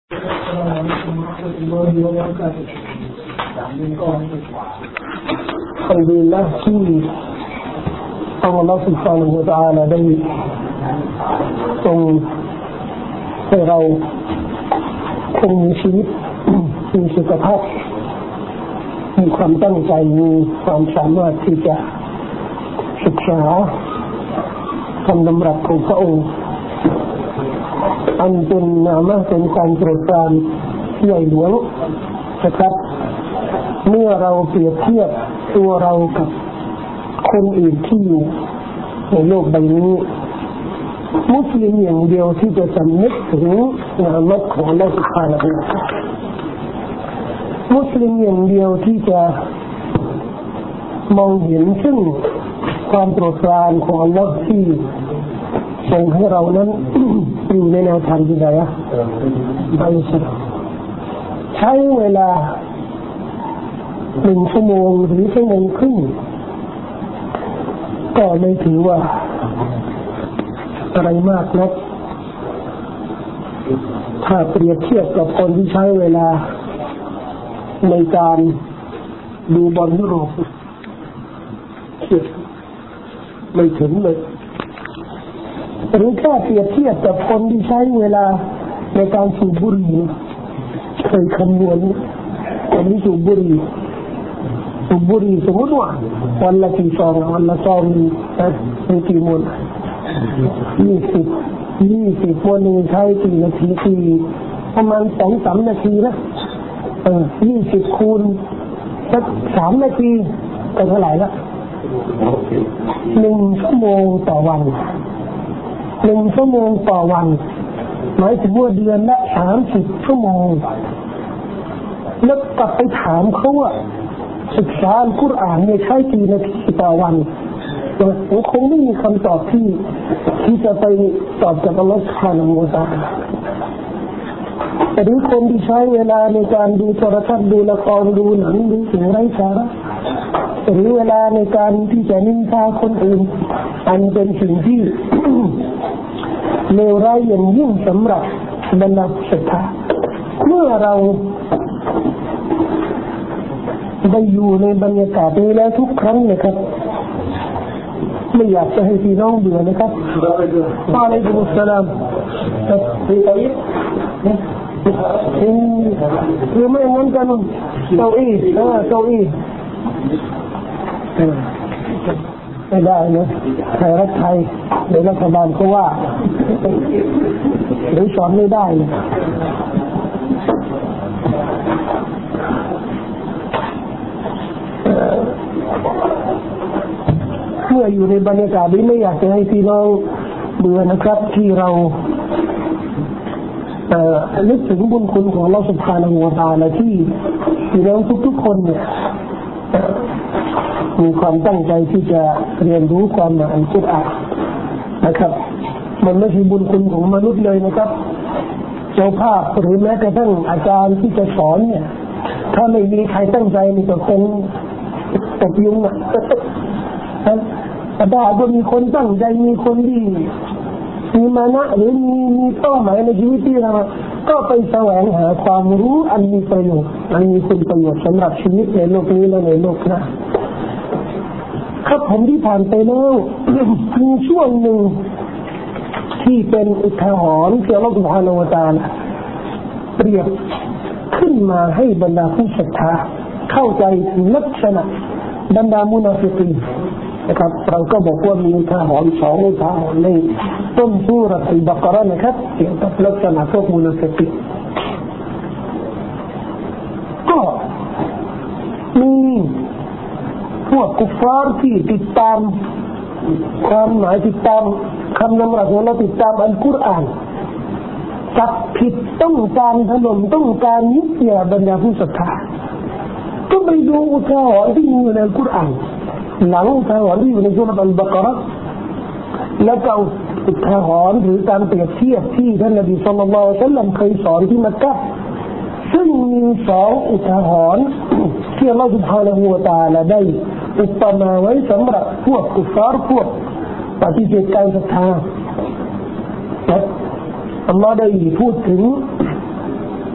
السلام عليكم ورحمة الله وبركاته. الحمد للهที่อัลลอฮฺ سبحانه และ تعالى ได้ทรงให้เราคงมีชีวิตมีสุขภาพมีความตั้งใจมีความสามารถที่จะศึกษาคำดำรัสของพระองค์อันเป็นนามเป็นการโปรดปรานใหญ่หลวงนะครับเมื่อเราเปรียบเทียบตัวเรากับคนอื่นที่อยู่ในโลกใบนี้มุสลิมอย่างเดียวที่จะสำนึกถึงนามของอัลเลาะห์ซุบฮานะฮูวะตะอาลามุสลิมอย่างเดียวที่จะมองเห็นซึ่งความโปรดปรานของอัลเลาะห์ที่ทรงให้เรานั้นอยู่ในแนวทางที่ใดไปสุดใช้เวลา1 ชั่วโมงหรือ1 ชั่วโมงครึ่งก็ไม่ถือว่าอะไรมากนักถ้าเปรียบเทียบกับคนที่ใช้เวลาในการดูบอลยุโรปเทียบไม่ถึงเลยหรือแค่เปรียบเทียบกับคนที่ใช้เวลาในการสูบบุหรี่เคยคำนวณคนที่สูบบุหรี่สมมติว่าวันละกี่ซองวันละซองมีกี่มวน20วันนึงใช้กี่นาทีประมาณ 2-3 นาทีนะ20คูณสัก3 นาทีก็เท่าไหร่ละ1 ชั่วโมงต่อวัน1 ชั่วโมงต่อวันหมายถึงว่าเดือนละ30 ชั่วโมงแล้วกลับไปถามเขาว่าศึกษาอัลกุรอานเนี่ยใช้กี่นาทีต่อวันผมคงไม่มีคำตอบที่จะไปตอบจากอัลลอฮฺซุบฮานะฮูวะตะอาลาแต่ดูคนที่ใช้เวลาในการดูโทรทัศน์ดูละครดูหนังดูสิ่งไร้สาระหรือเวลาในการที่จะนินทาคนอื่นอันเป็นสิ่งที่เลวร้ายอย่างยิ่งสำหรับบรรดาศรัทธาเมื่อเราได้อยู่ในบรรยากาศนี้แล้วทุกครั้งนะครับไม่อยากจะให้พี่น้องเบื่อนะครับอะลัยกุมุสสลามคือไม่งั้นกันเก้าอี้ไม่ได้นะไทยรัฐไทยในรัฐบาลเขาว่าหรือสอนไม่ได้เมื่ออยู่ในบรรยากาศนี้ไม่อยากจะให้พี่น้องเบื่อนะครับที่เรานึกถึงบุญคุณของอัลเลาะห์ซุบฮานะฮูวะตะอาลาที่พี่น้องทุกๆคนเนี่ยมีความตั้งใจที่จะเรียนรู้ความหมายอัลกุรอานนะครับมันไม่ใช่บุญคุณของมนุษย์เลยนะครับเจ้าภาพหรือแม้กระทั่งอาจารย์ที่จะสอนเนี่ยถ้าไม่มีใครตั้งใจนี่ก็คงตกยุงอ่ะแต่ถ้าหากว่ามีคนตั้งใจมีคนดีมีมานะหรือมีเป้าหมายในชีวิตที่เราก็ไปแสวงหาความรู้อันมีประโยชน์อันมีคุณประโยชน์สำหรับชีวิตในโลกนี้และในโลกหน้าครับผมที่ผ่านไปแล้วมีช่วงหนึ่งที่เป็นอุทาหรณ์ที่อัลเลาะห์ซุบฮานะฮูวะตะอาลาเปรียบขึ้นมาให้บรรดาผู้ศรัทธาเข้าใจถึงลักษณะบรรดามุนาฟิกีนนะครับเราก็บอกว่ามีอุทาหรณ์2อุทาหรณ์ในต้นซูเราะห์อัลบะเกาะเราะห์นะครับเกี่ยวกับลักษณะพวกมุนาฟิกีนก็มีพวกกุฟาร์ที่ติดตามความหมายติดตามคำนำรัสของเราติดตามอัลกุรอานจับผิดต้องการถล่มต้องการยึดเหนี่ยวบรรดาผู้ศรัทธาก็ไปดูอุทาหรณ์ที่มีอยู่ในอัลกุรอานหลังอุทาหรณ์ที่อยู่ในซูเราะห์อัลบะเกาะเราะห์แล้วก็อุทาหรณ์หรือการเปรียบเทียบที่ท่านนบีศ็อลลัลลอฮุอะลัยฮิวะซัลลัมเคยสอนที่มักกะฮ์ซึ่งมี2อุทาหรณ์ที่อัลเลาะห์ซุบฮานะฮูวะตะอาลาได้อุปมาไว้สำหรับพวกกุฟาร์พวกปฏิเสธการศรัทธาอัลเลาะห์ได้พูดถึง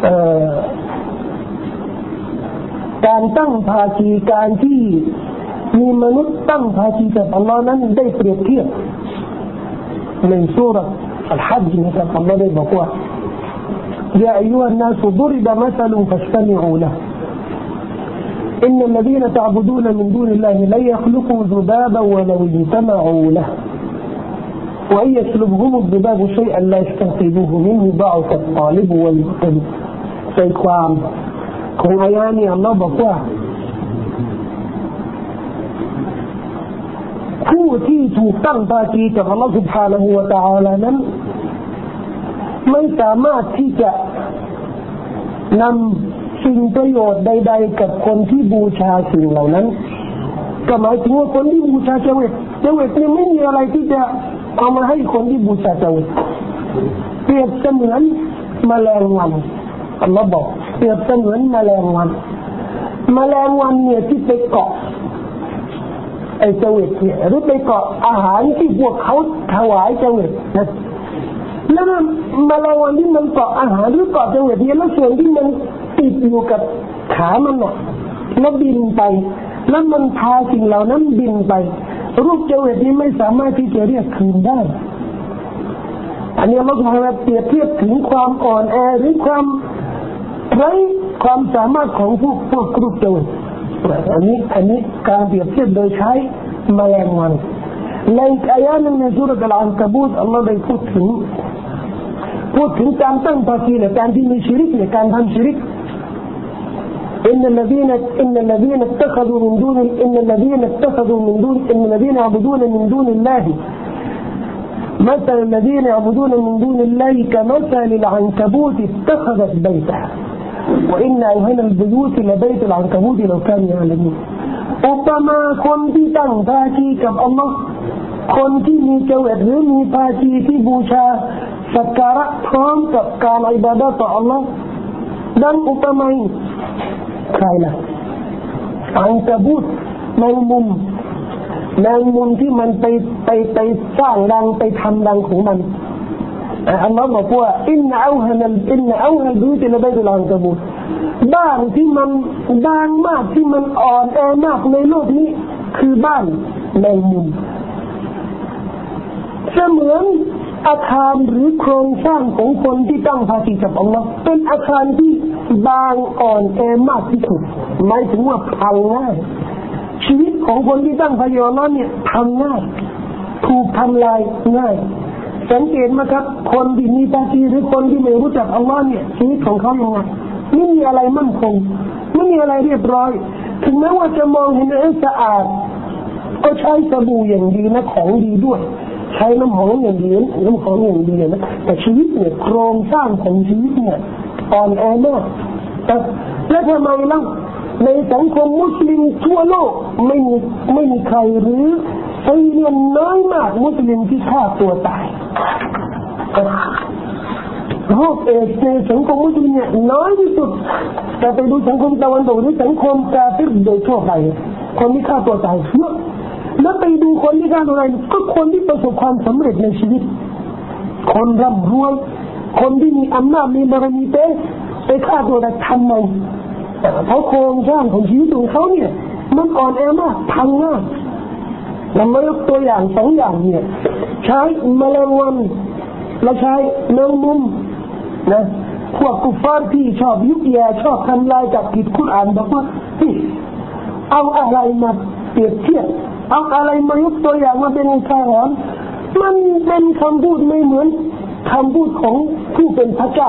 การตั้งภาคีการที่มีมนุษย์ตั้งภาคีกับอัลลอฮ์นั้นได้เปรียบเทียบในซูเราะห์อัลฮัจญ์นะครับอัลลอฮ์ได้บอกว่ายาอัยยูฮันนาสฎริบะมัสลุฟัสตะมิอูละห์إن الذين تعبدون من دون الله لا يخلقوا ذبابا ولو اجتمعوا له وإن يسلبهم الذباب شيئا لا يستنقذوه منه ضعف الطالب والمطلوب ใจความของอายะนี้อัลลอฮ์บอกว่าผู้ที่ถูกตั้งภาคีกับอัลลอฮ์ سبحانه และ تعالى นั้นไม่สามารถที่จะนำสิ่งประโยชน์ใดๆกับคนที่บูชาสิ่งเหล่านั้นก็หมายถึงว่าคนที่บูชาเจวิตนี่ไม่มีอะไรที่จะเอามาให้คนที่บูชาเจวิตเปรียบเสมือนแมลงวันอัลลอฮ์บอกเปรียบเสมือนแมลงวันเนี่ยที่ไปเกาะไอ้เจวิตเนี่ยหรือไปเกาะอาหารที่พวกเขาถวายเจวิตนะแล้วแมลงวันที่มันเกาะอาหารหรือเกาะเจวิตเนี่ยแล้วส่วนที่มันติดอยู่กับขามันน่ะแล้วบินไปแล้วมันพาสิ่งเหล่านั้นบินไปรูปเจวิตนี้ไม่สามารถที่จะเรียกคืนได้อันนี้เราจะเปรียบเทียบถึงความอ่อนแอหรือความไร้ความสามารถของพวกรูปเจวิตอันนี้การเปรียบเทียบโดยใช้แมลงวันในอายะห์ในซูเราะห์อัลอันกะบูตอัลลอฮ์ได้พูดถึงการตั้งภาคีและการที่มีชิริกและการทำชิริกإن الذين اتخذوا من دون الذين يعبدون من دون الله مثل الذين يعبدون من دون الله كمثل العنكبوت اتخذت بيتها وإن أوهن البيوت لبيت العنكبوت لو كانوا يعلمون อุปมาคนที่ตั้งภาคีกับอัลลอฮ์คนที่มีเจวิตหรือมีภาคีที่บูชาสักการะพร้อมกับการอิบาดะห์ต่ออัลลอฮ์ดังอุปมาใครล่ะอันกะบูตแมงมุมที่มันไปสร้างรังไปทำรังของมันอัลลอฮ์บอกว่าอินเอาฮันบิยุตละบัยตุลอันกะบูตบ้านที่มันบางมากที่มันอ่อนแอมากในโลกนี้คือบ้านแมงมุมเสมือนอาคารหรือโครงสร้างของคนที่ตั้งภาคีกับอัลลอฮ์เป็นอาคารที่บางอ่อนแอมากที่สุดหมายถึงว่าพังง่ายชีวิตของคนที่ตั้งภาคีกับอัลลอฮ์เนี่ยพังง่ายถูกทำลายง่ายสังเกตไหมครับคนที่มีภาคีหรือคนที่ไม่รู้จักอัลลอฮ์เนี่ยชีวิตของเขายังไงไม่มีอะไรมั่นคงไม่มีอะไรเรียบร้อยถึงแม้ว่าจะมองเห็นสะอาดก็ใช้สบู่อย่างดีนะของดีด้วยใช้น้ำหอมอย่างดีน้ำหอมอย่างดีนะแต่ชีวิตเนี่ยโครงสร้างของชีวิตเนี่ยอ่อนแอมากและทำไมล่ะในสังคมมุสลิมทั่วโลกไม่มีใครหรือไอ้เรื่องน้อยมากมุสลิมที่ฆ่าตัวตายโรคเอดส์ในสังคมมุสลิมเนี่ยน้อยที่สุดแต่ไปดูสังคมตะวันตกหรือสังคมกาเฟรโดยทั่วไปคนที่ฆ่าตัวตายเยอะแล้วไปดูคนที่ฆ่าตัวตายก็คนที่ประสบความสำเร็จในชีวิตคนร่ำรวยคนที่มีอำนาจมีบารมีเป๊ะไปฆ่าตัวตายทำไมเพราะโครงสร้างของชีวิตของเขาเนี่ยมันอ่อนแอมากพังง่ายเรามายกตัวอย่างสองอย่างเนี่ยใช้แมลงวันและใช้แมงมุมนะพวกกุฟาร์ที่ชอบยุแย่ชอบทำลายกับกิจกุรอานบอกว่าเอาอะไรมาเปรียบเทียบเอาอะไรมายกตัวอย่างมาเป็นอุทาหรณ์มันเป็นคำพูดไม่เหมือนคำพูดของผู้เป็นพระเจ้า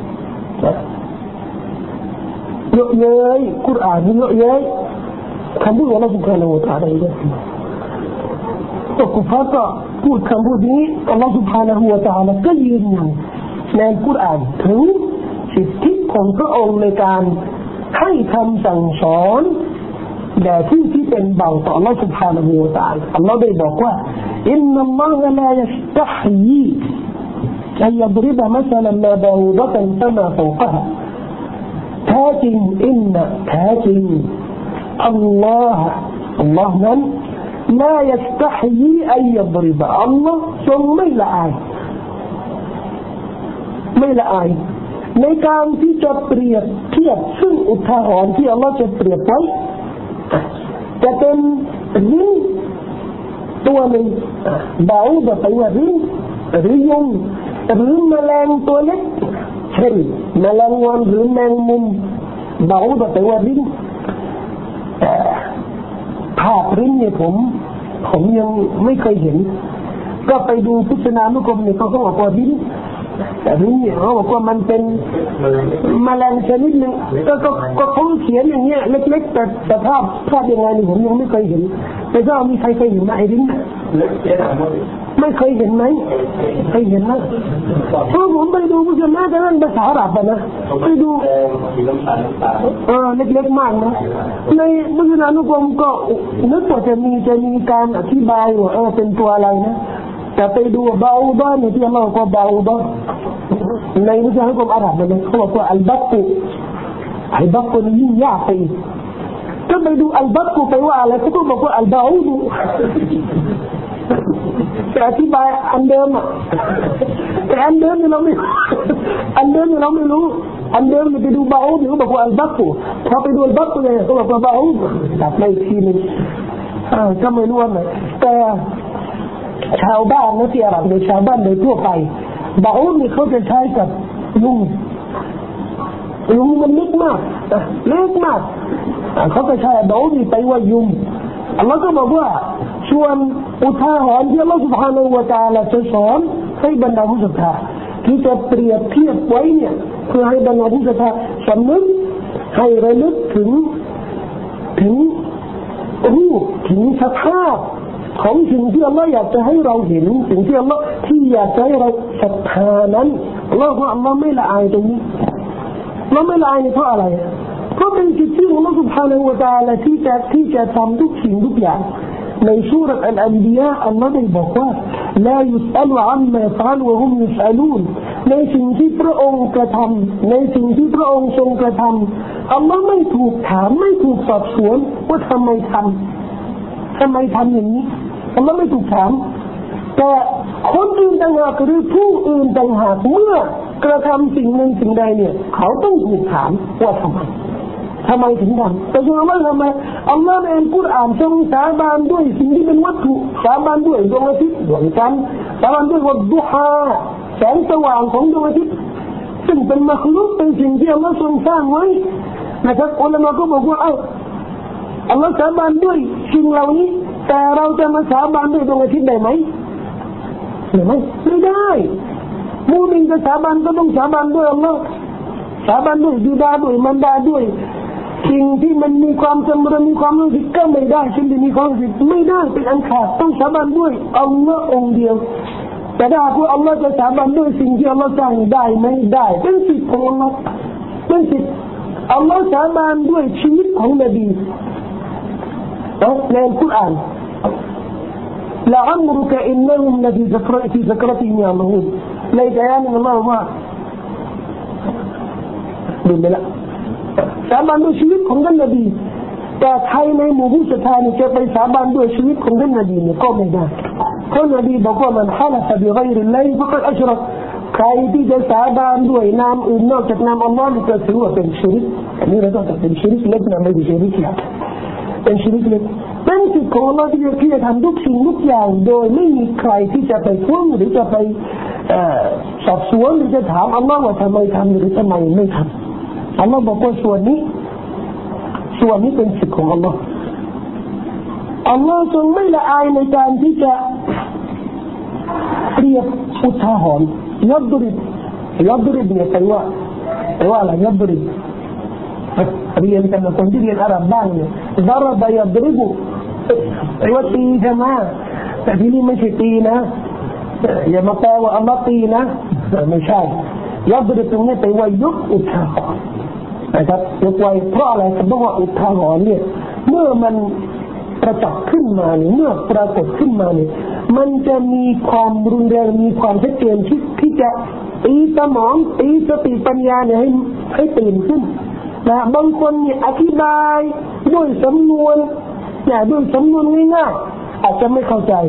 เยอะเย้ยกุรอานเยอะเย้ยคำพูดของเราสุภาพบุรุษอะไรเนี่ยพวกกุฟาร์ก็พูดคำพูดนี้อัลลอฮฺ سبحانه และ تعالى ก็ยืนยันในกุรอานถึงสิทธิของพระองค์ในการให้คำสั่งสอนแด่ผู้ที่เป็นเบาต่ออัลลอฮฺ سبحانه และ تعالى อัลลอฮฺได้บอกว่าอินนัลลอฮฺลายัสตะฮีอันยัดริบะมัสลันมาบาอูดะตันฟะมาฟาวกะฮะแท้จริงแท้จริงอัลลอฮฺนั้นلا يستحيي أن يضرب الله ทรงไม่ละอายในการที่จะเปรียบเทียบซึ่งอุทาหรณ์ที่อัลลอฮฺจะเปรียบไว้จะเป็นลิ้นตัวหนึ่งเบาแบบไปว่าลิ้นหรือยุงหรือแมลงตัวเล็กเช่นแมลงวันหรือแมงมุมเบาแบบไปว่าลิ้นภาพลิ้นเนี่ยผมยังไม่เคยเห็นก็ไปดูพุทธนานุกรมเนี่ยเขาบอกว่าลิ้นแต่ลิ้นเนี่ยเขาบอกว่ามันเป็นแมลงชนิดหนึ่งก็เขาเขียนอย่างเงี้ยเล็กๆแต่ภาพยังไงนี่ผมยังไม่เคยเห็นแต่ก็มีใครเคยเห็นไหมไอ้ลิ้นไม่เคยเห็นไหมเคยเห็นนะเพราะผมไปดูพุทธนาแต่นั่นภาษาอาหรับนะไปดูเล็กๆมากนะในพุทธนานุกรมก็นึกว่าจะมีการอธิบายว่าเป็นตัวอะไรนะแต่ไปดูเบาบ้านที่อัลลอฮฺก็เบาบ้านในวิชาของอาหรับเนี่ยเขาบอกว่าอัลบัตุนี่ยิ่งยากไปก็ไปดูอัลบัตุไปว่าอะไรเขาก็บอกว่าอัลบาอูดูแต่อธิบายอันเดิมแต่อันเดิมเราไม่รู้อันเดิมไปดูบาอูดูเขาบอกว่าอัลบัตุพอไปดูอัลบัตุเนี่ยเขาบอกว่าบาอูตัดไม่ทีนึงก็ไม่รู้ว่าไงแต่ชาวบ้านนะที่อาหรับในชาวบ้านโดยทั่วไปบาอูนี่เขาจะใช้กับยุงมันเล็กมากเขาจะใช้บาอูนี่ไปว่ายุงอัลลอฮฺก็บอกว่าส่วนอุทาหรณ์ที่อัลลอฮฺ سبحانه และ تعالى จะสอนให้บรรดาผู้ศรัทธาที่จะเปรียบเทียบไว้เนี่ยเพื่อให้บรรดาผู้ศรัทธาสำนึกให้ระลึกถึงรูปถึงสภาพของสิ่งที่อัลลอฮฺอยากจะให้เราเห็นสิ่งที่อัลลอฮฺที่อยากจะให้เราศรัทธานั้นอัลลอฮฺไม่ละอายตรงนี้เราไม่ละอายเพราะอะไรเพราะเป็นสิทธิของอัลลอฮฺ سبحانه และ تعالى ที่จะทำทุกสิ่งทุกอย่างในซูเราะห์อัลอันบิยาอัลลอฮฺได้บอกว่าลายุสอัลอัมมาฟะอัลวะฮุมยุสอัลูนในสิ่งที่พระองค์กระทำในสิ่งที่พระองค์ทรงกระทำอัลลอฮฺไม่ถูกถามไม่ถูกสอบสวนว่าทำไมทำอย่างนี้อัลลอฮฺไม่ถูกถามแต่คนอื่นต่างหากหรือผู้อื่นต่างหากเมื่อกระทำสิ่งหนึ่งสิ่งใดเนี่ยเขาต้องถูกถามว่าทำไมถึงทำแต่ส่วนว่าทำไมอัลลอฮฺในอัลกุรอานทรงสาบานด้วยสิ่งที่เป็นวัตถุสาบานด้วยดวงอาทิตย์ดวงจันทร์สาบานด้วยวัดดุฮาแสงสว่างของดวงอาทิตย์ซึ่งเป็นมัคลุกเป็นสิ่งที่อัลลอฮฺทรงสร้างไว้นะครับอุลามะก็บอกว่าอัลลอฮฺสาบานด้วยสิ่งเหล่านี้แต่เราจะมาสาบานด้วยดวงอาทิตย์ได้ไหมไม่ได้มุมินจะสาบานก็ต้องสาบานด้วยอัลลอฮฺสาบานด้วยบิดาด้วยมารดาด้วยสิ่งที่มันมีความจำเริญมีความรู้สึกก็ไม่ได้สิ่งที่มีความรู้สึกไม่ได้เป็นอันขาดต้องสาบานด้วยอัลลอฮฺองค์เดียวแต่ถ้าพวกอัลลอฮฺจะสาบานด้วยสิ่งที่อัลลอฮฺสร้างได้ไม่ได้เป็นสิทธิ์ของอัลลอฮฺเป็นสิทธิ์อัลลอฮฺสาบานด้วยชีวิตของนบีในอัลกุรอานلعمرك إنهم لفي سكرتهم يعمهون ليس يعني الله ماดูไหมล่ะสาบานด้วยชีวิตของท่านนบีแต่ใครในหมู่ผู้ศรัทธาจะไปสาบานด้วยชีวิตของท่านนบีเนี่ยก็ไม่ได้เพราะนบีบอกว่ามันฮาละฟะบิฆอยริลลาฮิฟะกัดอัชรักใครที่จะสาบานด้วยนามอื่นนอกจากนามอัลลอฮ์นี่ก็ถือว่าเป็นชิริกอันนี้เราต้องเป็นชิริกเล็กนะไม่ใช่ชิริกใหญ่เป็นชิริกเล็กเป็นสิทธิ์ของอัลลอฮ์ที่จะทำทุกสิ่งทุกอย่างโดยไม่มีใครที่จะไปฟ้องหรือจะไปสอบสวนหรือจะถามอัลลอฮ์ว่าทำไมทำหรือทำไมไม่ทำอัลลอฮ์บอกว่าส่วนนี้เป็นสิทธิ์ของอัลลอฮ์อัลลอฮ์ทรงไม่ละอายในการที่จะเปรียบอุทาหรณ์ยับดุริบเนี่ยแปลว่าอะไรยับดุริบเรียนกันคนที่เรียนอาหรับบ้างเนี่ยดารบะยับริบุแปลว่าตีใช่ไหมแต่ที่นี่ไม่ใช่ตีนะอย่ามาแปลว่าอัลลอฮ์ตีนะไม่ใช่ยับริบตรงนี้แปลว่ายกอุทาหรณ์นะครับยกไว้เพราะอะไรเพราะว่าอุทาหรณ์เนี่ยเมื่อมันประจักษ์ขึ้นมาเนี่ยเมื่อปรากฏขึ้นมาเนี่ยมันจะมีความรุนแรงมีความชัดเจนที่จะตีสมองตีสติปัญญาเนี่ยให้ตื่นขึ้นนะบางคนเนี่ยอธิบายด้วยสำนวนง่ายๆอาจจะไม่เข้าใจ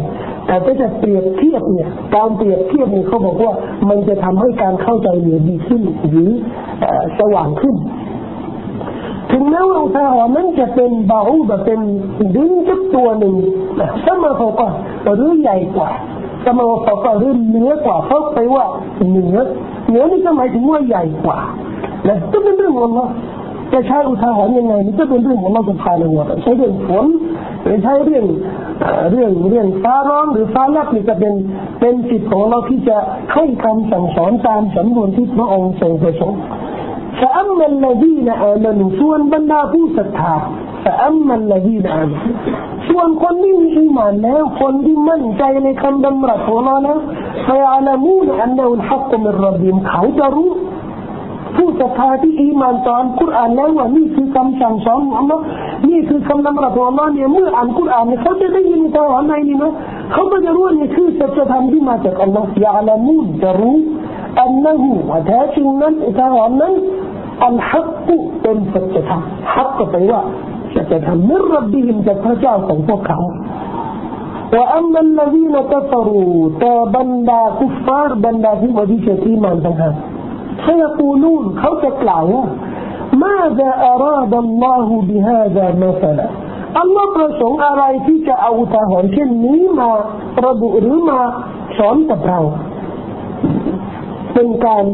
แต่ถ้าจะเปรียบเทียบเนี่ยการเปรียบเทียบเนี่ยเขาบอกว่ามันจะทำให้การเข้าใจเนี่ยดีขึ้นหรือสว่างขึ้นถึงแม้ว่าอุทาหรณ์นั้นจะเป็นบาอูแบบเป็นดึงสักตัวหนึ่งสมาเขาก็หรือใหญ่กว่าสมาเขาก็หรือเหนือกว่าเขาไปว่าเหนือนี่ก็หมายถึงว่าใหญ่กว่านะก็เป็นเรื่องของเราจะใช้อุทาหรณ์ยังไงนี่ก็เป็นเรื่องของเราสุภาพเลยว่าใช้เรื่องฝนหรือใช้เรื่องฟ้าร้องหรือฟ้าแลบนี่จะเป็นสิทธิ์ของเราที่จะให้คำสั่งสอนตามสำนวนที่พระองค์ทรงประสงค์فأما الذين آمنوا ส่วนบรรดาผู้ศรัทธา فأما الذين آمنوا ส่วนคนที่มีอีหม่านแล้วคนที่มั่นใจในคำดำรัสของเราแล้ว فيعلمون أنه الحق من ربهم เขาจะรู้ผู้ศรัทธาที่อีหม่านต่ออัลกุรอานแล้วว่านี่คือคำสั่งสอนของอัลเลาะห์นี่คือคำดำรัสของอัลเลาะห์เนี่ยเมื่ออ่านกุรอานเนี่ยเขาจะได้ยินอุทาหรณ์ในนี้นะเขาก็จะรู้ว่านี่คือสัจธรรมที่มาจากอัลเลาะห์ยะละมูนจะรู้อันนั้นว่าแท้จริงนั้นอุทาหรณ์นั้นอัลฮักกุเป็นสัจธรรมฮักก็แปลว่าสัจธรรมมิรรับบิฮิมจากพระเจ้าของพวกเขาว่าอัมมัลลซีนกัฟรูแต่บรรดาคุฟฟาร์บรรดาที่ปฏิเสธอีหม่านต่างหากسيقولون เขาจะกล่าวว่า ماذا أراد الله بهذا مثلا อัลลอฮ์ประสงค์อะไรที่จะเอาอุทาหรณ์เช่นนี้มาระบุหรือมาสอนกับเราเป็นการ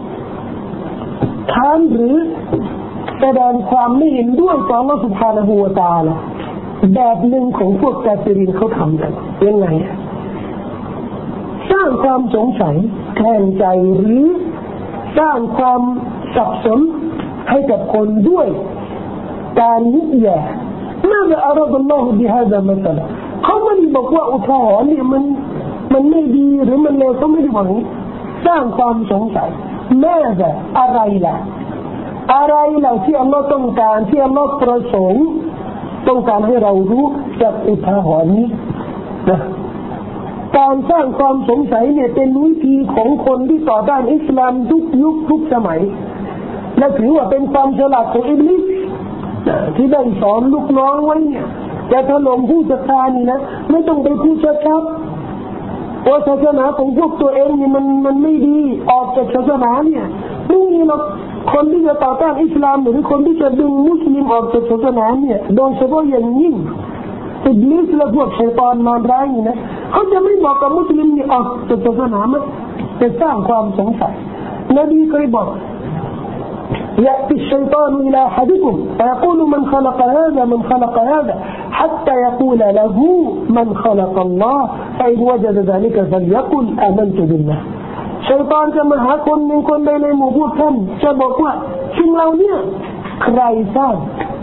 ค้านหรือแสดงความไม่เห็นด้วยต่ออัลลอฮ์ سبحانه และ تعالى แบบหนึ่งของพวกกาฟิรินเขาทำกันยังไงสร้างความสงสัยแข่งใจหรือสร้างความสับสนให้กับคนด้วยการยึดแย่น่าจะอัลลอฮฺอัลลอฮฺบิฮาดะมัสลาเขาไม่ได้บอกว่าอุทาหรณ์นี่มันไม่ดีหรือมันเลวเขาไม่ได้บอกนี้สร้างความสงสัยน่าจะอะไรล่ะที่อัลลอฮฺต้องการที่อัลลอฮฺประสงค์ต้องการให้เรารู้จากอุทาหรณ์นี้นะการสร้างความสงสัยเนี่ยเป็นวิธีของคนที่ต่อต้านอิสลามทุกยุคทุกสมัยและถือว่าเป็นความฉลาดของอิบลิสที่ได้สอนลูกน้องไว้เนี่ยจะถล่มผู้ศรัทธานี่นะไม่ต้องไปพูดชัดๆว่าศาสนาของพวกตัวเองนี่มันไม่ดีออกจากศาสนาเนี่ยไม่มีหรอกคนที่จะต่อต้านอิสลามหรือคนที่จะดึงมุสลิมออกจากศาสนาเนี่ยโดยเฉพาะอย่างยิ่งอิบลิสและพวกชัยฏอนมารร้ายนี่นะเขาจะไม่บอกกับมุสลิมนี่ออกจากศาสนามั้ยจะสร้างความสงสัยนบีเคยบอกيأتي الشيطان إلى أحدكم فيقول من خلق هذا حتى يقول له من خلق الله فإن وجد ذلك فليقل آمنت بالله ชัยฏอนจะมาหาคนหนึ่งคนใดในหมู่พวกท่านจะบอกว่าสิ่งเหล่านี้ใครสร้าง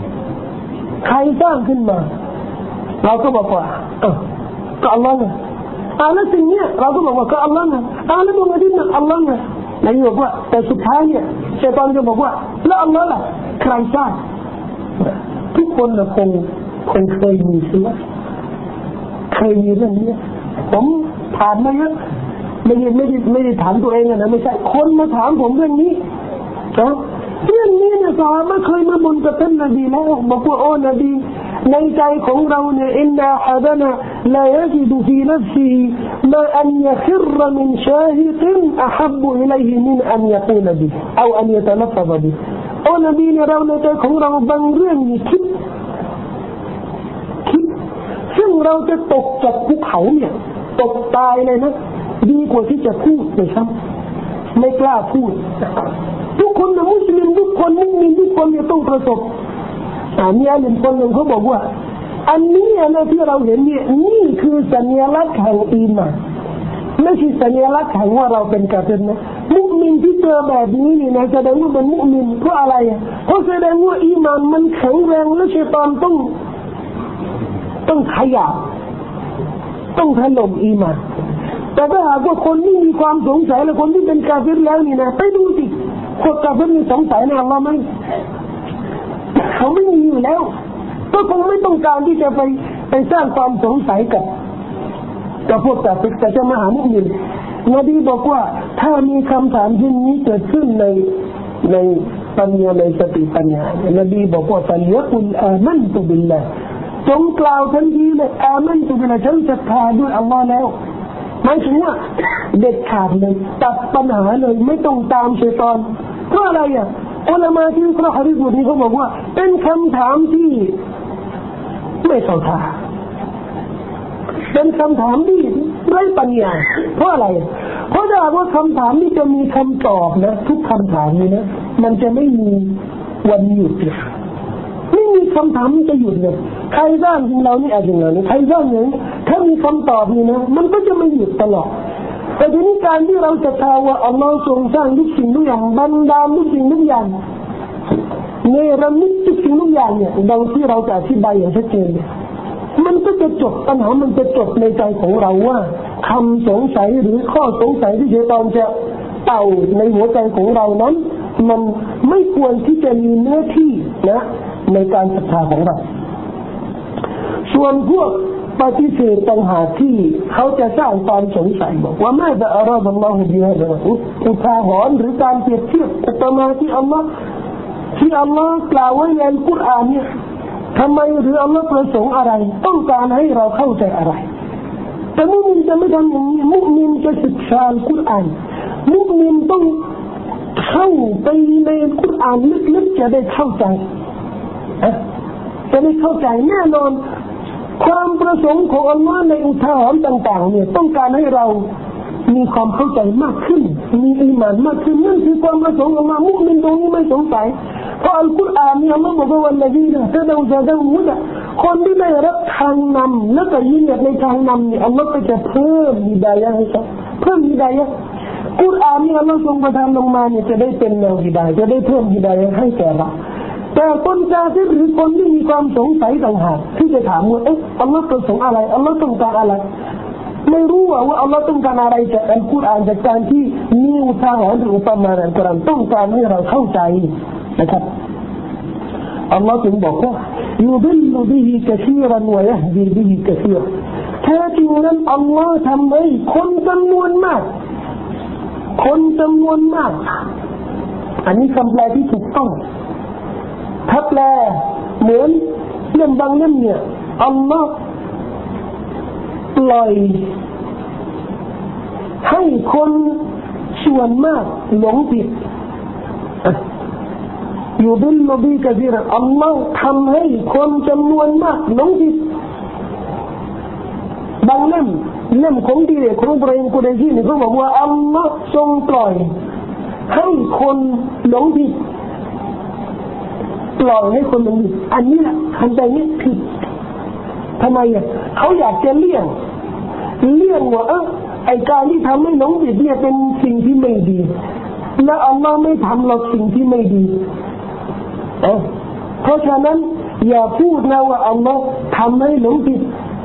ขึ้นมาเราก็บอกว่าก็อัลลอฮ์ไงแล้วสิ่งนี้เราก็บอกว่าก็อัลลอฮ์ไงแล้วบอกว่าที่นั่นอัลลอฮ์ไงนายบอกว่าแต่สุดท้ายเนี่ยชัยฏอนจะบอกว่าแล้วอัลลอฮ์ล่ะใครสร้างทุกคนน่ะคงเคยมีใช่ไหมเคยมีเรื่องนี้ผมผ่านมาเยอะไม่ได้ถามตัวเองนะไม่ใช่คนมาถามผมเรื่องนี้เรื่องนี้เนี่ยซอฮาบะห์เคยมาบ่นกับท่านนบีแล้วบอกว่าโอ้นบีในใจของเราเนี่ยอินนาฮะดะนะลายัจิดุฟีนัฟซีมาอันยัคิรมินชาฮิตินอะฮับบุอิลัยฮิมินอันยะกูลบิเอาอันยะตะลัฟซะบิโอ้นบีเนี่ยเราในใจของเราบางเรื่องนี่คิดซึ่งเราจะตกจากภูเขาเนี่ยตกตายเลยนะดีกว่าที่จะพูดเลยครับไม่กล้าพูดทุกคนนะมุสลิมทุกคนมุมินทุกคนเนี่ยต้องประสบมีอาลิมคนหนึ่งเขาบอกว่าอันนี้นะที่เราเห็นเนี่ยนี่คือสัญลักษณ์แห่งอีหม่านไม่ใช่สัญลักษณ์แห่งว่าเราเป็นกาเฟรนะมุมินที่เจอแบบนี้นี่นะแสดงว่าเป็นมุมินเพราะอะไรเพราะแสดงว่าอีหม่านมันแข็งแรงและชัยฏอนต้องขยับต้องถล่มอีหม่านแต่ถ้าหากว่าคนที่มีความสงสัยและคนที่เป็นกาเฟรแล้วนี่นะไปดูสิพวกกาเฟรมีสงสัยในอัลเลาะห์มั้ยเขาไม่มีอยู่แล้วก็คงไม่ต้องการที่จะไปสร้างความสงสัยกับพวกกาเฟรแต่จะมาหามุมินนบีบอกว่าถ้ามีคำถามเช่นนี้เกิดขึ้นในปัญญาในสติปัญญานบีบอกว่าฟัลยะกุลอามันตุบิลลาห์จงกล่าวทันทีเลยอามันตุบิลลาห์ฉันศรัทธาด้วยอัลลอฮ์แล้วหมายถึงว่าเด็ดขาดเลยตัดปัญหาเลยไม่ต้องตามชัยฏอนเพราะอะไรอ่ะอุลามะที่วิเคราะห์หะดีษบทนี้เขาบอกว่าเป็นคำถามที่ไม่เข้าท่าเป็นคำถามที่ไร้ปัญญาเพราะอะไรเพราะถ้าว่าคำถามนี้จะมีคำตอบนะทุกคำถามนี้นะมันจะไม่มีวันหยุดเลยไม่มีคำถามมันจะหยุดเลยใครสร้างสิ่งเหล่านี้อะไรอย่างนี้ใครสร้างอย่างนี้ถ้ามีคำตอบนี่นะมันก็จะไม่หยุดตลอดแต่ทีนี้การที่เราจะทราบว่าอัลลอฮ์ทรงสร้างทุกสิ่งทุกอย่างบันดาลทุกสิ่งทุกอย่างเนรมิตทุกสิ่งทุกอย่างเนี่ยดังที่เราจะอธิบายอย่างชัดเจนมันก็จะจบปัญหามันจะจบในใจของเราว่าคำสงสัยหรือข้อสงสัยที่ชัยฏอนจะเต่าในหัวใจของเรานั้นมันไม่ควรที่จะมีเนื้อที่นะในการศรัทธาของเราส่วนพวกปฏิเสธต่างหากที่เขาจะสร้างความสงสัยบอกว่าแม้แต่อัลลอฮฺอัลลอฮฺบิฮะดะอุทาหรณ์หรือการเปรียบเทียบอุปมาที่อัลลอฮฺกล่าวไว้ในอัลกุรอานเนี่ยทำไมหรืออัลลอฮฺประสงค์อะไรต้องการให้เราเข้าใจอะไรแต่มุมินจะไม่ทำอย่างนี้มุมินจะศึกษาอัลกุรอานมุมินต้องเข้าไปในอัลกุรอานลึกๆจะได้เข้าใจจะได้เข้าใจแน่นอนความประสงค์ของอัลลอฮฺในอุทาหรณ์ต่างๆเนี่ยต้องการให้เรามีความเข้าใจมากขึ้นมีอีหม่านมากขึ้นนั่นคือความประสงค์ของอัลลอฮฺมุมินตรงนี้ไม่สงสัยเพราะอัลกุรอานเนี่ยอัลลอฮฺบอกว่าวัลลซีนะตะดาวซะดาวฮุดะคนที่ได้รับทางนำและก็ยืนหยัดในทางนำเนี่ยอัลลอฮฺก็จะเพิ่มฮิดายะห์ให้เขาเพิ่มฮิดายะห์กุรอานนี่อัลลอฮฺทรงประทานลงมาเนี่ยจะได้เป็นแนวฮิดายะห์จะได้เพิ่มฮิดายะห์ให้แก่เราแต่คนกาเฟรหรือคนที่มีความสงสัยต่างหากที่จะถามว่าอัลลอฮฺประสงค์อะไรอัลลอฮฺต้องการอะไรไม่รู้ว่าอัลลอฮฺต้องการอะไรจากอัลกุรอานจากการที่มีอุทาหรณ์หรืออุปมาในอัลกุรอานต้องการให้เราเข้าใจนะครับอัลลอฮฺจึงบอกว่ายุดิลบิฮิกะซีรันวะยะฮดีบิฮิกะซีรแท้จริงนั้นอัลลอฮฺทำให้คนจำนวนมากอันนี้คำแปลที่ถูกต้องถ้าแปลเหมือนเรื่องบางเรื่องเนี่ยอัลลอฮฺปล่อยให้คนส่วนมากหลงผิดยุดิลลบิกะซีรอัลลอฮฺทำให้คนจำนวนมากหลงผิดบางเรื่องของดีเลยของอิบราฮิมกุเรชีเนี่ยเขาบอกว่าอัลลอฮฺทรงปล่อยให้คนหลงผิดปล่อยให้คนหลงผิดอันนี้แหละคำใจนี้ผิดทำไมอ่ะเขาอยากจะเลี่ยงว่าไอ้การที่ทำให้หลงผิดเนี่ยเป็นสิ่งที่ไม่ดีและอัลลอฮฺไม่ทำหรอกสิ่งที่ไม่ดีเพราะฉะนั้นอย่าพูดนะว่าอัลลอฮฺทำให้หลงผิด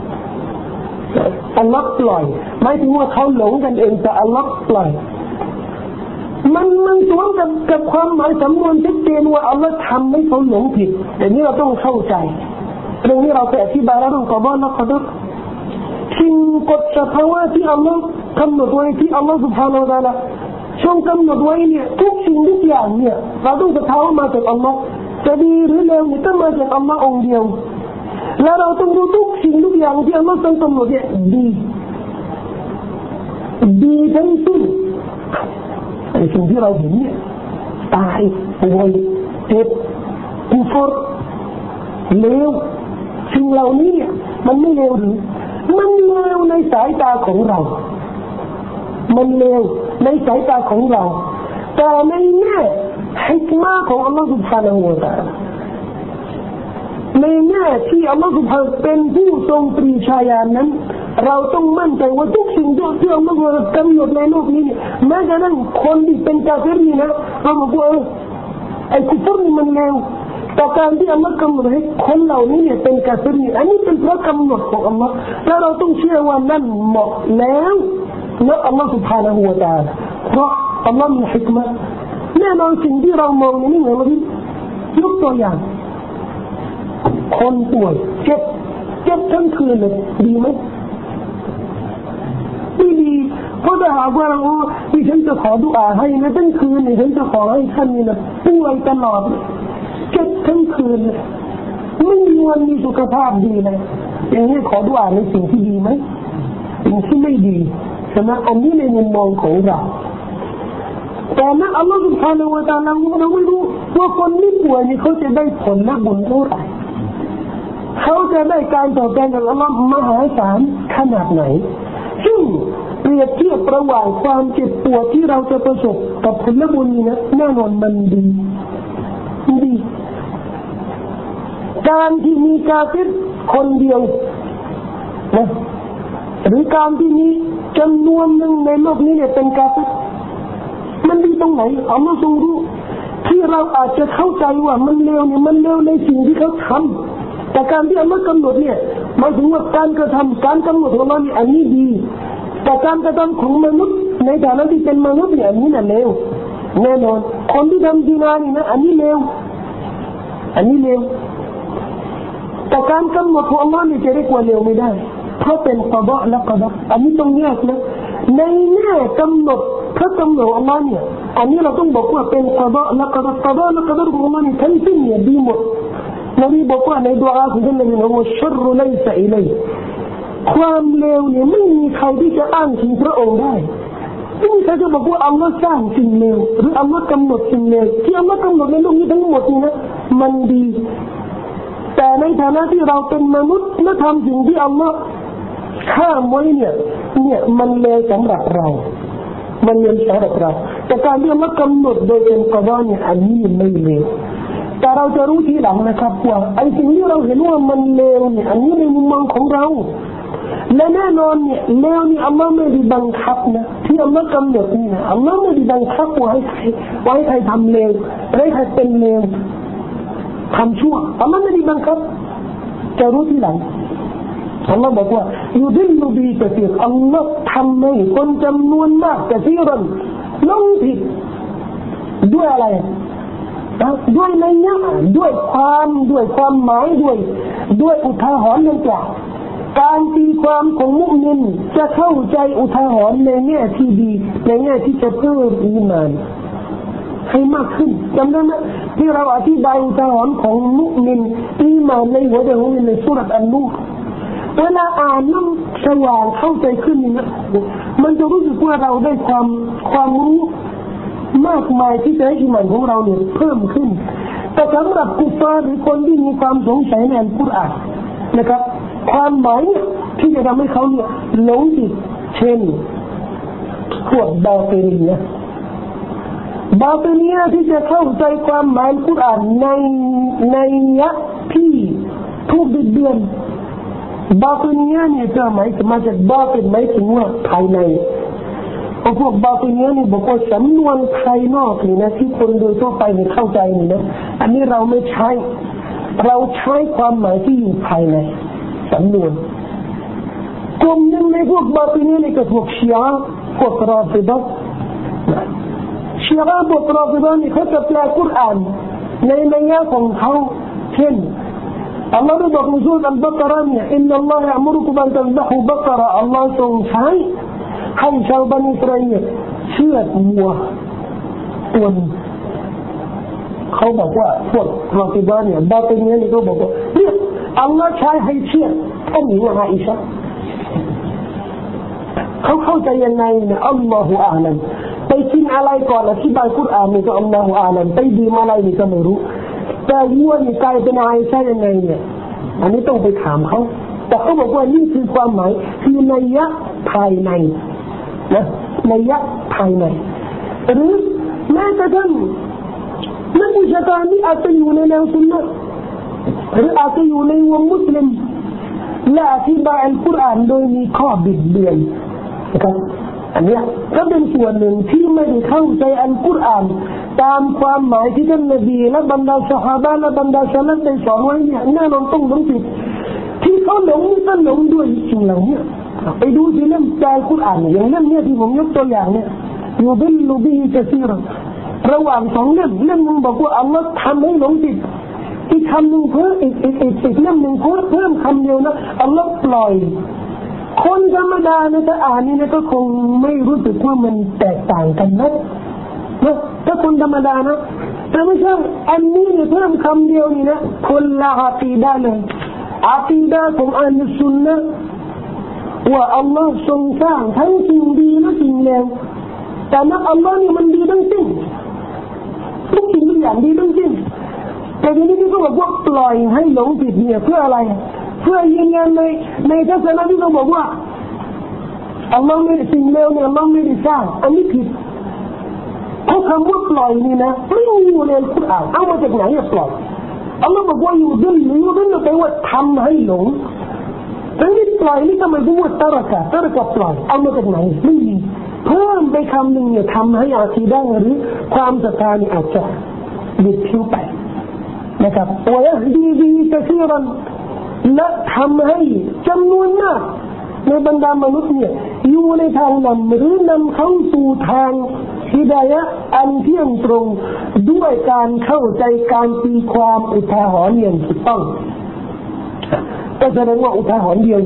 อัลลอฮฺปล่อยหมายถึงว่าเขาหลงกันเองแต่อัลลอฮฺปล่อยมันสวนกับความหมายสำนวนชัดเจนว่าอัลลอฮฺทำให้เขาหลงผิดแต่นี้เราต้องเข้าใจเรื่องนี้เราจะอธิบายแล้วต้องกอและกอดสิ่งกฎสภาวะที่อัลลอฮฺกำหนดไว้ที่อัลลอฮฺ سبحانه และ تعالى ทรงกำหนดไว้เนี่ยทุกสิ่งทุกอย่างเนี่ยเราต้องศรัทธาว่ามาจากอัลลอฮฺจะดีหรือเลวเนี่ยต้องมาจากอัลลอฮฺองค์เดียวและเราต้องรู้ทุกสิ่งทุกอย่างที่อัลลอฮฺทรงกำหนดเนี่ยดีทั้งสิ้นไอ้สิ่งที่เราเห็นเนี่ยตายป่วยเจ็บกุฟรเลวสิ่งเหล่านี้เนี่ยมันไม่เลวหรือมันเลวในสายตาของเรามันเลวในสายตาของเราแต่ในแง่ฮิกมะของอัลลอฮฺ سبحانه และ تعالى ในแง่ที่อัลลอฮฺ سبحانه เป็นผู้ทรงปรีชาญาณนั้นเราต้องมั่นใจว่าทุกสิ่งที่อัลลอฮฺกำหนดในโลกนี้แม้กระทั่งคนที่เป็นกาเฟรนี่นะเราบอกว่าไอ้กุฟรนี่มันเลวแต่การที่อัลลอฮฺกำหนดให้คนเหล่านี้เนี่ยเป็นกาเฟรนี่อันนี้เป็นเพราะกำหนดของอัลลอฮฺและเราต้องเชื่อว่านั่นเหมาะแล้วและอัลลอฮฺ سبحانه และ تعالى เพราะอัลลอฮฺมีฮิกมะแน่นอนสิ่งที่เรามองนี่เหมือนที่ยกตัวอย่างคนป่วยเจ็บทั้งคืนเลยดีไหมไม่ดีเพราะถ้าหากว่าที่ฉันจะขอดุอาให้นะทั้งคืนนี่ฉันจะขอให้ท่านนี่นะป่วยตลอดเจ็บทั้งคืนไม่มีวันมีสุขภาพดีเลยอย่างนี้ขอดุอาในสิ่งที่ดีไหมสิ่งที่ไม่ดีใช่ไหมอันนี้ในมุมมองของเราแต่นะอัลลอฮฺ سبحانه และ تعالى เราไม่รู้ว่าคนที่ป่วยนี่เขาจะได้ผลและบุญเท่าไหร่เขาจะได้การตอบแทนจากอัลลอฮฺมหาศาลขนาดไหนซึ่งเปรียบเทียบระหว่างความเจ็บปวดที่เราจะประสบกับผลบุญนี้นะแน่นอนมันดีการที่มีกาเฟรคนเดียวนะหรือการที่มีจำนวนหนึ่งในโลกนี้เนี่ยเป็นกาเฟรมันดีตรงไหนอัลลอฮฺทรงรู้ที่เราอาจจะเข้าใจว่ามันเลวเนี่ยมันเลวในสิ่งที่เขาทำแต่การที่อัลลอฮฺกำหนดเนี่ยหมายถึงว่าการกระทำการกำหนดของเราเนี่ยอันนี้ดีแต่การกระทำของมนุษย์ในฐานะที่เป็นมนุษย์เนี่ยอันนี้น่ะเลวแน่นอนคนที่ทำดีนานี่นะอันนี้เลวแต่การกำหนดของอัลลอฮฺนี่จะเรียกว่าเลวไม่ได้เพราะเป็นกอฎอและกอดารอันนี้ต้องแยกนะในแง่กำหนดพระกำหนดอัลลอฮฺเนี่ยอันนี้เราต้องบอกว่าเป็นกอฎอและกอดารกอฎอและกอดารของอัลลอฮฺนี่ทั้งสิ้นเนี่ยดีหมดนบีบอกว่าในดุอาของท่านนบีว่าชัรรุไลซะอิลัยความเลวเนี่ยไม่มีใครที่จะอ้างถึงพระองค์ได้ไม่มีใครจะบอกว่าอัลลอฮฺสร้างสิ่งเลวหรืออัลลอฮฺกำหนดสิ่งเลวที่อัลลอฮฺกำหนดในโลกนี้ทั้งหมดนี่นะมันดีแต่ในฐานะที่เราเป็นมนุษย์และทำสิ่งที่อัลลอฮฺห้ามไว้เนี่ยมันเลวสำหรับเรามันเลวสำหรับเราแต่การที่อัลลอฮฺกำหนดโดยเป็นกอฎอเนี่ยอันนี้ไม่เลวแต่เราจะรู้ทีหลังนะครับว่าไอ้สิ่งที่เราเห็นว่ามันเลวเนี่ยอันนี้ในมุมมองของเราและแน่นอนเนี่ยเลวนี่อัลลอฮฺไม่ได้บังคับนะที่อัลลอฮฺกำหนดนี่นะอัลลอฮฺไม่ได้บังคับว่าให้ใครทำเลวให้ใครเป็นเลวทำชั่วอัลลอฮฺไม่ได้บังคับจะรู้ทีหลังอัลลอฮฺบอกว่ายุดิลลุบีกะซีรอัลลอฮฺทำให้คนจำนวนมากกะซีรันลงผิดด้วยอะไรด้วยนัยยะด้วยความหมายด้วยอุทาหรณ์ต่างๆการตีความของมุมินจะเข้าใจอุทาหรณ์ในแง่ที่ดีในแง่ที่จะเพิ่มอีหม่านให้มากขึ้นจำได้ไหมที่เราอธิบายอุทาหรณ์ของมุมินอีหม่านในหัวใจของมุมินในซูเราะห์อันนูรเวลาอ่านนั้นสว่างเข้าใจขึ้นนี่นะมันจะรู้สึกว่าเราได้ความรู้มากมายที่จะให้อิหม่านของเราเนี่ยเพิ่มขึ้นแต่สำหรับกุฟาร์หรือคนที่มีความสงสัยในอัลกุรอานนะครับความหมายที่จะทำให้เขาเนี่ยหลงผิดเช่นพวกบาตินียะที่จะเข้าใจความหมายกุรอานในยะที่ถูกบิดเบือนบาตินียะเนี่ยจะหมายถึงมาจากบาตินหมายถึงว่าภายในพวกบาตินียะนี่บอกว่าสำนวนภายนอกนี่นะที่คนโดยทั่วไปไม่เข้าใจนี่นะอันนี้เราไม่ใช้เราใช้ความหมายที่อยู่ภายในสำนวนกลุ่มหนึ่งในพวกบาตินียะนี่ก็พวกชีอะห์พวกรอฟิฎะห์ชีอะห์พวกรอฟิฎะห์นี่เขาจะแปลกุรอานในนัยยะของเขาเช่นอัลลอฮฺได้บอกในซูเราะห์อัลบะเกาะเราะห์เนี่ยอินนัลลอฮฺยะมุรุกุมอันตัซบะฮูบะเกาะเราะห์อัลลอฮฺทรงใช้ให้ชาวบันิอิสราเอลเชือดวัวตัวนึงเขาบอกว่าพวกรอฟิฎะห์เนี่ยบาตินียะนี่เขาบอกว่าเนี่ยอัลลอฮฺใช้ให้เชือดท่านหญิงอาอิชะห์เขาเข้าใจยังไงเนี่ยอัลลอฮฺอาลัมไปกินอะไรก่อนอธิบายกุรอานนี่ก็อัลลอฮฺอาลัมไปดื่มอะไรนี่ก็ไม่รู้แต่วัวนี่กลายเป็นอาอิชะห์ยังไงเนี่ยอันนี้ต้องไปถามเขาแต่เขาบอกว่านี่คือความหมายคือนัยยะภายในนะนัยยะภายในหรือแม้กระทั่งนักวิชาการที่อาจจะอยู่ในแนวซุนนะห์หรืออาจจะอยู่ในวงมุสลิมและอธิบายอัลกุรอานโดยมีข้อบิดเบือนนะครับอันนี้ก็เป็นส่วนหนึ่งที่ไม่ได้เข้าใจอัลกุรอานตามความหมายที่ท่านนบีและบรรดาซอฮาบะห์และบรรดาซะลัฟได้สอนไว้เนี่ยแน่นอนต้องหลงผิดที่เขาหลงนี่ก็หลงด้วยสิ่งเหล่านี้ไปดูที่เล่มแปลกุรอานอย่างเล่มนี้ที่ผมยกตัวอย่างเนี่ยยูบิลลุบิฮิกะซีรระหว่างสองเล่มนึงบอกว่าอัลลอฮฺทำให้หลงผิดอีกคำหนึ่งเพิ่มอีกเล่มหนึ่งเพิ่มคำเดียวนะอัลลอฮฺปล่อยคนธรรมดาเนี่ยถ้าอ่านนี่นะก็คงไม่รู้สึกว่ามันแตกต่างกันนะถ้าคนธรรมดานะแต่ไม่ใช่อันนี้เนี่ยเพิ่มคำเดียวนี่นะคนละอากีดะห์เลยอากีดะห์ของอัลซุนนะห์ว่าอัลลอฮ์ทรงสร้างทั้งสิ่งดีและสิ่งเลวแต่นักอัลลอฮ์นี่มันดีทั้งสิ้นทุกสิ่งทุกอย่างดีทั้งสิ้นแต่ทีนี้ที่เขาบอกว่าปล่อยให้หลงผิดเนี่ยเพื่ออะไรเพื่อยืนยันในทัศนะที่เขาบอกว่าอัลลอฮ์ไม่ได้สิ่งเลวเนี่ยอัลลอฮ์ไม่ได้สร้างอันนี้ผิดเพราะคำว่าปล่อยนี่นะไม่มีอยู่ในคุรอานเอามาจากไหนอะปล่อยอัลลอฮ์บอกว่าอยู่ดิ้นแปลว่าทำให้หลงทั้งที่ปล่อยนี่ทำไมถึงว่าตระกะปล่อยเอามาจากไหนไม่มีเพิ่มไปคำหนึ่งเนี่ยทำให้อาคีดะห์หรือความศรัทธาเนี่ยอาจจะหลุดทิ้งไปนะครับว่ายะดีบีกะซีรันและทำให้จำนวนมากในบรรดามนุษย์เนี่ยอยู่ในทางนำหรือนำเข้าสู่ทางฮิดายะห์อันเที่ยงตรงด้วยการเข้าใจการตีความอุทาหรณ์อย่างถูกต้องก็แสดงว่าอุทาหรณ์เดียว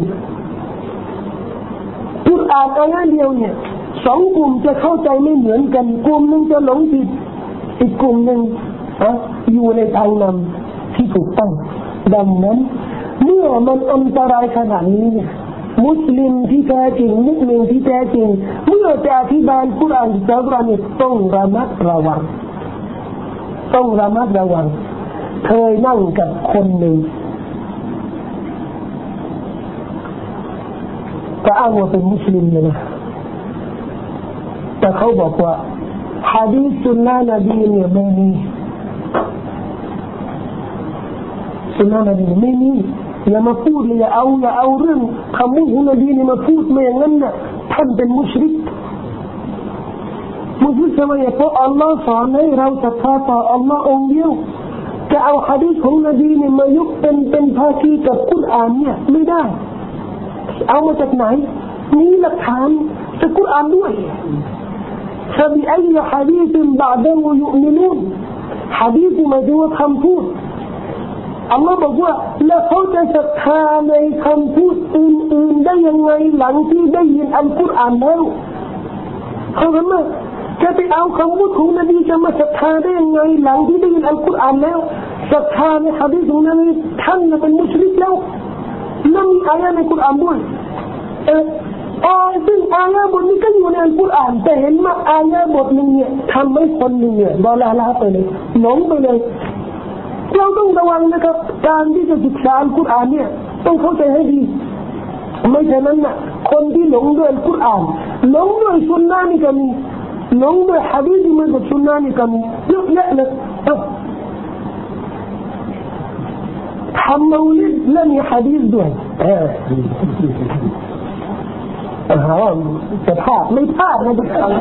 พูดอ่านอายะห์เดียวเนี่ยสองกลุ่มจะเข้าใจไม่เหมือนกันกลุ่มนึงจะหลงผิดอีกกลุ่มนึงอยู่ในทางนำที่ถูกต้องดังนั้นเมื่อมันอันตรายขนาดนี้เนี่ยมุสลิมที่แท้จริงมุสลิมที่แท้จริงเมื่อจะอธิบายกุรอานเนี่ยต้องระมัดระวังเคยนั่งกับคนหนึ่งก็อ้างว่าเป็นมุสลิมเลยนะแต่เขาบอกว่าหะดีษสุนนะนบีเนี่ยไม่มีสุนนะนบีไม่มีอย่ามาพูดเลยอย่าเอาเรื่องคำพูดของนบีนี่มาพูดไม่อย่างนั้นน่ะท่านเป็นมุชริกทำไมเพราะอัลลอฮ์สอนให้เราศรัทธาต่ออัลลอฮ์องค์เดียวจะเอาหะดีษของนบีนี่มายกเป็นภาคีกับกุรอานเนี่ยไม่ได้เอามาจากไหนมีหลักฐานจากกุรอานด้วยفبأي حديث بعده يؤمنون حديث หมายถึงว่าคำพูดอัลลอฮ์บอกว่าแล้วเขาจะศรัทธาในคำพูดอื่นๆได้ยังไงหลังที่ได้ยินอัลกุรอานแล้วเขาทำไมจะไปเอาคำพูดของนบีจะมาศรัทธาได้ยังไงหลังที่ได้ยินอัลกุรอานแล้วศรัทธาในหะดีษของนบีท่านเป็นมุชริกแล้วนั่นมีอายะในกุรอานด้วยซึ่งอายะบทนี้ก็อยู่ในอัลกุรอานแต่เห็นว่าอายะบทนึงเนี่ยทำให้คนนึงเนี่ยดอลาไปเลยหลงไปเลยเราต้องระวังนะครับการที่จะศึกษาอัลกุรอานเนี่ยต้องเข้าใจให้ดีไม่ฉะนั้นน่ะคนที่หลงด้วยอัลกุรอานหลงด้วยสุนนะนี่ก็มีหลงด้วยหะดีษที่มาจากสุนนะนี่ก็มีเยอะแยะเลยทำเมาลิดและมีหะดีษด้วยจะพลาดไม่พลาดนะทุกคน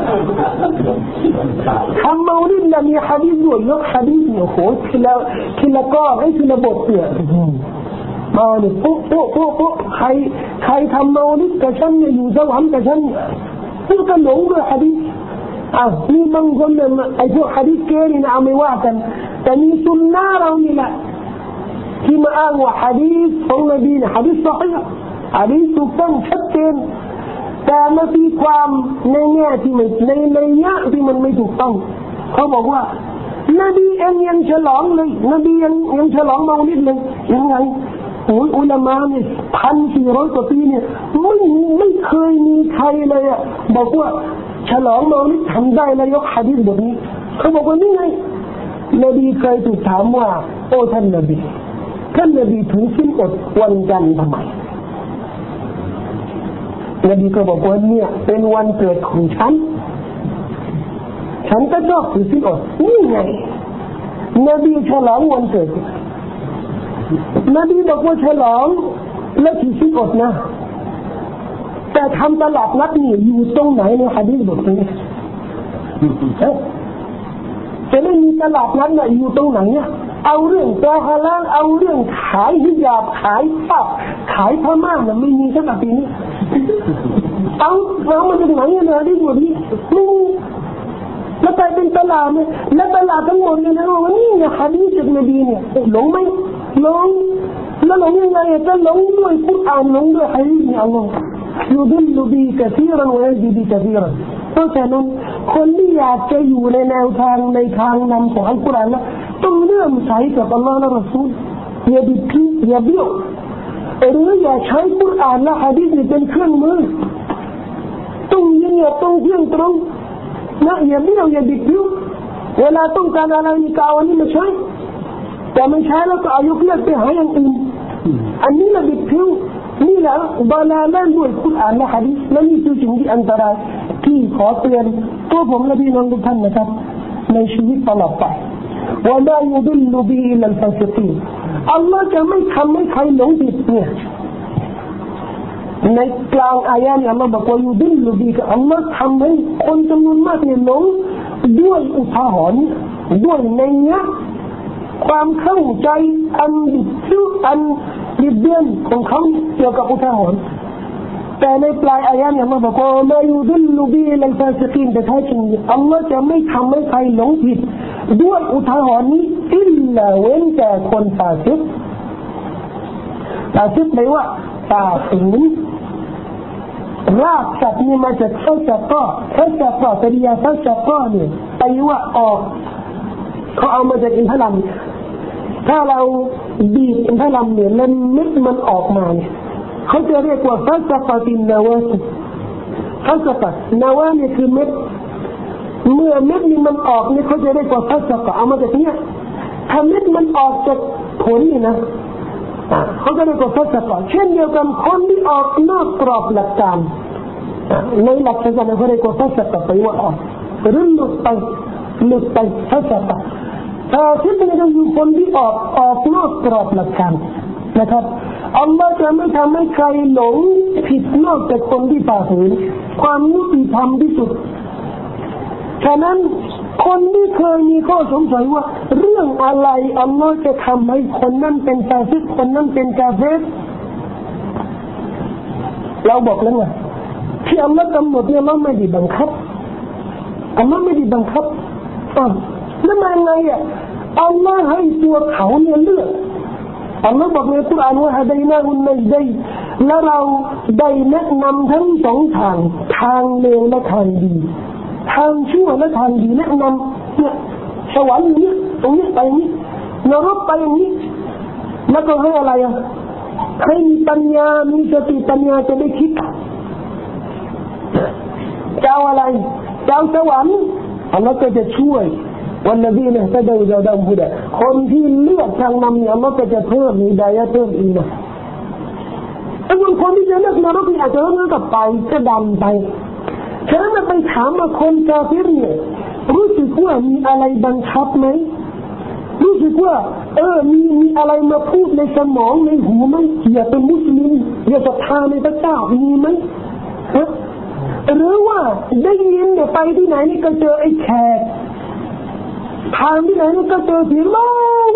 ทำเมาลิดและมีหะดีษด้วยยกหะดีษเนี่ยโหทีละก้อนให้ทีละบทเนี่ยมาเนี่ยปุ๊ใครทำเมาลิดกับฉันเนี่ยอยู่สวรรค์กับฉันนี่ก็หลงด้วยหะดีษมีบางคนเนี่ยไอ้พวกหะดีษเกนี่นะเอาไม่ว่ากันแต่มีสุนนะเรานี่แหละที่มาอ้างว่าหะดีษของนบีเนี่ยหะดีษصحيحหะดีษถูกต้องชัดเจนแต่มาตีความในแง่ที่ไม่ในยะที่มันไม่ถูกต้องเขาบอกว่านบีเองยังฉลองเลยนบียังฉลองเมาลิดเลยยังไงอุลามะเนี่ย1,400 กว่าปีเนี่ยไม่เคยมีใครเลยอ่ะบอกว่าฉลองเมาลิดทำได้แล้วยกหะดีษบทนี้เขาบอกว่านี่ไงนบีเคยถูกถามว่าโอ้ท่านนบีถือศีลอดวันจันทร์ทำไมนบีก็บอกว่าเนี่ยเป็นวันเกิดของฉันก็ชอบถือศีลอดนี่ไงนบีฉลองวันเกิดนบีบอกว่าฉลองและถือศีลอดนะแต่ทำตลาดนัดนี่อยู่ตรงไหนในหะดีษบทนี้จะไม่มีตลาดนัดน่ะอยู่ตรงไหนเนี่ยเอาเรื่องปลาฮาลาลเอาเรื่องขายฮิญาบขายปับขายผ้าม่านน่ะไม่มีสักปีนี้เอามาจากไหนเนี่ยได้หมดนี่แล้วไปเป็นตลาดเนี่ยและตลาดทั้งหมดเนี่ยนะว่านี่เนี่ยหะดีษจากนบีเนี่ยหลงไหมหลงแล้วหลงยังไงจะหลงด้วยกุรอานหลงด้วยหะดีษเนี่ยอัลลอฮ์ยุดิลลุบีกะซีรันวะยะฮดีบิกะซีรันเพราะฉะนั้นคนที่อยากจะอยู่ในแนวทางในทางนำของอัลกุรอานนะต้องเลื่อมใสกับอัลลอฮ์และรอซูลอย่าบิดผิดอย่าเบี้ยวหรืออย่าใช้กุรอานและหะดีษเป็นเครื่องมือต้องยืนหยัดต้องเที่ยงตรงนะอย่าเบี้ยวอย่าบิดผิวเวลาต้องการอะไรนี่ก็เอาอันนี้มาใช้แต่ไม่ใช้แล้วก็เอายกเลิกไปหาอย่างอื่นอันนี้ละบิดผิวนี่แหละบาลาล่นด้วยกุรอานและหะดีษและนี่คือสิ่งที่อันตรายที่ขอเตือนตัวผมและพี่น้องทุกท่านนะครับในชีวิตตลอดไปว่ามายุดิลลุบีอิลลัลฟาซิกีนอัลลอฮ์จะไม่ทำให้ใครหลงผิดเนี่ยในกลางอายะนี้อัลลอฮ์บอกว่ายุดิลลุบีกับอัลลอฮ์ทำให้คนจำนวนมากเนี่ยหลงด้วยอุทาหรณ์ด้วยในเนี้ยความเข้าใจอันบิดเบี้ยนของเขาเกี่ยวกับอุทาหรณ์แต่ในปลายอายะนี้อัลลอฮ์บอกว่ามายุดิลลุบีอิลลัลฟาซิกีนแต่แท้จริงอัลลอฮ์จะไม่ทำให้ใครหลงผิดด้วยอุทาหรณ์นี้อิลลาเว้นแต่คนฟาซิกฟาซิกแปลว่าฟาสิกรากศัพท์นี่มาจากฟัสกะกริยาฟัสกะเนี่ยแปลว่าออกเขาเอามาจากอินทลัมถ้าเราบีบอินทลัมเนี่ยแล้วเม็ดมันออกมาเนี่ยเขาจะเรียกว่าฟัสกะตินนาวะฟัสกะนาวะเนี่ยคือเม็ดเมื่อเม็ดนี้มันออกเนี่ยเขาจะเรียกว่าฟัสกะเอามาจากเนี่ยถ้าเม็ดมันออกจากผลนี่นะเขาจะเรียกว่าฟัสกะเช่นเดียวกันคนที่ออกนอกกรอบหลักการในหลักการเขาเรียกว่าฟัสกะไปว่าออกหรือหลุดไปฟัสกะที่เป็นก็คือคนที่ออกนอกกรอบหลักการนะครับอัลลอฮ์จะไม่ทำให้ใครหลงผิดนอกจากคนที่ฝ่าฝืนความยุติธรรมที่สุดฉะนั้นคนที่เคยมีข้อสงสัยว่าเรื่องอะไรอัลลอฮ์จะทำให้คนนั้นเป็นฟาซิกคนนั้นเป็นกาเฟรเราบอกแล้วไงที่อัลลอฮ์กำหนดเนี่ยอัลลอฮ์ไม่ได้บังคับอัลลอฮ์ไม่ได้บังคับแล้วมันไงอ่ะอัลลอฮ์ให้ตัวเขาเนี่ยเลือกอัลลอฮ์บอกในกุรอานว่าฮะดัยนาฮุนนัจดัยและเราได้แนะนำทั้งสองทางเลวและทางดีทางชั่วและทางดีแนะนำเนี่ยสวรรค์นี้ตรงนี้ไปนี้นรกไปนี้แล้วก็ให้อะไรอ่ะให้มีปัญญามีสติปัญญาจะได้คิดเจ้าอะไรเจ้าสวรรค์อัลลอฮ์ก็จะช่วยวันนบีเนี่ยจะได้ดำพุดะคนที่เลือกทางนำเนี่ยอัลลอฮ์ก็จะเพิ่มฮิดายะห์เพิ่มอีกนะไอ้คนที่จะเลือกนรกเนี่ยอาจจะเลือกกับไปก็ดำไปฉะนั้นไปถามว่าคนกาเฟรเนี่ยรู้สึกว่ามีอะไรบังคับไหมรู้สึกว่ามีอะไรมาพูดในสมองในหูไหมอย่าเป็นมุสลิมอย่าศรัทธาในพระเจ้ามีไหมหรือว่าได้ยินเนี่ยไปที่ไหนนี่ก็เจอไอ้แขกทางที่ไหนนี่ก็เจอเสียงร้อง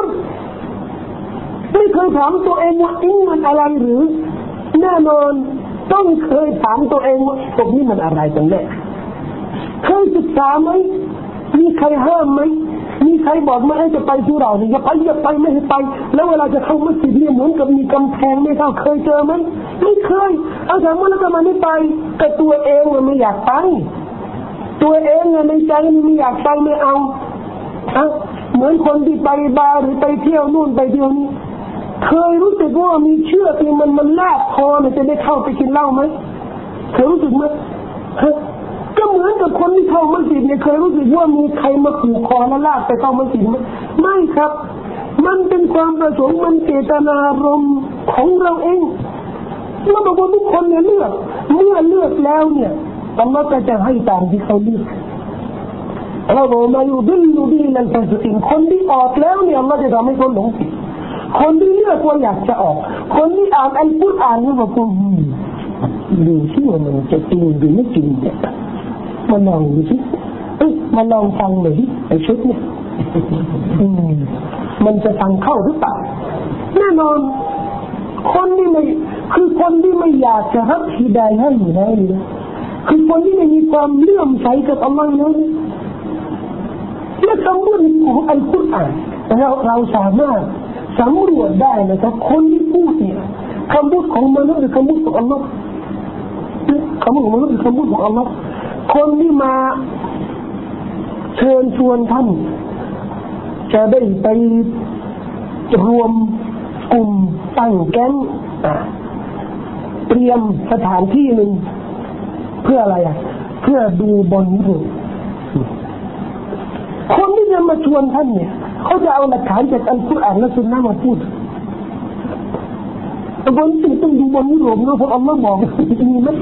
ไม่เคยถามตัวเองว่ามันอะไรหรือแน่นอนต้องเคยถามตัวเองว่าตรงนี้มันอะไรกันแน่เคยศึกษาไหมมีใครห้ามไหมมีใครบอกไม่ให้จะไปที่เราเนี่ยอย่าไปไม่ให้ไปแล้วเวลาจะเข้ามัสยิดเนี่ยเหมือนกับมีกำแพงไม่เท่าเคยเจอไหมไม่เคยเอาถามว่าแล้วทำไมไม่ไปแต่ตัวเองมันไม่อยากไปตัวเองในใจไม่อยากไปไม่เอาเหมือนคนที่ไปบาร์หรือไปเที่ยวนู่นไปเที่ยวนี้เคยรู้สึกว่ามีเชือกที่มันลากคอมันจะได้เข้าไปกินเหล้าไหมเคยรู้สึกไหมก็เหมือนกับคนที่เข้ามัสยิดเนี่ยเคยรู้สึกว่ามีใครมาผูกคอแล้วลากไปเข้ามัสยิดไหมไม่ครับมันเป็นความประสงค์มันเจตนารมณ์ของเราเองเราบอกว่าทุกคนเนี่ยเลือกเมื่อเลือกแล้วเนี่ยอัลลอฮ์ก็จะให้ตามที่เขาเลือกเราบอกมาอยู่ดิลลุบีนัลฟาซิกีนคนที่ออกแล้วเนี่ยอัลลอฮ์จะทำให้คนหลงผิดคนที่เลือกว่าอยากจะออกคนที่อ่านอัลกุรอานนี่บอกว่าดูสิว่ามันจะจริงหรือไม่จริงเนี่ยมาลองดูสิมาลองฟังหน่อยไอ้ชุดเนี่ยมันจะฟังเข้าหรือเปล่าแน่นอนคนที่ไม่คือคนที่ไม่อยากจะรับฮิดายะห์อยู่แล้วนี่คือคนที่ไม่มีความเลื่อมใสกับอัลลอฮ์แล้วและคำพูดของอัลกุรอานเราสามารถสำรวจได้นะครับคนที่พูดเนี่ยคำพูดของมนุษย์หรือคำพูดของอัลลอฮ์คำพูดของมนุษย์คำพูดของอัลลอฮ์คนที่มาเชิญชวนท่านจะได้ไปรวมกลุ่มตั้งแก๊งเตรียมสถานที่หนึ่งเพื่ออะไรเพื่อดูบอลยุโรปคนที่จะมาชวนท่านเนี่ยเขาจะเอาหลักฐานจากอัลกุรอานและซุนนะห์มาพูดบอลที่ต้องดูบอลยุโรปนะเพราะอัลลอฮ์บอกมีไหม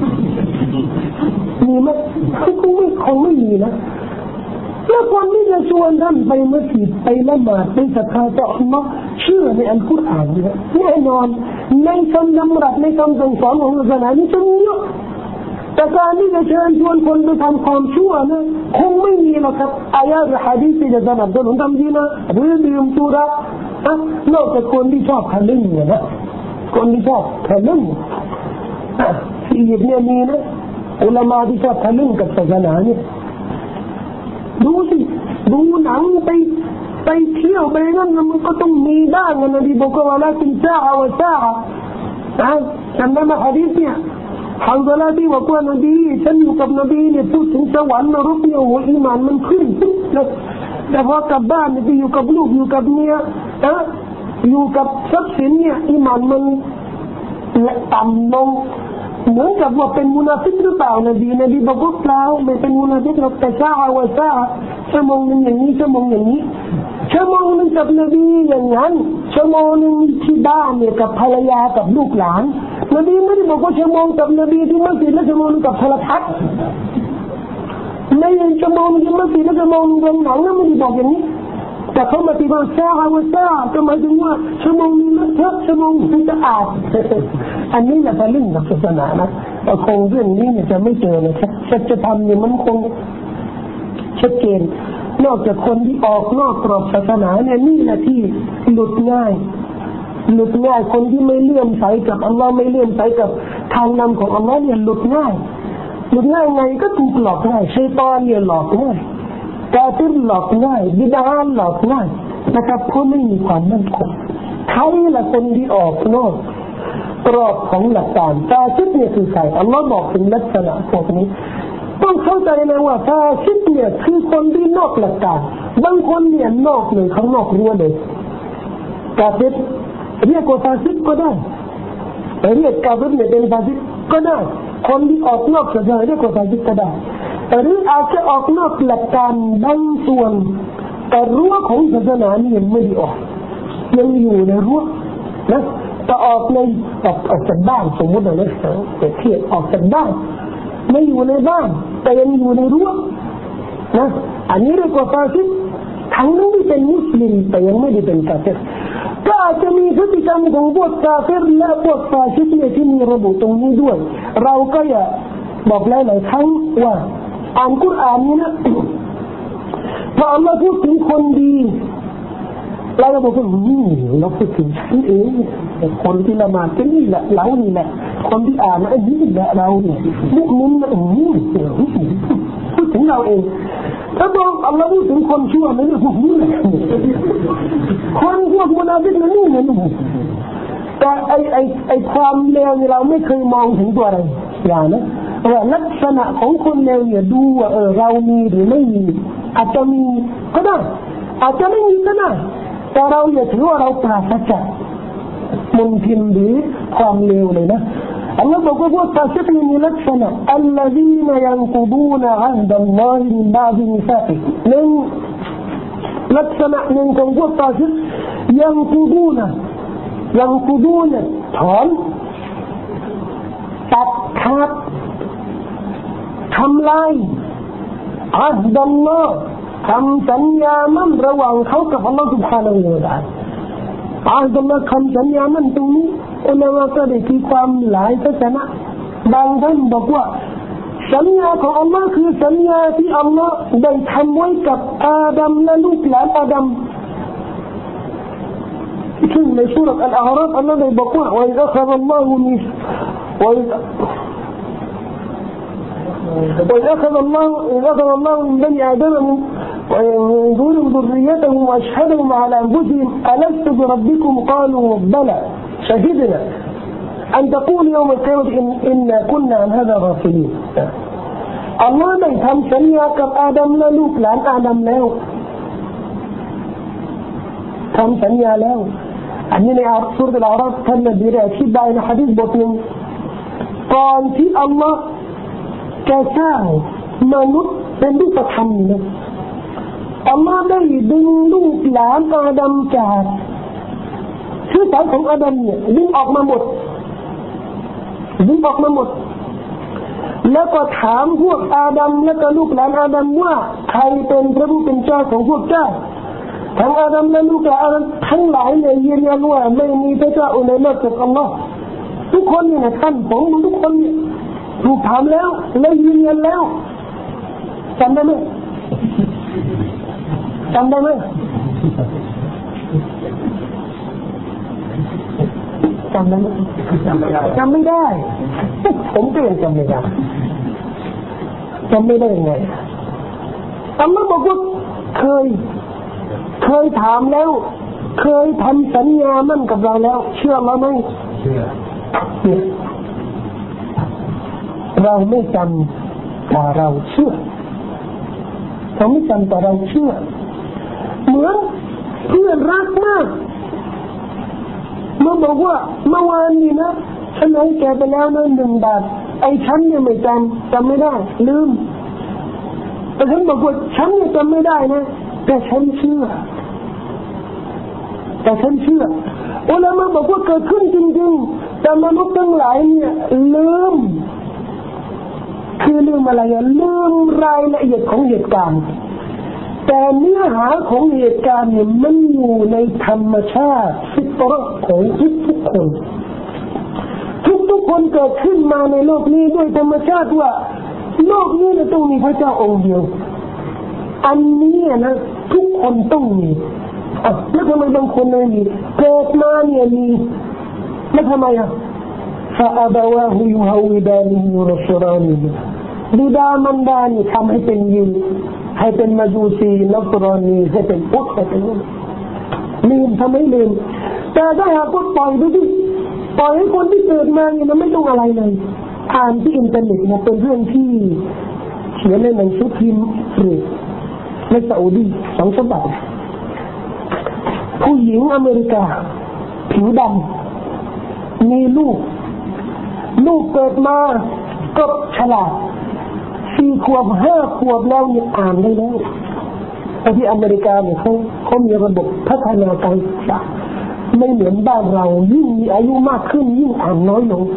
คงไม่มีนะแล้วคนที่จะชวนท่านไปมัสยิดไปละหมาดไปศรัทธาต่ออัลลอฮ์เชื่อในอัลกุรอานเนี่ยแน่นอนในคำดำรัสในคำสั่งสอนของศาสนานี้จะมีเยอะแต่การที่จะเชิญชวนคนไปทำความชั่วนะคงไม่มีหรอกครับอายะห์หรือหะดีษที่จะสนับสนุนทำดีนะหรือดื่มสุรานอกจากคนที่ชอบทะลึ่งเนี่ยนะคนที่ชอบทะลึ่งที่อียิปต์เนี่ยมีนะอุลามะที่ชอบทะลึ่งกับศาสนาเนี่ยดูสิดูหนังไปเที่ยวไปนั่นมันก็ต้องมีบ้างนะที่บอกว่าละกินซ่าเอาซ่าจำได้ไหมหะดีษเนี่ยฮัมซาลาที่บอกว่านบีฉันอยู่กับนบีเนี่ยพูดถึงสวรรค์นรกเนี่ยโอ้อีหม่านมันขึ้นแต่พอกลับบ้านไปอยู่กับลูกอยู่กับเมียอยู่กับทรัพย์สินเนี่ยอีหม่านมันต่ำลงเหมือนกับว่าเป็นมุนาฟิกหรือเปล่านบีบอกว่าเปล่าไม่เป็นมุนาฟิกหรอกแต่ซ่าว่าซ่าชั่วโมงนึงอย่างนี้ชั่วโมงอย่างนี้ชั่วโมงนึงกับนบีอย่างนั้นชั่วโมงนึงที่บ้านเนี่ยกับภรรยากับลูกหลานนบีไม่ได้บอกว่าชั่วโมงกับนบีที่มัสยิดและชั่วโมงกับโทรทัศน์ไม่ใช่ชั่วโมงที่มัสยิดและชั่วโมงบนหนังนะไม่ได้บอกอย่างนี้แต่เขามาตีว่าซ่าว่าซ่าก็หมายถึงว่าชั่วโมงนี้นะชั่วโมงนี้จะอาบอันนี้แหละเป็นเรื่องกับศาสนานะแต่คงเรื่องนี้เนี่ยจะไม่เจอเลยจะทำเนี่ยมันคงชัดเจนนอกจากคนที่ออกนอกกรอบศาสนาเนี่ยนี่แหละที่หลุดง่ายคนที่ไม่เลื่อมใสกับอัลลอฮ์ไม่เลื่อมใสกับทางนำของอัลลอฮ์เนี่ยหลุดง่ายไงก็ถูกหลอกง่ายชัยฏอนเนี่ยหลอกง่ายกาฟิรหลอกง่ายบิดาหลอกง่ายนะครับเพราะไม่มีความมั่นคงใครละคนที่ออกนอกกรอบของหลักการกาฟิรเนี่ยคือใครอัลลอฮ์บอกถึงลักษณะพวกนี้ต้องเข้าใจนะว่ากาฟิรเนี่ยคือคนที่นอกหลักการบางคนเนี่ยนอกเลยข้างนอกรั้วเลยกาฟิรเรียกว่าฟาซิกก็ได้เรียกกาฟิรเนี่ยเป็นฟาซิกก็ได้คนที่ออกนอกศาสนาเรียกว่าฟาซิกก็ได้หรืออาจจะออกนอกหลักการบางส่วนแต่รั้วของศาสนานี่ยังไม่ได้ออกยังอยู่ในรั้วนะแต่ออกจากบ้านสมมตินะแต่เทียบออกจากบ้านไม่อยู่ในบ้านแต่ยังอยู่ในรั้วนะอันนี้เรียกว่าฟาซิกทั้งนั้นที่เป็นมุสลิมแต่ยังไม่ได้เป็นกาเฟรก็อาจจะมีพฤติกรรมของพวกกาเฟรและพวกฟาซิกเนี่ยที่มีระบุตรงนี้ด้วยเราก็อย่าบอกหลายครั้งว่าอ่านกุรอานนี่นะพออัลลอฮ์พูดถึงคนดีเราก็บอกว่าเราพูดถึงฉันเองคนที่ละหมาดก็นี่แหละเรานี่แหละคนที่อ่านไอ้นี่แหละเราเนี่ยมุสลิมนะพูดถึงเราเองถ้าบอกอัลลอฮ์พูดถึงคนชั่วนั่นพวกนี้แหละคนพวกมุนาฟิกนั่นนี่นะแต่ไอความเลวนี่เราไม่เคยมองถึงตัวอะไรอย่างนะว่าลักษณะของคนเลวเนี่ยดูว่าเรามีหรือไม่มีอาจจะมีก็ได้อาจจะไม่มีก็ได้แต่เราอย่าถือว่าเราปราศจากมลทินหรือความเลวเลยนะอัลลอฮ์บอกว่าพวกฟาซิกมีลักษณะอัลลซีนยังกุดูนอัฮดัลลอฮิมินบาดิมิซาอิหนึ่งลักษณะหนึ่งของพวกฟาซิกยังกุดูนถอนตัดขาดทำลายอัฮดัลลอฮ์คำสัญญามั่นระหว่างเขากับอัลลอฮ์ سبحانه และ تعالى อัฮดัลลอฮ์คำสัญญามั่นตรงนี้อุลามะก็ได้ตีความหลายศาสนาบางท่านบอกว่าสัญญาของอัลลอฮ์คือสัญญาที่อัลลอฮ์ได้ทำไว้กับอาดัมและลูกหลานอาดัมซึ่งในซูเราะห์อัลอาราฟอัลลอฮ์ได้บอกว่าوَإِذْ أَخَذَ اللَّهُ من بني آدم من ظهورهم ذريتهم وأشهدهم على أنفسهم ألست بربكم قالوا بلى شهدنا อันตะกูลยอมเกิดอินนะคุณนาฮะดะรอฟิลีอัลลอฮ์ได้ทำสัญญากับอาดัมและลูกหลานอาดัมแล้วทำสัญญาแล้วอันนี้ในสุรอัลอาราฟท่านนบีได้อธิบายในหะดีษบทหนึ่งก่อนที่อัลลอฮ์จะสร้างมนุษย์เป็นรูปธรรมนะอัลลอฮ์ได้ดึงลูกหลานอาดัมจากเชื้อสายของอาดัมเนี่ยดึงออกมาหมดแล้วก็ถามพวกอาดัมและก็ลูกหลานอาดัมว่าใครเป็นพระผู้เป็นเจ้าของพวกเจ้าทั้งอาดัมและลูกหลานอาดัมทั้งหลายเนี่ยยืนยันว่าไม่มีพระเจ้าอื่นใดนอกจากอัลลอฮ์ทุกคนเนี่ยท่านผมทุกคนเนี่ยถูกถามแล้วและยืนยันแล้วจำได้ไหมจำไม่ได้ผมก็ยังจำไม่ได้ยังไงอัลลอฮ์บอกว่าเคยถามแล้วเคยทำสัญญามั่นกับเราแล้วเชื่อเราไหมเชื่อเราไม่จำแต่เราเชื่อเราไม่จำแต่เราเชื่อเหมือนเพื่อนรักมากมาบอกว่าเมื่อวานนี้นะฉันให้แกไปแล้วนะ1 บาทไอ้ฉันเนี่ยไม่จำไม่ได้ลืมแต่ฉันบอกว่าฉันเนี่ยจำไม่ได้นะแต่ฉันเชื่ออุลามะบอกว่าเกิดขึ้นจริงๆแต่มนุษย์ทั้งหลายเนี่ยลืมคือลืมอะไรลืมรายละเอียดของเหตุการณ์แต่เนื้อหาของเหตุการณ์เนี่ยมันอยู่ในธรรมชาติฟิตเราะห์ของทุกคนเกิดขึ้นมาในโลกนี้ด้วยธรรมชาติว่าโลกนี้เนี่ยต้องมีพระเจ้าองค์เดียวอันนี้นะทุกคนต้องมีแล้วทำไมบางคนไม่มีเกิดมาเนี่ยมีแล้วทำไมفأبواه يهودانه ونصرانه บิดามารดานี่ทำให้เป็นยิวให้เป็นมัจูซีนัสรอนีให้เป็นพุทธให้เป็นลืมทำให้ลืมแต่ถ้าหากว่าปล่อยให้คนที่เกิดมาเนี่ยมันไม่ต้องอะไรเลยอ่านที่อินเทอร์เน็ตเนี่ยเป็นเรื่องที่เขียนในหนังสือพิมพ์ในซาอุดี2 ฉบับผู้หญิงอเมริกาผิวดำมีลูกเกิดมาก็ฉลาด4 ขวบ 5 ขวบแล้วเนี่ยอ่านได้แล้วแต่ที่อเมริกาเนี่ยเขามีระบบพัฒนาการศึกษาไม่เหมือนบ้านเรายิ่งมีอายุมากขึ้นยิ่งอ่านน้อยลง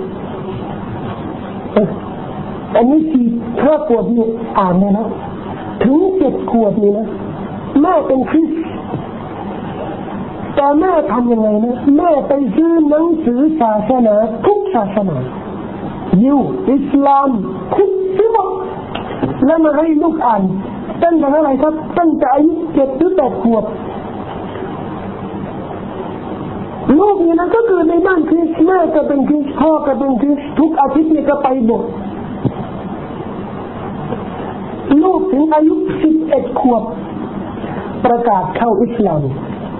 อันนี้4-5 ขวบนี่อ่านได้แล้วถึง7 ขวบนี่นะแม่เป็นคริสต์แต่แม่ทำยังไงนะแม่ไปซื้อหนังสือศาสนาทุกศาสนายิวอิสลามทุกที่หมดแล้วมาให้ลูกอ่านตั้งแต่อะไรครับตั้งแต่อายุ7 หรือ 8 ขวบลูกนี่นะก็เกิดในบ้านคริสต์แม่ก็เป็นคริสต์พ่อก็เป็นคริสต์ทุกอาทิตย์นี่ก็ไปโบสถ์ลูกถึงอายุ11 ขวบประกาศเข้าอิสลาม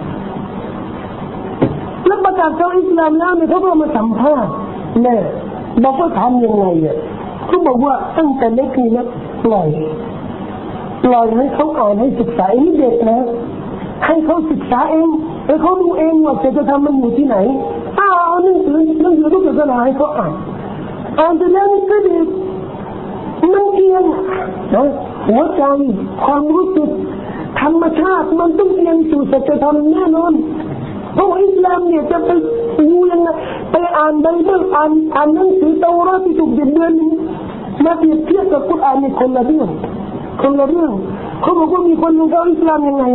แล้วประกาศเข้าอิสลามแล้วเนี่ยเขาก็มาสัมภาษณ์แม่บอกว่าทำยังไงอ่ะเขาบอกว่าตั้งแต่เล็กนี่นะปล่อยให้เขาอ่านให้ศึกษาเองเด็กนะให้เขาศึกษาเองให้เขาดูเองว่าจะทำมันอยู่ที่ไหนเอาหนังสือทุกศาสนาให้เขาอ่านไปแล้วนี่ก็ดีมันเอียงนะหัวใจความรู้สึกธรรมชาติมันต้องเอียงสู่สัจธรรมแน่นอนเพราะอิสลามเนี่ยจะไปยังไงไปอ่านไบเบิลอ่านหนังสือเตาราที่ถูกบิดเบือนมาเปรียบเทียบกับกุรอานนี่คนละเรื่องเขาบอกว่ามีคนนึงเข้าอิสลามยังไง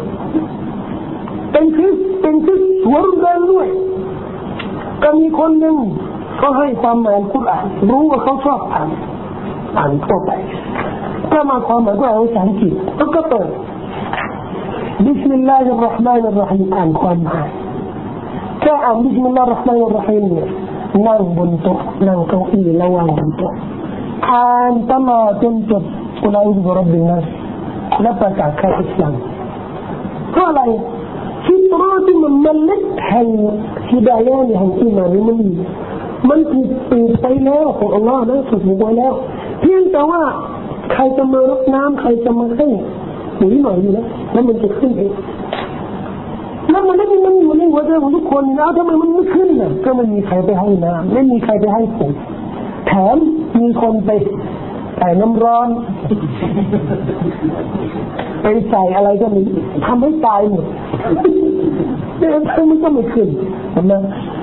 เป็นคริสต์หัวรุ่นเดินด้วยก็มีคนนึงเขาให้ความหมายกุรอานรู้ว่าเขาชอบอ่านทั่วไปก็มาความหมายก็เอาภาษาอังกฤษก็เปิดบิสมิลลาฮิรเราะห์มานิรเราะฮีมอ่านความหมายแค่อ่านบิสมิลลาฮิรเราะห์มานิรเราะฮีมเนี่ยนั่งบนโต๊ะนั่งเก้าอี้ระหว่างบนโต๊ะอ่านตลอดจนจบกุลาอุบิรับบินนัสและประกาศเข้าอิสลามเพราะอะไรฟิตเราะห์ที่มันเล็กแห่งฮิดายะห์แห่งอีหม่านมันมีมันถูกปลูกไปแล้วของอัลลอฮ์นะถูกปลูกไว้แล้วเพียงแต่ว่าใครจะมารดน้ำใครจะมาให้ปุ๋ยหน่อยอยู่นะแล้วมันจะขึ้นเองแล้วมันอยู่ในหัวใจของทุกคนนะทำไมมันไม่ขึ้นน่ะก็ไม่มีใครไปให้น้ำไม่มีใครไปให้ปุ๋ยแถมมีคนไปใส่น้ำร้อนไปใส่อะไรก็มีทำให้ตายหมดเนี่ยมันก็ไม่ขึ้นเห็นไหม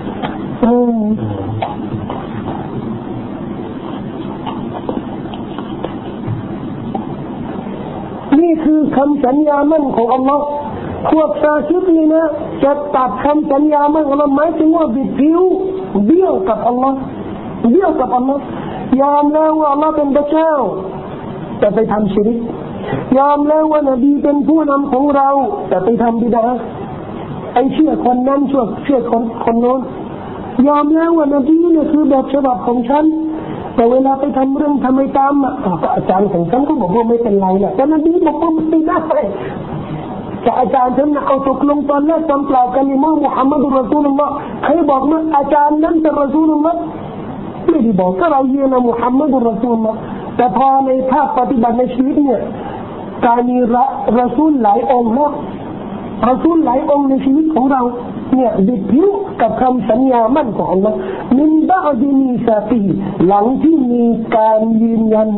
นี่คือคำสัญญามั่นของอัลลอฮ์พวกซาชิดนี่นะจะตัดคำสัญญามั่นของอัลลอฮ์หมายถึงว่าบิดผิวเบี้ยวกับอัลลอฮ์เบี้ยวกับอัลลอฮ์ยอมแล้วว่าอัลลอฮ์เป็นพระเจ้าแต่ไปทำชิริกยอมแล้วว่านบีเป็นผู้นำของเราแต่ไปทำบิดาไอเชื่อคนนั้นเชื่อคนโน้นยอมแล้วว่านบีเนี่ยคือแบบฉบับของฉันแต่เวลาไปทำเรื่องทำไมตามก็อาจารย์ของฉันก็บอกว่าไม่เป็นไรแหละแต่นบีบอกว่าไม่ได้แต่อาจารย์ฉันเอาตกลงตอนแรกตอนกล่าวกันอิมามมุฮัมมัดรอซูลุลลอฮ์ใครบอกว่าอาจารย์นั้นเป็นรอซูลุลลอฮ์ไม่ได้บอกก็เราเรียนมุฮัมมัดรอซูลุลลอฮ์แต่พอในภาคปฏิบัติในชีวิตเนี่ยการมีรอซูลหลายองค์นะรอซูลหลายองค์ในชีวิตของเราเนี่ยบิดผิวกับคำสัญญามั่นของอัลลอฮ์มินบะอดิมีซาฟีหลังที่มีการยืนยัน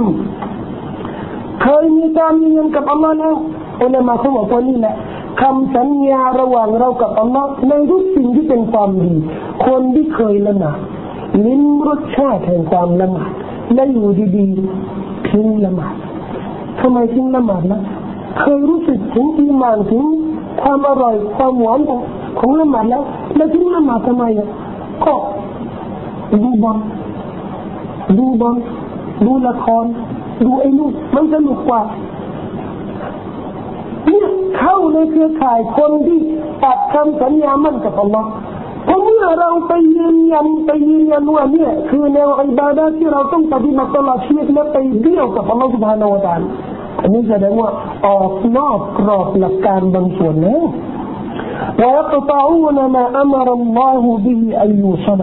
เคยมีการยืนยันกับอัลลอฮ์แล้วอุลามะเขาบอกว่านี่แหละคำสัญญาระหว่างเรากับอัลลอฮ์ในทุกสิ่งที่เป็นความดีคนที่เคยละหมาดลิ้มรสชาติแห่งความละหมาดและอยู่ดีๆทิ้งละหมาดทำไมทิ้งละหมาดนะเคยรู้สึกถึงอีหม่านถึงความอร่อยความหวานของละหมาดแล้วทิ้งละหมาดทำไมอ่ะก็ดูบอลดูละครดูไอ้นู่นมันสนุกกว่าเนี่ยเข้าในเครือข่ายคนที่ตัดคำสัญญามั่นกับอัลลอฮ์เพราะเมื่อเราไปยืนยันว่าเนี่ยคือแนวอิบาดะห์ที่เราต้องปฏิบัติตลอดชีวิตและไปเดี่ยวกับอัลลอฮ์ซุบฮานะฮูวะตะอาลาอันนี้แสดงว่าออกนอกกรอบหลักการบางส่วนแล้วويقطعون ما أمر الله به أن يوصل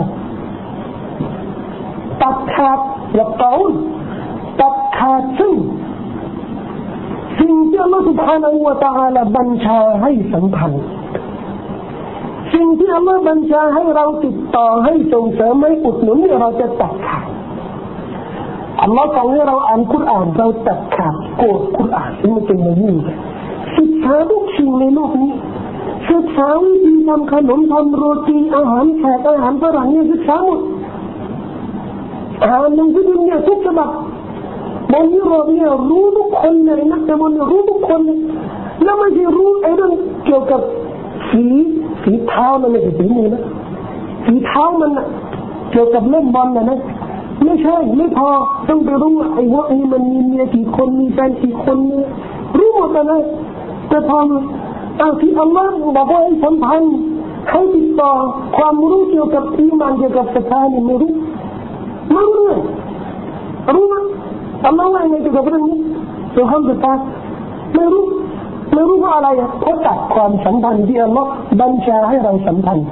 ตัดขาดيقطعون ตัดขาดซึ่งสิ่งที่อัลลอฮฺ سبحانه และ تعالى บัญชาให้สัมพันธ์สิ่งที่อัลลอฮฺบัญชาให้เราติดต่อให้ส่งเสริมให้อุดหนุนเราจะตัดขาดอัลลอฮฺสั่งให้เราอ่านกุรอานเราตัดขาดโกรธกุรอานที่มันเป็นอย่างนี้ศึกษาทุกสิ่งในโลกนี้ศึกษาวิธีทำขนมทำโรตีอาหารแขกอาหารฝรั่งเนี่ยศึกษาหมดอ่านหนังสือพิมพ์เนี่ยทุกฉบับบนยุโรปเนี่ยรู้ทุกคนเลยนักแต่บนรู้ทุกคนแล้วไม่ใช่รู้ไอ้เรื่องเกี่ยวกับฝีเท้ามันไม่ใช่ฝีมือนะฝีเท้ามันเกี่ยวกับเล่นบอลนะไม่ใช่ไม่พอต้องไปรู้ไอ้พวกนี้มันมีเมียกี่คนมีแฟนกี่คนเนี่ยรู้หมดนะแต่พอที่อัลลอฮ์บอกว่าให้สัมพันธ์ให้ติดต่อความรู้เกี่ยวกับอีหม่านเกี่ยวกับศรัทธานี่ไม่รู้เลยรู้ไหมอัลลอฮ์ว่าไงเกี่ยวกับเรื่องนี้เรื่องศรัทธาไม่รู้ว่าอะไรเพราะตัดความสัมพันธ์ที่อัลลอฮ์บัญชาให้เราสัมพันธ์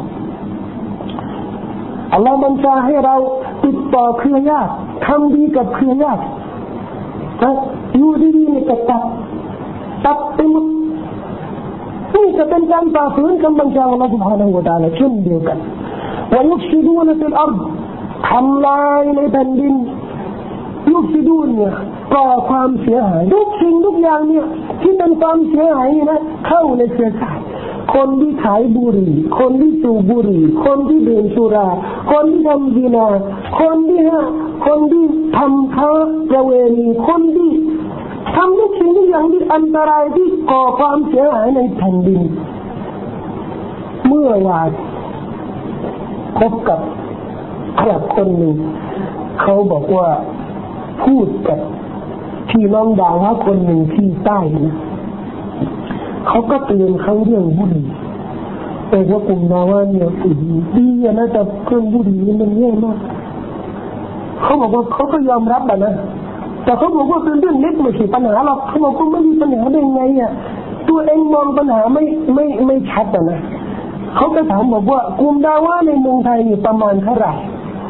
อัลลอฮ์บัญชาให้เราติดต่อเครือญาติทำดีกับเครือญาติอยู่ดีๆเนี่ยตัดไปหมดนี่จะเป็นการฝ่าฝืนคำบัญชาของอัลลอฮฺ سبحانه และ تعالى เช่นเดียวกันويفسدون في الأرض ทำลายในแผ่นดินยุฟซิดูนเนี่ยก่อความเสียหายทุกสิ่งทุกอย่างเนี่ยที่เป็นความเสียหายนะเข้าในเครือข่ายคนที่ขายบุหรี่คนที่สูบบุหรี่คนที่ดื่มสุราคนที่ทำซินาคนที่ทำค้าประเวณีคนที่ทำทุกสิ่งทุกอย่างที่อันตรายที่ก่อความเสียหายในแผ่นดินเมื่อวานพบกับคนหนึ่งเขาบอกว่าพูดกับพี่น้องดาวว่าคนหนึ่งที่ใต้นะเขาก็เตือนเขาเรื่องบุหรี่แต่ว่ากลุ่มดาวเนี่ยดีนะแต่เครื่องบุหรี่มันแย่มากเขาบอกว่าเขาก็ยอมรับนะแต่เขาบอกว่าเป็นเรื่องเล็กไม่ใช่ปัญหาหรอกเขาบอกว่าไม่มีปัญหาได้ไงอ่ะตัวเองมองปัญหาไม่ชัดนะเขาก็ถามบอกว่ากลุ่มดาวในเมืองไทยอยู่ประมาณเท่าไหร่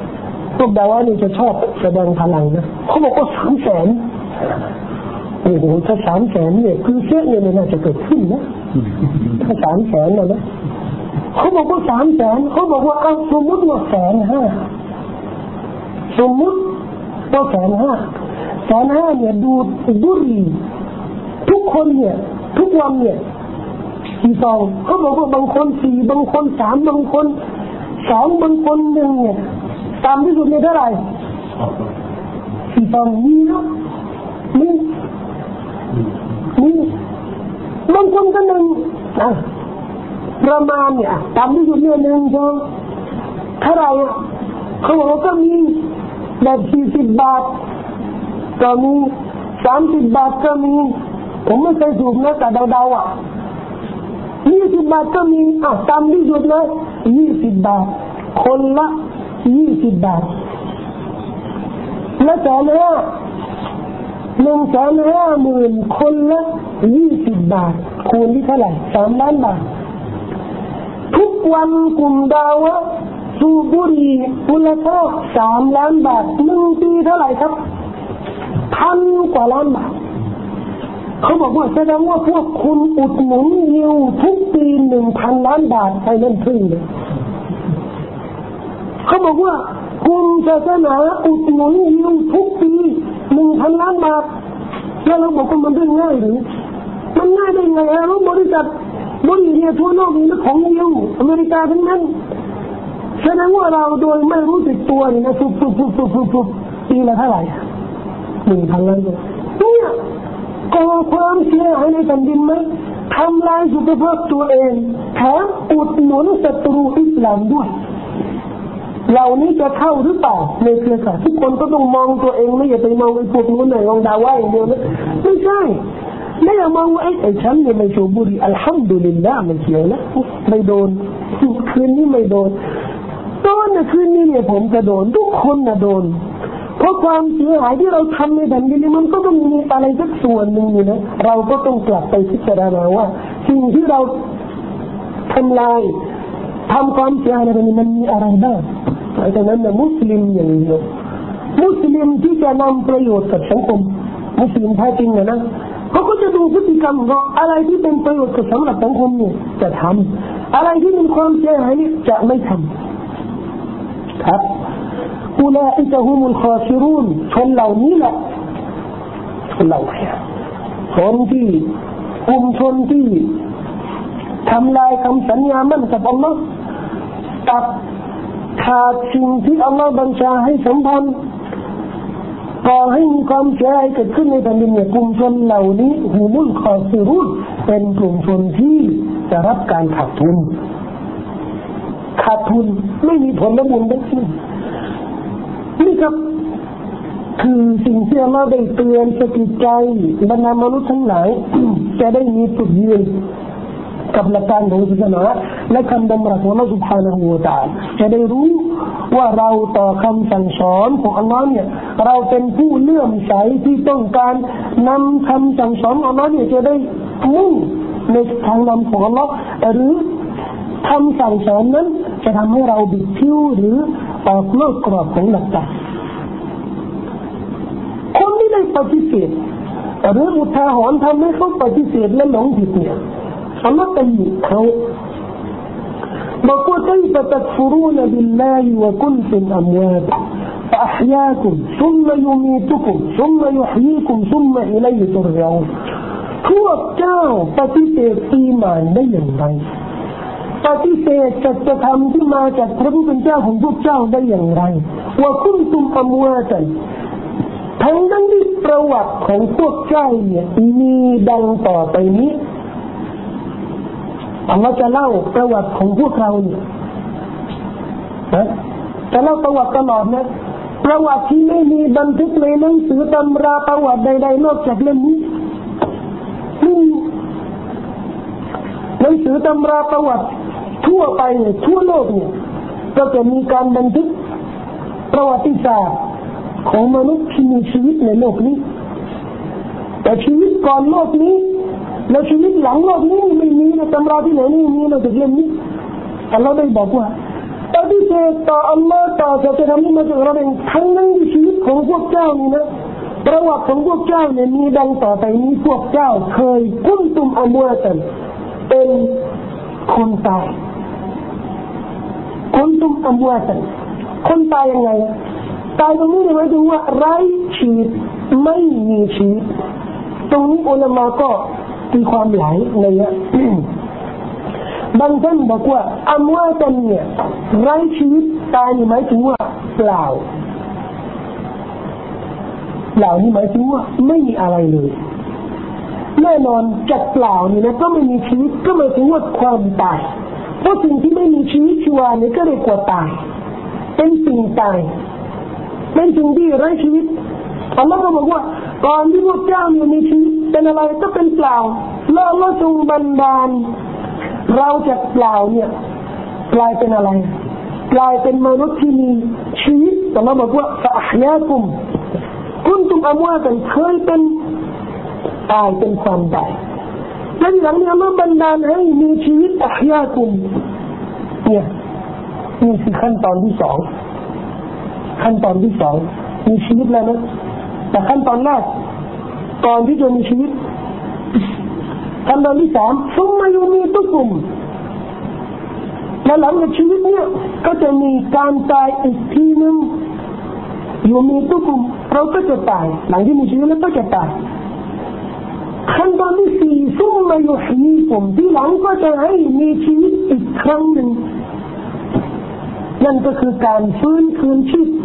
พวกดาวะนี่จะชอบแสดงพลังนะเขาบอกว่า300,000โอ้โหถ้า300,000เนี่ยคือเชื่อเนี่ยน่าจะเกิดขึ้นนะถ้า300,000นะเขาบอกว่า300,000เขาบอกว่าเอาสมมติว่า150,000สมมติว่า150,000เนี่ยดูดบุหรี่ทุกคนเนี่ยทุกวันเนี่ยกี่ซองเขาบอกว่าบางคน4บางคน3บางคน2บางคน1เนี่ยตามที่สุดเนี่ยเท่าไหร่4ซองนี่นะนี่บางคนก็1ประมาณเนี่ยตามที่สุดเนี่ย1ซองเท่าไหร่เขาบอกว่าก็มีแบบ40 บาทก็มี30 บาทก็มีผมไม่เคยสูบนะแต่เดา20 บาทก็มีตามที่สุดนะ20 บาทคนละ20 บาทและ150,000คนละ20 บาทคูณที่เท่าไหร่3 ล้านบาททุกวันกลุ่มดาวะสูบบุหรี่มูลค่า3 ล้านบาท1 ปีเท่าไหร่ครับ1,000 กว่าล้านบาทเขาบอกว่าแสดงว่าพวกคุณอุดหนุนยิวทุกปี 1,000 ล้านบาทไปเล่นพึ่งเลยเขาบอกว่าคุณศาสนาอุดหนุนยิวทุกปี 1,000 ล้านบาทแล้วเราบอกว่ามันได้ง่ายหรือมันง่ายได้ไงแล้วบริษัทบริษัททั่วโลกนี้นะของยิวอเมริกาทั้งนั้นแสดงว่าเราโดยไม่รู้สึกตัวนี่นะฟุบปีละเท่าไหร่ 1,000 ล้านเนี่ยก่อความเสียหายในแผ่นดินไหมทำลายสุขภาพตัวเองแถมอุดหนุนศัตรูอิสลามด้วยเหล่านี้จะเข้าหรือเปล่าในเครือข่ายทุกคนก็ต้องมองตัวเองไม่อย่าไปมองไอ้พวกนู้นไหนลองดาว่าอย่างเดียวนะไม่ใช่ไม่อย่ามองว่าไอ้ฉันเนี่ยไม่สูบบุหรี่อัลฮัมดุลิลลาห์มันเสียแล้วไม่โดนคืนนี้ไม่โดนตอนน่ะคืนนี้เนี่ยผมจะโดนทุกคนน่ะโดนเพราะความเสียหายที่เราทำในแผ่นดินนี้มันก็ต้องมีอะไรสักส่วนหนึ่งอยู่นะเราก็ต้องกลับไปพิจารณาว่าสิ่งที่เราทำลายทำความเสียหายในแผ่นดินมันมีอะไรบ้างดังนั้นนะมุสลิมอย่างเดียวมุสลิมที่จะนำประโยชน์กับสังคมมุสลิมแท้จริงนะเขาก็จะดูพฤติกรรมของอะไรที่เป็นประโยชน์กับสำหรับสังคมเนี่ยจะทำอะไรที่เป็นความเสียหายนี่จะไม่ทำครับอุลาอิกะฮุมุลคอซิรูนคนเหล่านี้แหละคนเหล่านี้คนที่กลุ่มชนที่ทำลายคำสัญญามั่นกับอัลลอฮ์ตัดขาดสิ่งที่อัลลอฮ์บัญชาให้สัมพันธ์ก่อให้มีความเสียหายเกิดขึ้นในแผ่นดินเนี่ยกลุ่มชนเหล่านี้ฮุมุลคอซิรูนเป็นกลุ่มชนที่จะรับการขาดทุนไม่มีผลบุญทั้งสิ้นนี่ครับคือสิ่งที่อัลลอฮ์ได้เตือนสติใจบรรดามนุษย์ทั้งหลายจะได้มีจุดยืนกับหลักการของศาสนาและคำดำรัสของอัลลอฮ์ سبحانه และ تعالى จะได้รู้ว่าเราต่อคำสั่งสอนของอัลลอฮ์เนี่ยเราเป็นผู้เลื่อมใสที่ต้องการนำคำสั่งสอนของอัลลอฮ์เนี่ยจะได้มุ่งในทางนำของอัลลอฮ์หรือคำสั่งสอนนั้นจะทำให้เราบิดผิวหรือออกนอกกรอบของหลักการคนที่ได้ปฏิเสธหรืออุทาหรณ์ทำให้เขาปฏิเสธและหลงผิดเนี่ยอัลลอฮ์ตำหนิเขาบอกว่าكيف تكفرون بالله وكنتم أمواتا فأحياكم ثم يميتكم ثم يحييكم ثم إليه ترجعون พวกเจ้าปฏิเสธอีหม่านได้อย่างไรปฏิเสธสัจธรรมที่มาจากพระผู้เป็นเจ้าของพวกเจ้าได้อย่างไรว่าคุณตุมอัมวาตันทั้งนั้นที่ประวัติของพวกเจ้าเนี่ยมีดังต่อไปนี้อัลลอฮ์จะเล่าประวัติของพวกเราเนี่ยจะเล่าประวัติตลอดนะประวัติที่ไม่มีบันทึกในหนังสือตำราประวัติใดๆนอกจากเล่มนี้หนังสือตำราประวัติทั่วไปเนี่ยทั่วโลกเนี่ยก็จะมีการบันทึกประวัติศาสตร์ของมนุษย์ที่มีชีวิตในโลกนี้แต่ชีวิตก่อนโลกนี้และชีวิตหลังโลกนี้ไม่มีในตำราที่ไหนไม่มีในเล่มนี้อัลลอฮ์ได้บอกว่าไปฏิเสธต่ออัลลอฮ์ต่อศาสนาที่มาจากเราเองทั้งนั้นที่ชีวิตของพวกเจ้านี่นะประวัติของพวกเจ้าเนี่ยมีดังต่อไปนี้พวกเจ้าเคยกุนตุมอัมวาตันเป็นคนตายกุนตุมอัมวาตันคนตายยังไงตายตรงนี้หมายถึงว่าไร้ชีวิตไม่มีชีวิตตรงนี้อุลามะก็ตีความหลายในบางท่านบอกว่าอัมวาตันเนี่ยไร้ชีวิตตายหมายถึงว่าเปล่านี่หมายถึงว่าไม่มีอะไรเลยแน่นอนจากเปล่านี่นะก็ไม่มีชีวิตก็หมายถึงว่าความตายเพราะสิ่งที่ไม่มีชีวิตชีวาเนี่ยก็เรียกว่าตายเป็นสิ่งตายเป็นสิ่งที่ไร้ชีวิตอัลลอฮ์ก็บอกว่าก่อนที่พวกเจ้ามีชีวิตเป็นอะไรก็เป็นเปล่าแล้วอัลลอฮ์ทรงบันดาลเราจากเปล่าเนี่ยกลายเป็นอะไรกลายเป็นมนุษย์ที่มีชีวิตอัลลอฮ์บอกว่าฟะอะฮยากุมกุนตุมอัมวาตันเคยเป็นตายเป็นความตายและหลังนี้อัลลอฮ์บันดาลให้มีชีวิตอะฮยากุมเนี่ยนี่คือขั้นตอนที่สองมีชีวิตแล้วนะแต่ขั้นตอนแรกก่อนที่จะมีชีวิตขั้นตอนที่สามซุมมายูมีตุกุมและหลังจากชีวิตเนี่ยก็จะมีการตายอีกทีนึงยูมีตุกุมเราก็จะตายหลังที่มีชีวิตแล้วก็จะตายขั้นตอนที่สี่ซุมมายูฮีกุมที่หลังก็จะให้มีชีวิตอีกครั้งหนึ่งนั่นก็คือการฟื้นคืนชีพ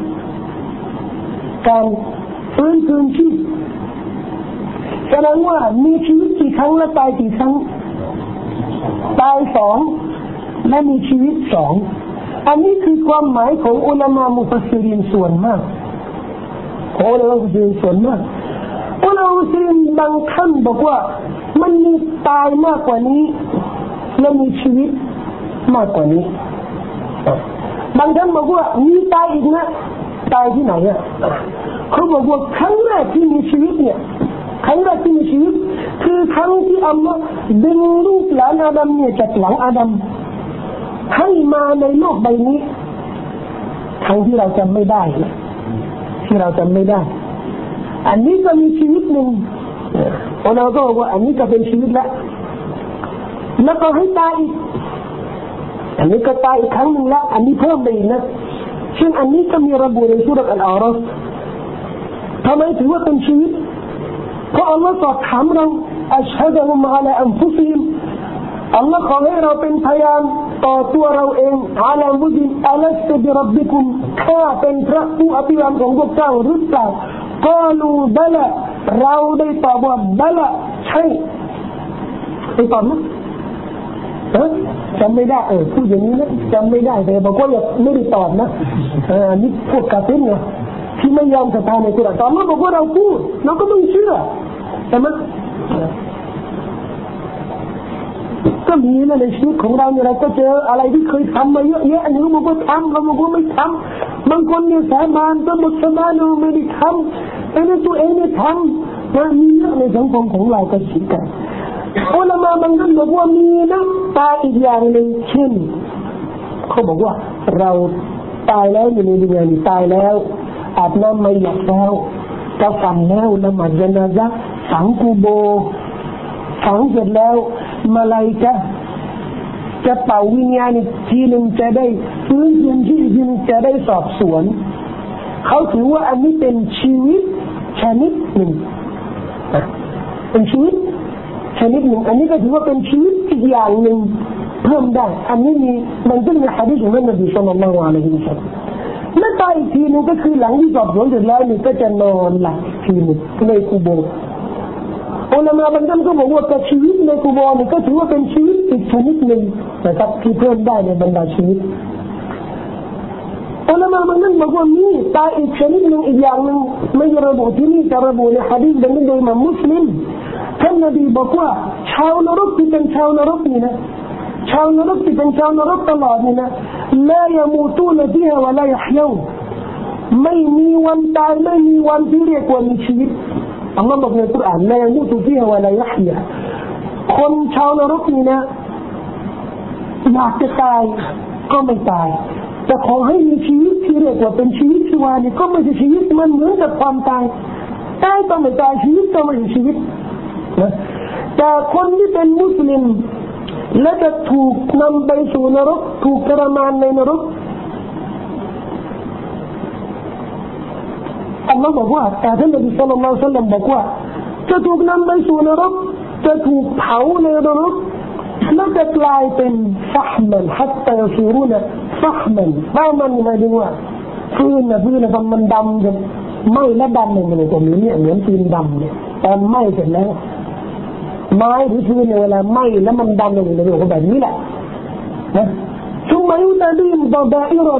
แสดงว่ามีชีวิตกี่ครั้งและตายกี่ครั้งตายสองและมีชีวิตสองอันนี้คือความหมายของอุลามะมุฟัสซิรินส่วนมากอุลามะมุฟัสซิรินบางท่านบอกว่ามันมีตายมากกว่านี้และมีชีวิตมากกว่านี้บางท่านบอกว่ามีตายอีกนะตายที่ไหนอ่ะเขาบอกว่าครั้งแรกที่มีชีวิตเนี่ยครั้งแรกที่มีชีวิตคือครั้งที่อัลลอฮ์ดึงลูกหลานอาดัมเนี่ยจากหลังอาดัมให้มาในโลกใบนี้ครั้งที่เราจำไม่ได้อันนี้ก็มีชีวิตหนึ่งเราก็บอกว่าอันนี้ก็เป็นชีวิตแล้วก็ให้ตายอีกอันนี้ก็ตายอีกครั้งหนึ่งแล้วอันนี้เพิ่มไปอีกนะซึ่งอันนี้ก็มีระบุในสุเราะห์อัลอาราฟทำไมถือว่าเป็นชีวิตเพราะอัลลอฮ์ตรัสถามเราอัชฮะดุฮุมอะลาอันฟุซิฮิมอัลลอฮ์ขอให้เราเป็นพยานต่อตัวเราเองอะลามุซินอะลัสตุบิร็อบบิกุมข้าเป็นพระผู้อภิบาลของพวกเจ้าหรือเปล่ากาลูบะละเราได้ตอบว่าบะละใช่ไปตอบนะจำไม่ได้พูดอย่างนี้นะจำไม่ได้แต่บอกว่าอย่าไม่ได้ตอบนะนี่พูดกาเฟรไงที่ไม่ยอมศรัทธาในกุรอานตอนนั้นบอกว่าเราพูดเราก็ต้องเชื่อใช่ไหมก็มีนะในชีวิตของเราเนี่ยเราก็เจออะไรที่เคยทำมาเยอะแยะอันนี้เราบอกว่าทำเราบอกว่าไม่ทำบางคนเนี่ยสาบานก็บอกสาบานเราไม่ได้ทำแต่ในตัวเองเนี่ยทำนะมีเยอะในสังคมของเราก็เช่นกันอุลามะบางท่านบอกว่ามีนะตายอีกอย่างหนึ่งเช่นเขาบอกว่าเราตายแล้วอยู่ในดุนยานี้ตายแล้วอาบน้ำไม่หลับแล้วกะฟันแล้วละหมาดญะนาซะห์ฝังกูโบฝังเสร็จแล้วมาลาอิกะฮ์จะเป่าวิญญาณอีกทีนึงจะได้ฟื้นคืนชีพอีกทีนึงจะได้สอบสวนเขาถือว่าอันนี้เป็นชีวิตชนิดหนึ่งเป็นชีวิตชนิดหนึ่งอันนี้ก็ถือว่าเป็นชีวิตอีกอย่างหนึ่งเพิ่มได้อันนี้มีมันก็มีหะดีษของนบีศ็อลลัลลอฮุอะลัยฮิวะซัลลัมและตายอีกทีนึงก็คือหลังที่สอบสวนเสร็จแล้วนี่ก็จะนอนหลับทีนึงในกุโบร์อุลามะบางท่านก็บอกว่าชีวิตในกุโบร์นี่ก็ถือว่าเป็นชีวิตอีกชนิดหนึ่งนะครับที่เพิ่มได้ในบรรดาชีวิตอุลามะบางท่านบอกว่ามีตายอีกชนิดหนึ่งอีกอย่างหนึ่งไม่ระบุที่นี่จะระบุในหะดีษดังนี้โดยอิหม่ามมุสลิมท่านนบีบอกว่าชาวนรกที่เป็นชาวนรกนี่นะชาวนรกที่เป็นชาวนรกตลอดนี่นะลายมูตูนฟีฮาวะลายะฮยาไม่มีวันตายไม่มีวันที่เรียกว่ามีชีวิตอัลลอฮ์บอกในกุรอานลายมูตูฟีฮาวะลายะฮยาคนชาวนรกนี่นะอยากจะตายก็ไม่ตายแต่ขอให้มีชีวิตที่เรียกว่าเป็นชีวิตชีวาเนี่ยก็ไม่ใช่ชีวิตมันเหมือนกับความตายตายต้องไม่ตายชีวิตต้องไม่ใช่ชีวิตนะแต่คนที่เป็นมุสลิมและจะถูกนำไปสู่นรกถูกทรมานในนรกอัลลอฮ์บอกว่าแต่ท่านนบีศ็อลลัลลอฮุอะลัยฮิวะซัลลัมบอกว่าจะถูกนำไปสู่นรกจะถูกเผาในนรกแล้วจะกลายเป็นฟัห์มันฮัตตายูรูนะฟัห์มันบ้ามันหมายถึงว่าฟืนมันดำกันไหม้และดำเนี่ยมันตรงนี้เนี่ยเหมือนฟืนดำเนี่ยแต่ไหม้เสร็จแล้วไม้หรือฟืนเนี่ยเวลาไหม้แล้วมันดำเนี่ยมันก็แบบนี้แหละนะชุมยุตาดีมดาอิร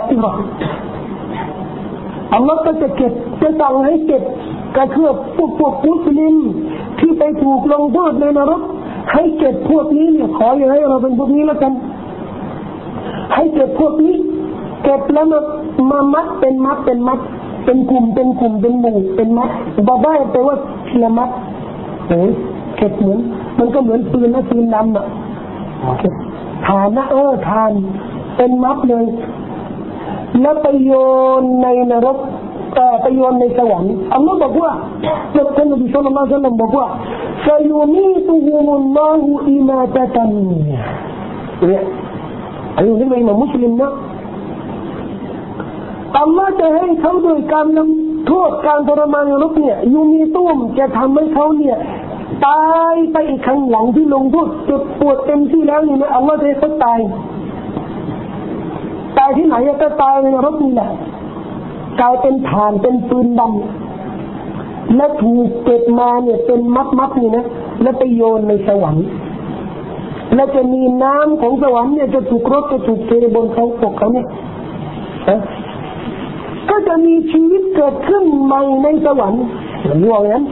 อัลลอฮ์ก็จะเก็บจะสั่งให้เก็บกระเทือบพวกมุสลิมที่ไปถูกลงโทษในนรกให้เก็บพวกนี้เนี่ยขออย่าให้เราเป็นพวกนี้แล้วกันให้เก็บพวกนี้เก็บแล้วมามัดเป็นกลุ่มเป็นหมู่เป็นมัดบ้าแต่ว่าทีละมัดเก็บเหมือนมันก็เหมือนปืนนะปืนดำอ่ะฐานนะฐานเป็นมัดเลยแล้วไปโยนในนรกไปโยนในสวรรค์อัลลอฮ์บอกว่าท่านนบีศ็อลลัลลอฮุอะลัยฮิวะซัลลัมบอกว่าซะยูมีตุฮุมุลลอฮุอิมาตะตันเนี่ยอันนี้เป็นอิหม่ามมุสลิมนะอัลลอฮ์จะให้เขาโดยการนำโทษการทรมานนรกเนี่ยยูมีตุ้มจะทำให้เขาเนี่ยตายไปอีกครั้งหลังที่ลงโทษจนปวดเต็มที่แล้วนี่นะอัลลอฮ์จะให้เขาตายที่ไหนก็ตายในนรกนี่แหละกลายเป็นฐานเป็นปืนดำและถูกเก็บมาเนี่ยเป็นมัดนี่นะแล้วไปโยนในสวรรค์แล้วจะมีน้ำของสวรรค์เนี่ยจะถูกเทบนเขาพวกเขาเนี่ยก็จะมีชีวิตเกิดขึ้นใหม่ในสวรรค์เหมือนอย่างนั้น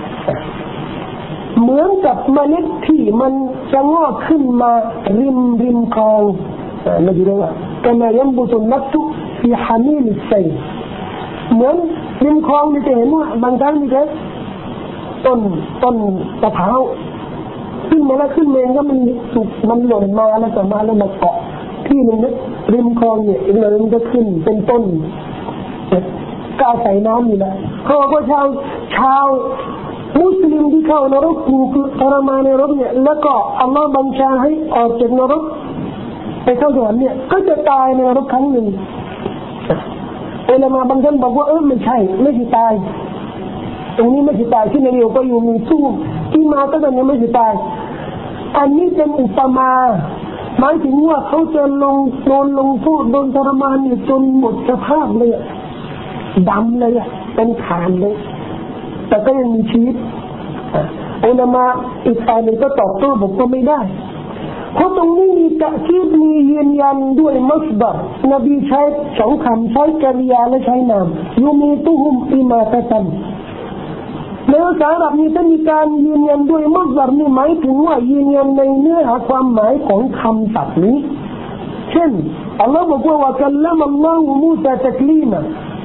เหมือนกับเมล็ดที่มันจะงอกขึ้นมาริมคลองไม่รู้ว่าكما ينبت النبت في حميل السيل เหมือนริมคลองนี่จะเห็นว่าบางครั้งนี่จะต้นตะเภาขึ้นมาก็มันหล่นมาแล้วก็มาแล้วมาเกาะที่นึงนะริมคลองเนี่ยอีกหน่อยมันก็ขึ้นเป็นต้นก็อาศัยน้ำนี่แหละเพราะว่าชาวมุสลิมที่เข้านรกถูกทรมานในนรกเนี่ยแล้วก็อัลลอฮ์บัญชาให้ออกจากนรกไปเข้าสวรรค์เนี่ยก็จะตายในนรกครั้งหนึ่งอุลามะบางท่านบอกว่าไม่ใช่ตายตรงนี้ไม่ใช่ตายที่ในเรียวก็อยู่มีสู้ที่มาตั้งแต่นี้ไม่ใช่ตายอันนี้เป็นอุปมาหมายถึงว่าเขาจะโดนลงโทษโดนทรมานจนหมดสภาพเลยดำเลยเป็นฐานเลยแต่ก็ยังมีชีวิตอุลามะอีกฝ่ายหนึ่งก็ตอบโต้บอกว่าไม่ได้เพราะตรงนี้มีตะคีดมียืนยันด้วยมัสดาร์นบีใช้สองคำใช้กริยาและใช้นามยูมีตุฮุมอิมาตะตันในภาษาอาหรับนี้จะมีการยืนยันด้วยมัสดาร์นี่หมายถึงว่ายืนยันในเนื้อหาความหมายของคำศัพท์นี้เช่นอัลลอฮ์บอกว่าว่ากัลลัมอัลลอฮุมูซาตักลีมะ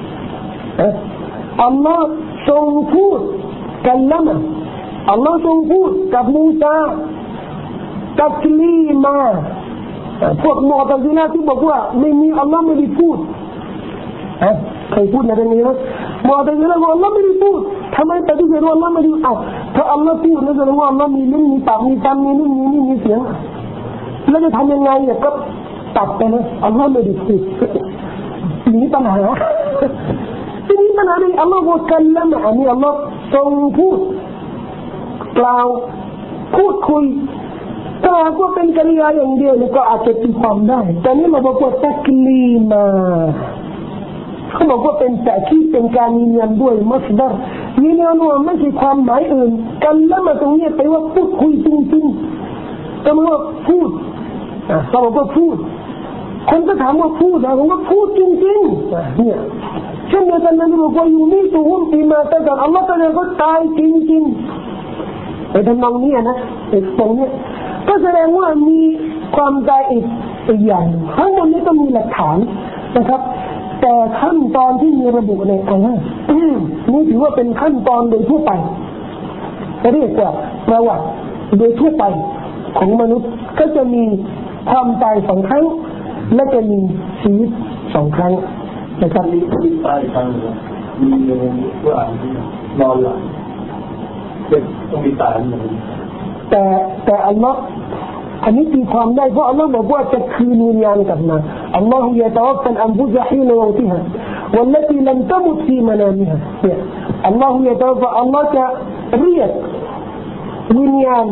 อัลลอฮ์ทรงพูดกัลลัมะอัลลอฮ์ทรงพูดกับมูซาตักลีมาพวกมุอ์ตะซิละห์ที่บอกว่าไม่มีอัลลอฮ์ไม่ได้พูดใครพูดในเรื่องนี้นะมุอ์ตะซิละห์บอกอัลลอฮ์ไม่ได้พูดทำไมปฏิเสธว่าอัลลอฮ์ไม่ได้ถ้าอัลลอฮ์พูดแล้วแสดงว่าอัลลอฮ์มีลิ้นมีปากมีฟันมีนู่นมีนี่มีเสียงแล้วจะทำยังไงเนี่ยก็ตัดไปนะอัลลอฮ์ไม่ได้พูดหนีปัญหาทีนี้ปัญหานี้อัลลอฮ์บอกกันแล้วอันนี้อัลลอฮ์ทรงพูดกล่าวพูดคุยถ้าว่าเป็นกริยาอย่างเดียวก็อาจจะตีความได้แต่นี่เราบอกว่าตักลีมาเขาบอกว่าเป็นแต่ที่เป็นการยืนยันด้วยมัสดาร์ยืนยันว่าไม่ใช่ความหมายอื่นกันแล้วมาตรงนี้ไปว่าพูดคุยจริงๆก็มันว่าพูดเขาบอกว่าพูดคนก็ถามว่าพูดนะผมว่าพูดจริงๆเนี่ยเช่นเดียวกันนั้นบอกว่าอยู่นี่ตัวหุ้นปีมาแต่กันอัลลอฮฺแสดงว่าตายจริงๆไอ้ทำนองนี้นะไอ้ตรงนี้ก็แสดงว่ามีความตายอีกอย่างทั้งหมดนี้ก็มีหลักฐานนะครับแต่ขั้นตอนที่มีระบุในอัลลอฮ์นี่ถือว่าเป็นขั้นตอนโดยทั่วไปเรียกว่าประวัติโดยทั่วไปของมนุษย์ก็จะมีความตาย2 ครั้งและจะมีชีวิต2 ครั้งนะครับมีตายครั้งมีผู้อ่านนอนหลับต้องมีตายเหมือนแต่อัลลอฮ์อันนี้ตีความได้เพราะอัลลอฮ์บอกว่าจะคืนวิญญาณกลับมาอัลลอฮฺยะตะวัฟฟัลอันฟุซะฮีนมอติฮาوالتي لم تمت في منامها เนี่ยอัลลอฮฺยะตะวัฟอัลลอฮ์จะเรียกวิญญาณ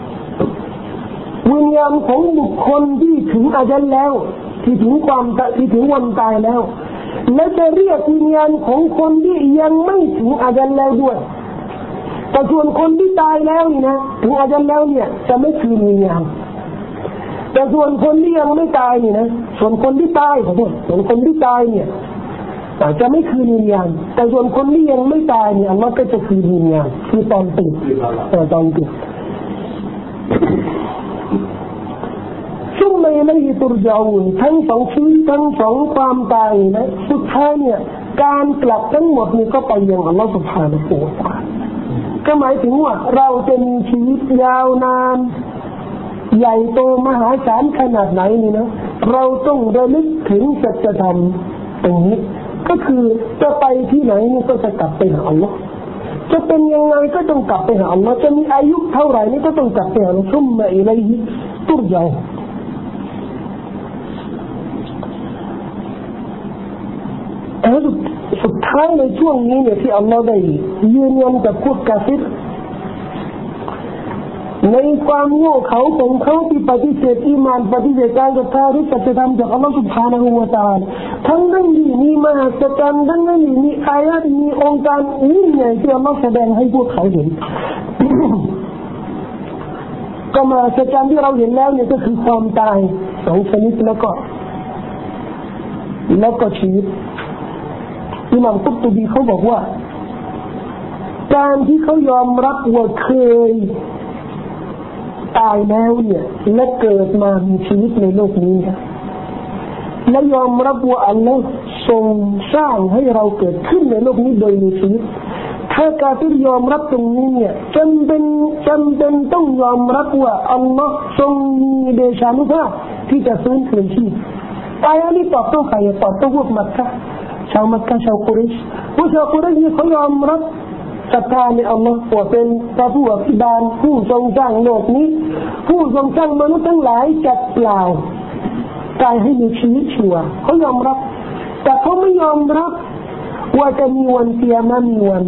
ของบุคคลที่ถึงอาญัลแล้วที่ถึงวันตายแล้วและจะเรียกวิญญาณของคนที่ยังไม่ถึงอาญัลแล้วด้วยแต่ส่วนคนที่ตายแล้วนี่นะถึงอาญัลแล้วเนี่ยจะไม่คืนวิญญาณแต่ส่วนคนที่ยังไม่ตายนี่นะส่วนคนที่ตายส่วนคนที่ตายเนี่ยจะไม่คืนวิญญาณแต่ส่วนคนที่ยังไม่ตายเนี่ยอัลเลาะห์ก็จะคืนวิญญาณคือตอนตื่นตอนตื่นซุ่มไม่เลยตุรจาอูนทั้ง2ชีวิตทั้ง2ความตายนะสุดท้ายเนี่ยการกลับทั้งหมดนี่ก็ไปยังอัลเลาะห์ซุบฮานะฮูวะตะอาลาก็หมายถึงว่าเราจะมีชีวิตยาวนานใหญ่โตมหาศาลขนาดไหนนี่นะเราต้องระลึกถึงสัจธรรมตรงนี้ก็คือจะไปที่ไหนนี่ก็จะกลับไปหาอัลลอฮ์จะเป็นยังไงก็ต้องกลับไปหาอัลลอฮ์จะมีอายุเท่าไหร่นี่ก็ต้องกลับไปหาอัลลอฮ์ซุมมะอิลัยฮิตุรญะอูนสุดท้ายในช่วงนี้เนี่ยที่อัลลอฮ์ได้ยืนยันกับพวกกาฟิรในความโง่เขลาของเขาที่ปฏิเสธอีหม่านปฏิเสธการศรัทธาหรือสัจธรรมจากอัลลอฮฺ سبحانه และ تعالى ทั้งนั้นที่มีมหัศจรรย์ทั้งนั้นที่มีอายะห์มีองค์การยิ่งใหญ่ที่อัลลอฮฺแสดงให้พวกเขาเห็น ก็มหัศจรรย์ที่เราเห็นแล้วเนี่ยก็คือความตาย2 ชนิดแล้วก็ชีวิตอิหม่ามกุรตุบีเขาบอกว่าการที่เขายอมรับว่าเคยตายแล้วเนี่ยและเกิดมามีชีวิตในโลกนี้นะและยอมรับว่าอัลลอฮ์ทรงสร้างให้เราเกิดขึ้นในโลกนี้โดยมีชีวิตถ้ากาฟิรยอมรับตรงนี้เนี่ยจำเป็นต้องยอมรับว่าอัลลอฮ์ทรงมีเดชานุภาพที่จะฟื้นคืนชีพอายะนี้ตอบโต้ใครตอบโต้พวกมักกะฮ์ชาวมักกะฮ์ชาวกุเรชพวกชาวกุเรชนี่เขายอมรับศรัทธาในอัลลอฮ์ว่าเป็นพระผู้อภิบาลผู้ทรงสร้างโลกนี้ผู้ทรงสร้างมนุษย์ทั้งหลายจากเปล่ากลายให้มีชีวิตชีวาเขายอมรับแต่เขาไม่ยอมรับว่าจะมีวันเกียรติมีวัน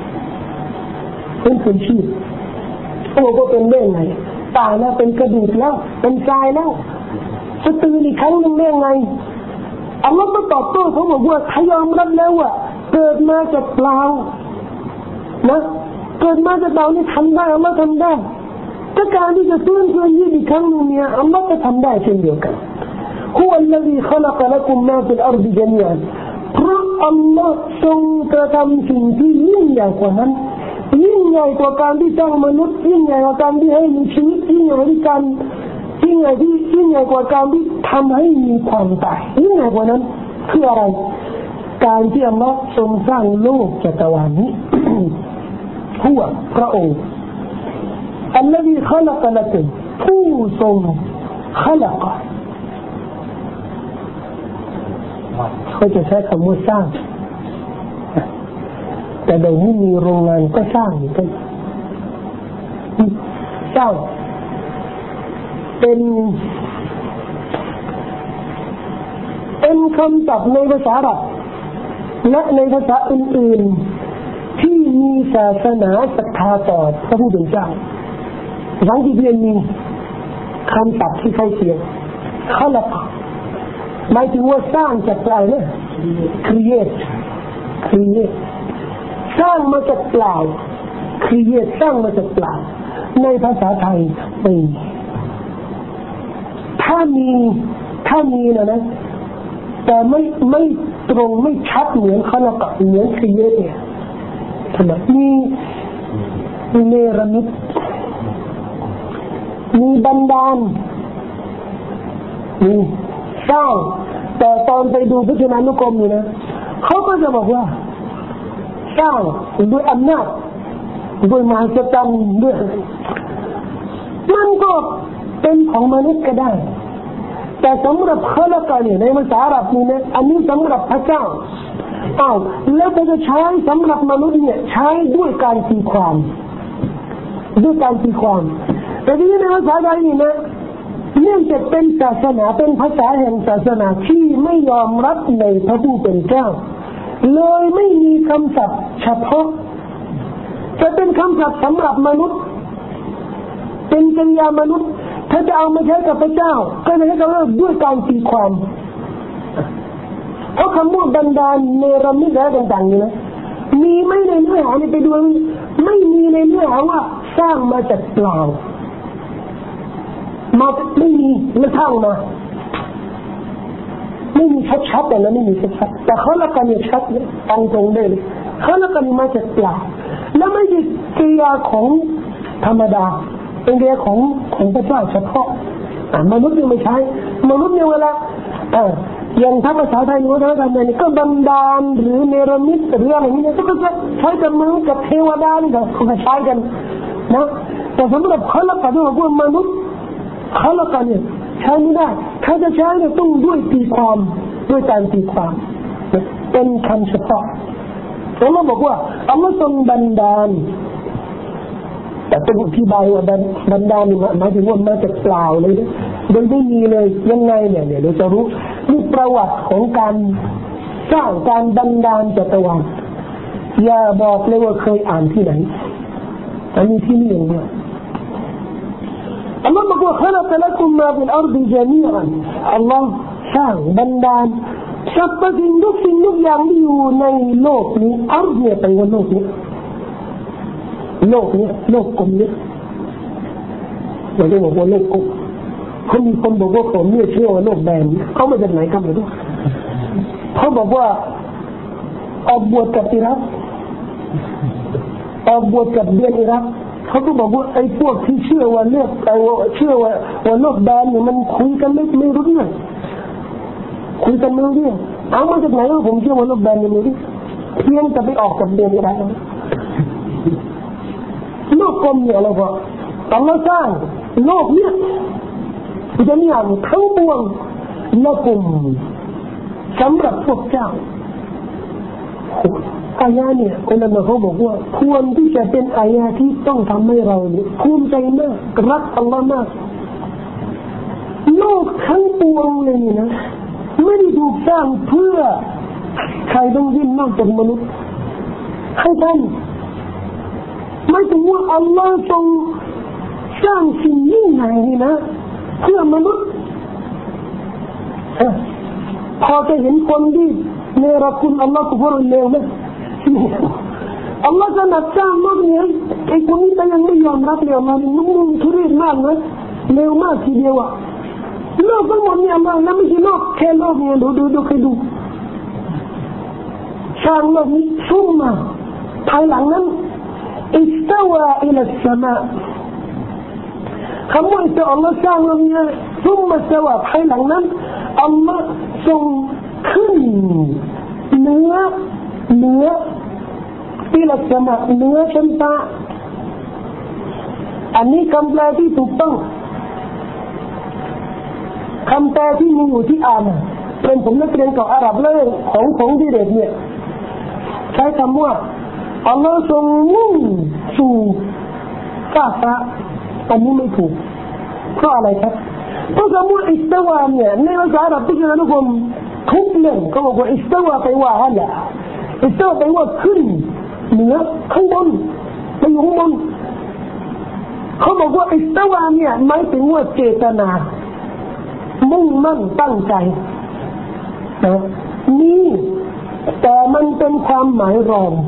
เป็นชีวิตโอ้ก็เป็นได้ไงตายแล้วเป็นกระดูกแล้วเป็นทรายแล้วจะตื่นอีกครั้งนึงได้ไงอัลลอฮ์ก็ตอบโต้เขาบอกว่าเขายอมรับแล้วว่าเกิดมาจากเปล่านะเกิดมาจากเปล่านี่ทำได้อัลลอฮ์ทำได้แต่การที่จะฟื้นคืนชีพอีกครั้งนึงเนี่ยอัลลอฮ์ก็ทำได้เช่นเดียวกันهو الذي خلق لكم ما في الأرض جميعا เพราะอัลลอฮ์ทรงกระทำสิ่งที่ยิ่งใหญ่กว่านั้นยิ่งใหญ่กว่าการที่สร้างมนุษย์ยิ่งใหญ่กว่าการที่ให้มีชีวิตยิ่งใหญ่กว่าการยิ่งใหญ่กว่าการที่ทำให้มีความตายยิ่งใหญ่กว่านั้นคืออะไรการที่อัลลอฮ์ทรงสร้างโลกจักรวาลนี้หัวพระองค์ الذي خلق لكم ผู้ทรง خلق เขาจะใช้คำว่าสร้างแต่เดี๋ยวนี้มีโรงงานก็สร้างเหมือนกันสร้างเป็นคำศัพท์ในภาษาอาหรับและในภาษาอื่นๆที่มีศาสนาศรัทธาต่อพระผู้เป็นเจ้าบางทีเรียนมีคำศัพท์ที่ใกล้เคียงخلقหมายถึงว่าสร้างจากอะไรนะ create สร้างมาจากเปล่า create สร้างมาจากเปล่าในภาษาไทยไม่มีถ้ามีนะแต่ไม่ตรงไม่ชัดเหมือนขลักเหมือน create เนี่ยทำไมมีเนรมิตมีบันดาลมีสร้างแต่ตอนไปดูพจนานุกรมนี่นะเขาก็จะบอกว่าสร้างด้วยอำนาจด้วยมหัศจรรย์ด้วยมันก็เป็นของมนุษย์ก็ได้แต่สำหรับขลักเนี่ยในภาษาอาหรับนี่นะอันนี้สำหรับพระเจ้าแล้วก็จะใช้สำหรับมนุษย์เนี่ยใช้ด้วยการตีความแต่ที่ในภาษาไทยนี่นะเนื่องจากเป็นศาสนาเป็นภาษาแห่งศาสนาที่ไม่ยอมรับในพระผู้เป็นเจ้าเลยไม่มีคำศัพท์เฉพาะจะเป็นคำศัพท์สำหรับมนุษย์เป็นกริยามนุษย์ถ้าจะเอามาใช้กับพระเจ้าก็จะใช้คำว่าด้วยการตีความเพราะคำว่าบันดาลเนรมิตอะไรต่างๆนี่นะมีไม่ในเนื้อหาไปดูไม่มีในเนื้อหาว่าสร้างมาจากเปล่ามาไม่มีไม่สร้างมาไม่มีชัดๆแต่ละไม่มีชัดๆแต่เขาละกันเนี่ยชัดเลยตั้งตรงได้เลยเขาละกันมาจากเปล่าแล้วไม่ใช่กริยาของธรรมดาเป็นกริยาของพระเจ้าเฉพาะมนุษย์เนี่ยไม่ใช่มนุษย์เนี่ยเวลาอย่างถ้าภาษาไทยว่าทำอะไรก็บันดาลหรือเนรมิตหรืออะไรนี่ก็จะใช้กับมนุษย์กับเทวดานี่ก็ใช้กันนะแต่สำหรับเขาละกันว่าพวกมนุษย์เขาละกันเนี่ยใช้ไม่ได้ถ้าจะใช้เนี่ยต้องด้วยตีความด้วยการตีความเป็นคำเฉพาะอัลลอฮ์บอกว่าอัลลอฮ์ทรงบันดาลแต่ต้องอธิบายว่าบันดาลนี่หมายถึงว่ามาจากเปล่าเลยนะโดยไม่มีเลยยังไงเนี่ยเราจะรู้นี่ประวัติของการสร้างการบันดาลจักรวาลอย่าบอกเลยว่าเคยอ่านที่ไหนอันนี้ที่นี่อย่างเดียวอัลลอฮ์บอกว่าخلق لكم ما في الأرض جميعا อัลลอฮ์สร้างบันดาลสรรพสิ่งทุกอย่างที่อยู่ในโลกนี้อัลเนี่ยเป็นว่าโลกนี้โลกกลมเนี่ยเราจะบอกว่าโลกกลมเขามีคนบอกว่าผมเนี่ยเชื่อว่าโลกแบนเขามาจากไหนกันไม่รู้เขาบอกว่าออกบวชกับอิรักออกบวชกับเดือนอิรักเขาก็บอกว่าไอ้พวกที่เชื่อว่าโลกเชื่อว่าโลกแบนเนี่ยมันคุยกันไม่รู้เรื่องคุยกันไม่รู้เรื่องเอามาจากไหนว่าผมเชื่อว่าโลกแบนเนี่ยไม่รู้เพียงแต่ไปออกกับเดือนอิรักโลกกลมเนี่ยเราบอกอัลลอฮ์สร้างโลกเนี่ยจะมีอย่างทั้งปวงละกุมสำหรับพวกเจ้าอายะเนี่ยอุลามะเขาบอกว่าควรที่จะเป็นอายะที่ต้องทำให้เราเนี่ยภูมิใจมากรักอัลลอฮ์มากโลกทั้งปวงเลยนะไม่ได้ถูกสร้างเพื่อใครต้องดิ้นนอกจากมนุษย์ให้ท่านไม่ถึงว่าอัลลอฮ์ทรงสร้างสิ่งยิ่งใหญ่นี่นะเพื่อมนุษย์พอจะเห็นคนที่เนรคุณอัลลอฮ์ทุกคนเลวไหมอัลลอฮ์จะนัดสร้างโลกนี้ไอ้คนนี้แต่ยังไม่ยอมรับเลยมันนุ่มทุเรศมากนะเลวมากทีเดียวอะโลกทั้งหมดเนี่ยมาแล้วไม่ใช่โลกแค่โลกเนี่ยดูใครดูสร้างโลกนี้ซุ่มมาภายหลังนั้นاستوى إلى السماء คำว่าอัลลอฮ์สร้างโลกนี้ซุ่มมาสวาภายหลังนั้นอัลลอฮ์ทรงขึ้นเหนืออิลาสมาเหนือชั้นฟ้าอันนี้คำแปลที่ถูกต้องคำแปลที่มีอยู่ที่อ่านเป็นผมนักเรียนกับอาหรับเรื่องของดิเรกเนี่ยใช้คำว่าอัลลอฮ์ทรงมุ่งสู่ฟ้าอันนี้ไม่ถูกเพราะอะไรครับเพราะคำว่าอิสตาวาเนี่ยในภาษาอาหรับที่เราทุกคนทุกเรื่องเขาบอกว่าอิสตาวาไปว่าอะไรอิสตาวาไปว่าขึ้นเหนือข้างบนไปอยู่ข้างบนเขาบอกว่าอิสตาวาเนี่ยหมายถึงว่าเจตนามุ่งมั่นตั้งใจนะนี่แต่มันเป็นความหมายรอง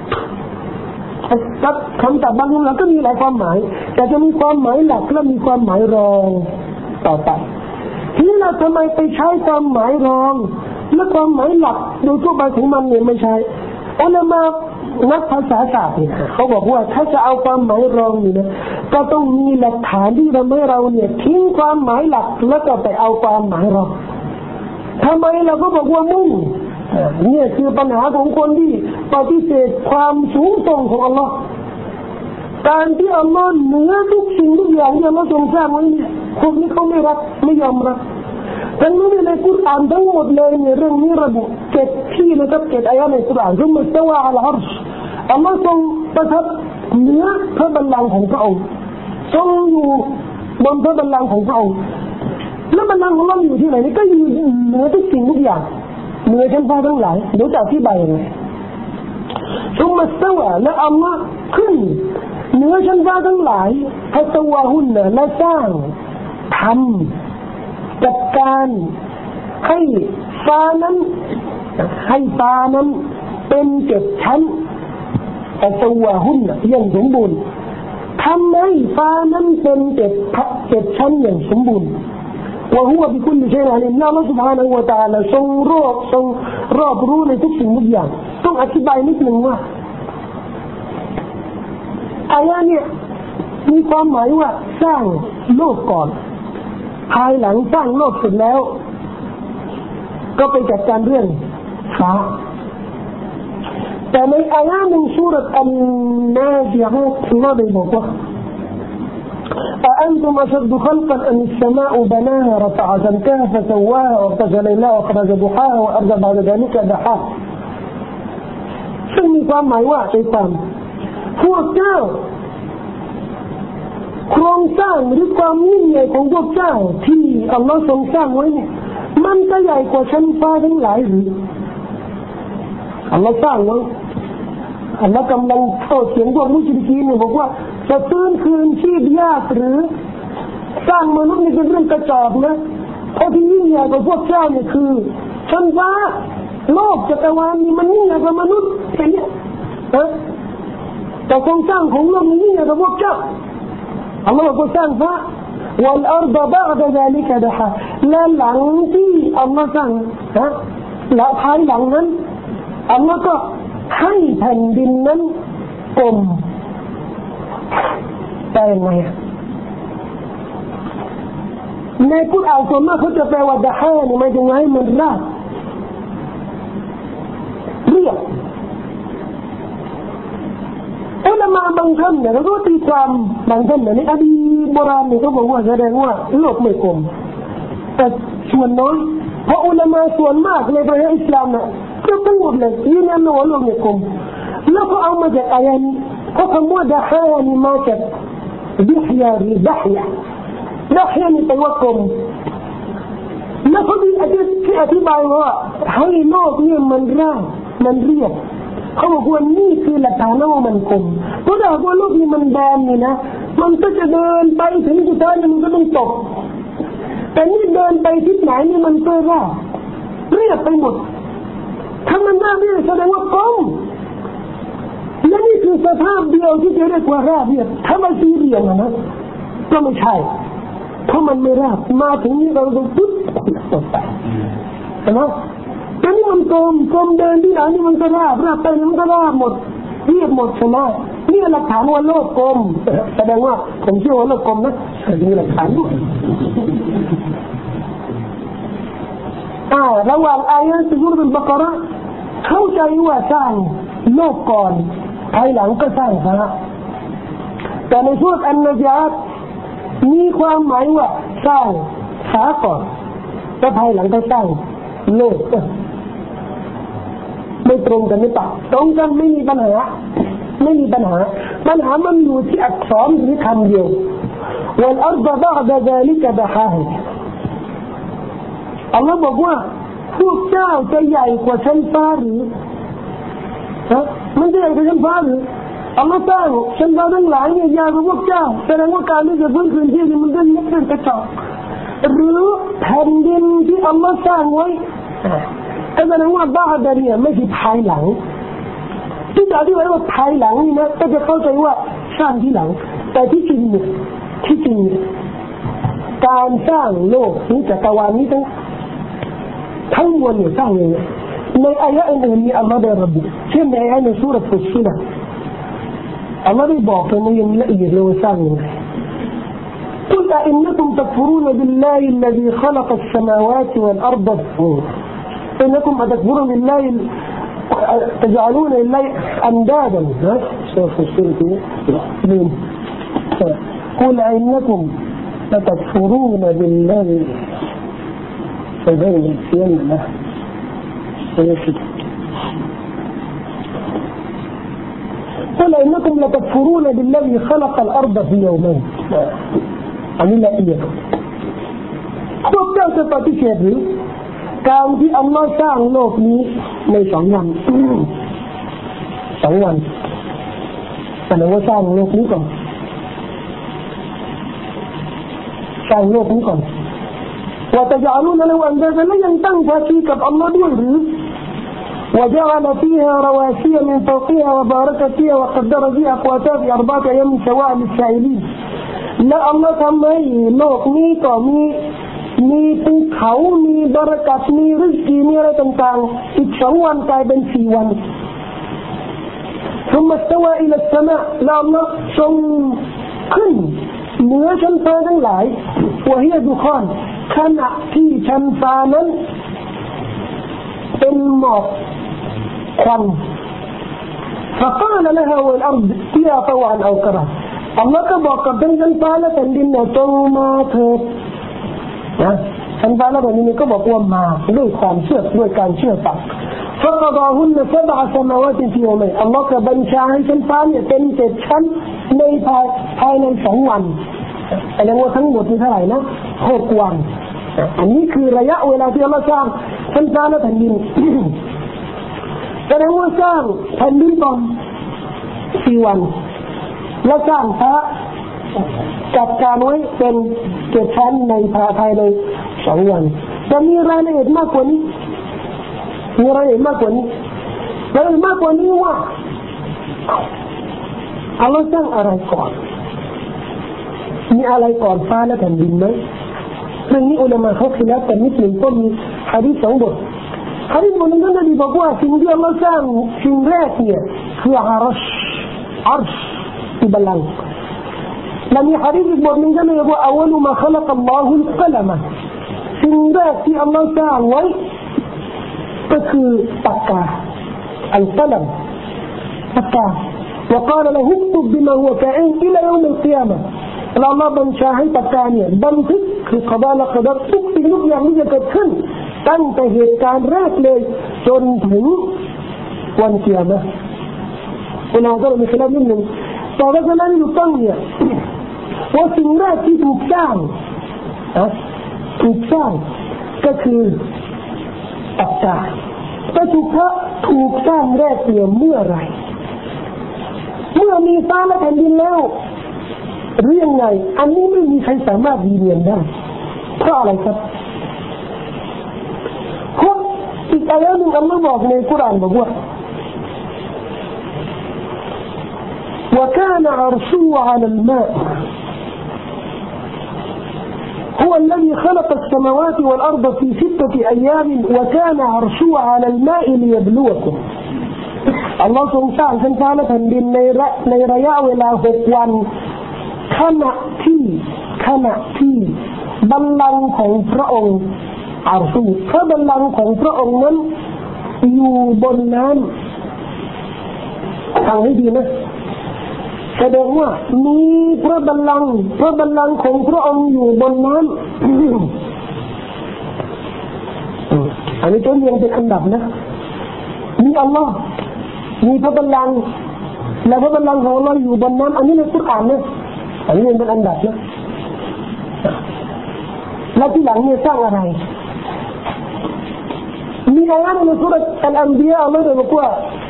คำศัพท์บางคำก็มีหลายความหมายแต่จะมีความหมายหลักและมีความหมายรองต่อไปทีนี้เราทำไมไปใช้ความหมายรองและความหมายหลักโดยทั่วไปของมันเนี่ยไม่ใช่อุลามะนักภาษาศาสตร์เนี่ยเขาบอกว่าถ้าจะเอาความหมายรองนี่นะก็ต้องมีหลักฐานที่ทำให้เราเนี่ยทิ้งความหมายหลักแล้วก็ไปเอาความหมายรองทำไมเราก็บอกว่ามุ่งเนี่ยคือปัญหาของคนที่ปฏิเสธความสูงส่งของอัลลอฮ์การที่อัลลอฮ์เหนือทุกสิ่งทุกอย่างที่อัลลอฮ์ทรงสร้างไว้เนี่ยพวกนี้เขาไม่รับไม่ยอมรับทั้งนี้ในกุรอานทั้งหมดเลยในเรื่องนี้ระบุ7ที่นะครับ7อายะในกุรอานซุมมัสตาวะอะลาอัรชอัลลอฮ์ทรงประทับเหนือพระบัลลังก์ของพระองค์ทรงอยู่บนพระบัลลังก์ของพระองค์แล้วบัลลังก์ของเราอยู่ที่ไหนนี่ก็อยู่เหนือทุกสิ่งทุกอย่างเหนือชั้นฟ้าทั้งหลายเดี๋ยวจะอธิบายยังไงซุมมัสตาวะและอัลลอฮ์ขึ้นเหนือชั้นฟ้าทั้งหลายฮัตวะฮุนนะและสร้างทำจัดการให้ฟ้านั้นเป็น7ชั้นฮัตวะฮุนนะอย่างสมบูรณ์ทำให้ฟ้านั้นเป็น7ชั้นอย่างสมบูรณ์وهو بكل شيء عليم อัลเลาะห์ سبحانه และ تعالى ทรงรอบรู้ในทุกสิ่งทุกอย่างต้องอธิบายนิดนึงว่าอายะเนี่ยมีความหมายว่าสร้างโลกก่อนภายหลังสร้างโลกเสร็จแล้วก็ไปจัดการเรื่องฟ้าแต่ในอายะหนึ่งซูเราะห์อันนาซิอะห์อัลเลาะห์ได้บอกว่าأأنتم أشد خلقا أم السماء بناها رفع سمكها فسواها وأغطش ليلها وأخرج ضحاها وأرجع بعد ذلك دحاها ซึ่งมีความหมายว่าใจความพวกเจ้าโครงสร้างหรือความยิ่งใหญ่ของพวกเจ้าที่อัลลอฮ์ทรงสร้างไว้เนี่ยมันก็ใหญ่กว่าชั้นฟ้าทั้งหลายหรืออัลลอฮ์สร้างไว้อัลลอฮ์กำลังโต้เถียงพวกมุชริกีนเนี่ยบอกว่าจะฟื้นคืนชีพยากหรือสร้างมนุษย์นี่เป็นเรื่องกระจอกนะเพราะที่ยิ่งใหญ่กว่าพวกเจ้าเนี่ยคือชั้นฟ้าโลกจักรวาลนี่มันยิ่งใหญ่กว่ามนุษย์แค่นี้แต่โครงสร้างของโลกนี้ยิ่งใหญ่กว่าพวกเจ้าอัลลอฮ์ก็สร้างฟ้าوالأرض بعد ذلك دحاها และหลังที่อัลลอฮ์สร้างและภายหลังนั้นอัลลอฮ์ก็ให้แผ่นดินนั้นกลมแต่ยังไงในกุรอานส่วนมากเขาจะแปลว่าดะฮานี่หมายถึงให้มันราบเรียบอุลามะบางท่านเนี่ยเขาก็ตีความบางท่านเนี่ยอดีตโบราณเนี่ยเขาบอกว่าแสดงว่าโลกไม่กลมแต่ส่วนน้อยเพราะอุลามะส่วนมากในประเทศอิสลามเนี่ยก็ทั้งหมดเลยยืนยันว่าโลกไม่กลมแล้วก็เอามาจากอายะนี้เพราะคำว่าดะฮานี่มาจากดิฮยาหรือดะฮยานี่แปลว่ากลมแล้วเขาอธิบายว่าให้โลกนี่มันราบมันเรียบเขาบอกว่านี่คือหลักฐานว่ามันกลมเพราะถ้าว่าโลกนี้มันแบนนี่นะมันก็จะเดินไปถึงสุดท้ายมันก็ต้องตกแต่นี่เดินไปทิศไหนนี่มันก็ราบเรียบไปหมดถ้ามันราบเรียบแสดงว่ากลมและนี่คือสภาพเดียวที่จะเรียกว่าราบเรียบถ้ามันสี่เหลี่ยมนะก็ไม่ใช่เพราะมันไม่ราบมาถึงนี้เราต้องปุ๊บตกไปใช่ไหมแต่นี่มันกลมเดินที่ไหนนี่มันก็ราบไปมันก็ราบหมดเรียบหมดใช่ไหมนี่หลักฐานว่าโลกกลมแสดงว่าผมเชื่อว่าโลกกลมนะมีหลักฐานด้วยระหว่างอายะห์ซูเราะห์อัลบะเกาะเราะห์เข้าใจว่าสร้างโลกก่อนภายหลังก็สร้างฟ้าแต่ในซูเราะห์อันนาซิอะห์มีความหมายว่าสร้างฟ้าก่อนแล้วภายหลังก็สร้างโลกไม่ตรงกันไม่ปะตรงกันไม่มีปัญหามันอยู่ที่อักษรหรือคำเดียวوالأرض بعد ذلك دحاهاอัลลอฮ์บอกว่าพวกเจ้าจะใหญ่กว่าชั้นฟ้าหรือมันจะใหญ่กว่าชั้นฟ้าหรืออัลลอฮ์สร้างชั้นฟ้าทั้งหลายเนี่ยใหญ่กว่าพวกเจ้าแสดงว่าการที่จะฟื้นคืนชีพมันก็เล็กเป็นกระจอกหรือแผ่นดินที่อัลลอฮ์สร้างไว้แสดงว่าบ้าเนี่ยไม่ใช่ภายหลังที่จะอธิบายว่าภายหลังนี่นะก็จะเข้าใจว่าสร้างที่หลังแต่ที่จริงการสร้างโลกนี้จักรวาลนี้ทั้งมวลเนี่ยสร้างยังไงในอายะห์อื่นๆมีอัลลอฮ์ได้ระบุเช่นในอายะห์ในซูเราะห์ฟุสซิลอัลลอฮ์ได้บอกในอย่างละเอียดเลยว่าสร้างยังไงقل أئنكم تكفرون بالله الذي خلق السماوات والأرض إنكم أتكفرون بالله تجعلون لله أندادا سوف الشرك قل أئنكم تكفرون بالله เป็นเรื่องเสี้ยนนะไม่ได้คิดقل إنكم لتكفرون بالذي خلق الأرض في يومين อันนี้ละเอียดพวกเจ้าจะปฏิเสธหรือการที่อัลลอฮ์สร้างโลกนี้ใน2 วัน2 วันแสดงว่าสร้างโลกนี้ก่อนสร้างโลกนี้ก่อนว่าจะจะรู้นะว่าอันเดียวกันแล้วยังตั้งภาคีกับอัลลอฮ์ด้วยหรือوجعل فيها رواسي من فوقها وبارك فيها وقدر فيها أقواتها في 4 أيام سواء للسائلين และอัลลอฮ์ทำให้โลกนี้ก็มีภูเขามีบารักัตมีริสกีมีอะไรต่างๆอีก2 วันกลายเป็น4 วันثم استوى إلى السماء แล้วอัลลอฮ์ทรงขึ้นเหนือชั้นฟ้าทั้งหลาย وهي دخان ขณะที่ชั้นฟ้านั้นเป็นหมอกควัน فقال لها والأرض ائتيا طوعا أو كرها อัลลอฮ์ก็บอกกับชั้นฟ้าและแผ่นดินเนี่ยจงมาเถิดนะชั้นฟ้าและแผ่นดินก็บอกว่ามาด้วยความเชื่อด้วยการเชื่อฟัง فقضاهن 7 سماوات في يومين อัลลอฮ์ก็บัญชาให้ชั้นฟ้าเนี่ยเป็น7 ชั้นในภายใน2 วันแสดงว่าทั้งหมดมีเท่าไหร่นะ6 วันอันนี้คือระยะเวลาที่อัลลอฮ์สร้างชั้นฟ้าและแผ่นดินแสดงว่าสร้างแผ่นดินก่อน4 วันแล้วสร้างฟ้าจัดการไว้เป็น7 ชั้นในภายใน2 วันจะมีรายละเอียดมากกว่านี้รายละเอียดมากกว่านี้ว่าอัลลอฮ์สร้างอะไรก่อนมีอะไรก่อนฟ้าและแผ่นดินไหมเรื่องนี้อุลามะเขาคิดแล้วแต่นิดหนึ่งก็มีหะดีษ2 บทหะดีษบทนึงนั้นบอกว่าสิ่งที่อัลลอฮ์สร้างสิ่งแรกเนี่ยคืออาร์ชที่บัลลังก์และมีหะดีษอีกบทนึงก็เลยบอกว่าอวัลมาขลักอัลลอฮุลกะละมะสิ่งแรกที่อัลลอฮ์สร้างไว้ก็คือปากกาอัลกะลัมปากกา وقال له اكتب بما هو كائن إلى يوم القيامة เรามาบัญชาให้ปากกาเนี่ยบันทึกคือขบาละกดับทุกสิ่งทุกอย่างที่จะเกิดขึ้นตั้งแต่เหตุการณ์แรกเลยจนถึงวันกิยามะห์เราก็มีขลับนิดนึงต่อไปนั้นนี่ถูกต้องเนี่ยว่าสิ่งแรกที่ถูกสร้างก็คือปากกาแต่ถูกสร้างแรกเนี่ยเมื่อไรเมื่อมีฟ้าและแผ่นดินแล้วหรือยังไงอันนี้ไม่มีใครสามารถยืนยันได้เพราะอะไรครับเพราะอีกอายะหนึ่งอัลลอฮ์บอกในกุรอานบอกว่า وكان عرشه على الماء هو الذي خلق السماوات والأرض في 6 أيام وكان عرشه على الماء ليبلوكم อัลลอฮ์ทรงสร้างชั้นฟ้าและแผ่นดินในระยะเวลา6 วันขณะที่บัลลังก์ของพระองค์อาร์ชูพระบัลลังก์ของพระองค์นั้นอยู่บนน้ำฟังให้ดีนะแสดงว่ามีพระบัลลังก์ของพระองค์อยู่บนน้ำอันนี้ต้องเรียงเป็นอันดับนะมีอัลลอฮ์มีพระบัลลังก์และพระบัลลังก์ของอัลลอฮ์อยู่บนน้ำอันนี้ในกุรอานนะอันนี้เป็นอันดับนะแล้วที่หลังเนี่ยสร้างอะไรมีอายะห์ในสุเราะห์อัลอันบิยาอัลลอฮ์ได้บอกว่า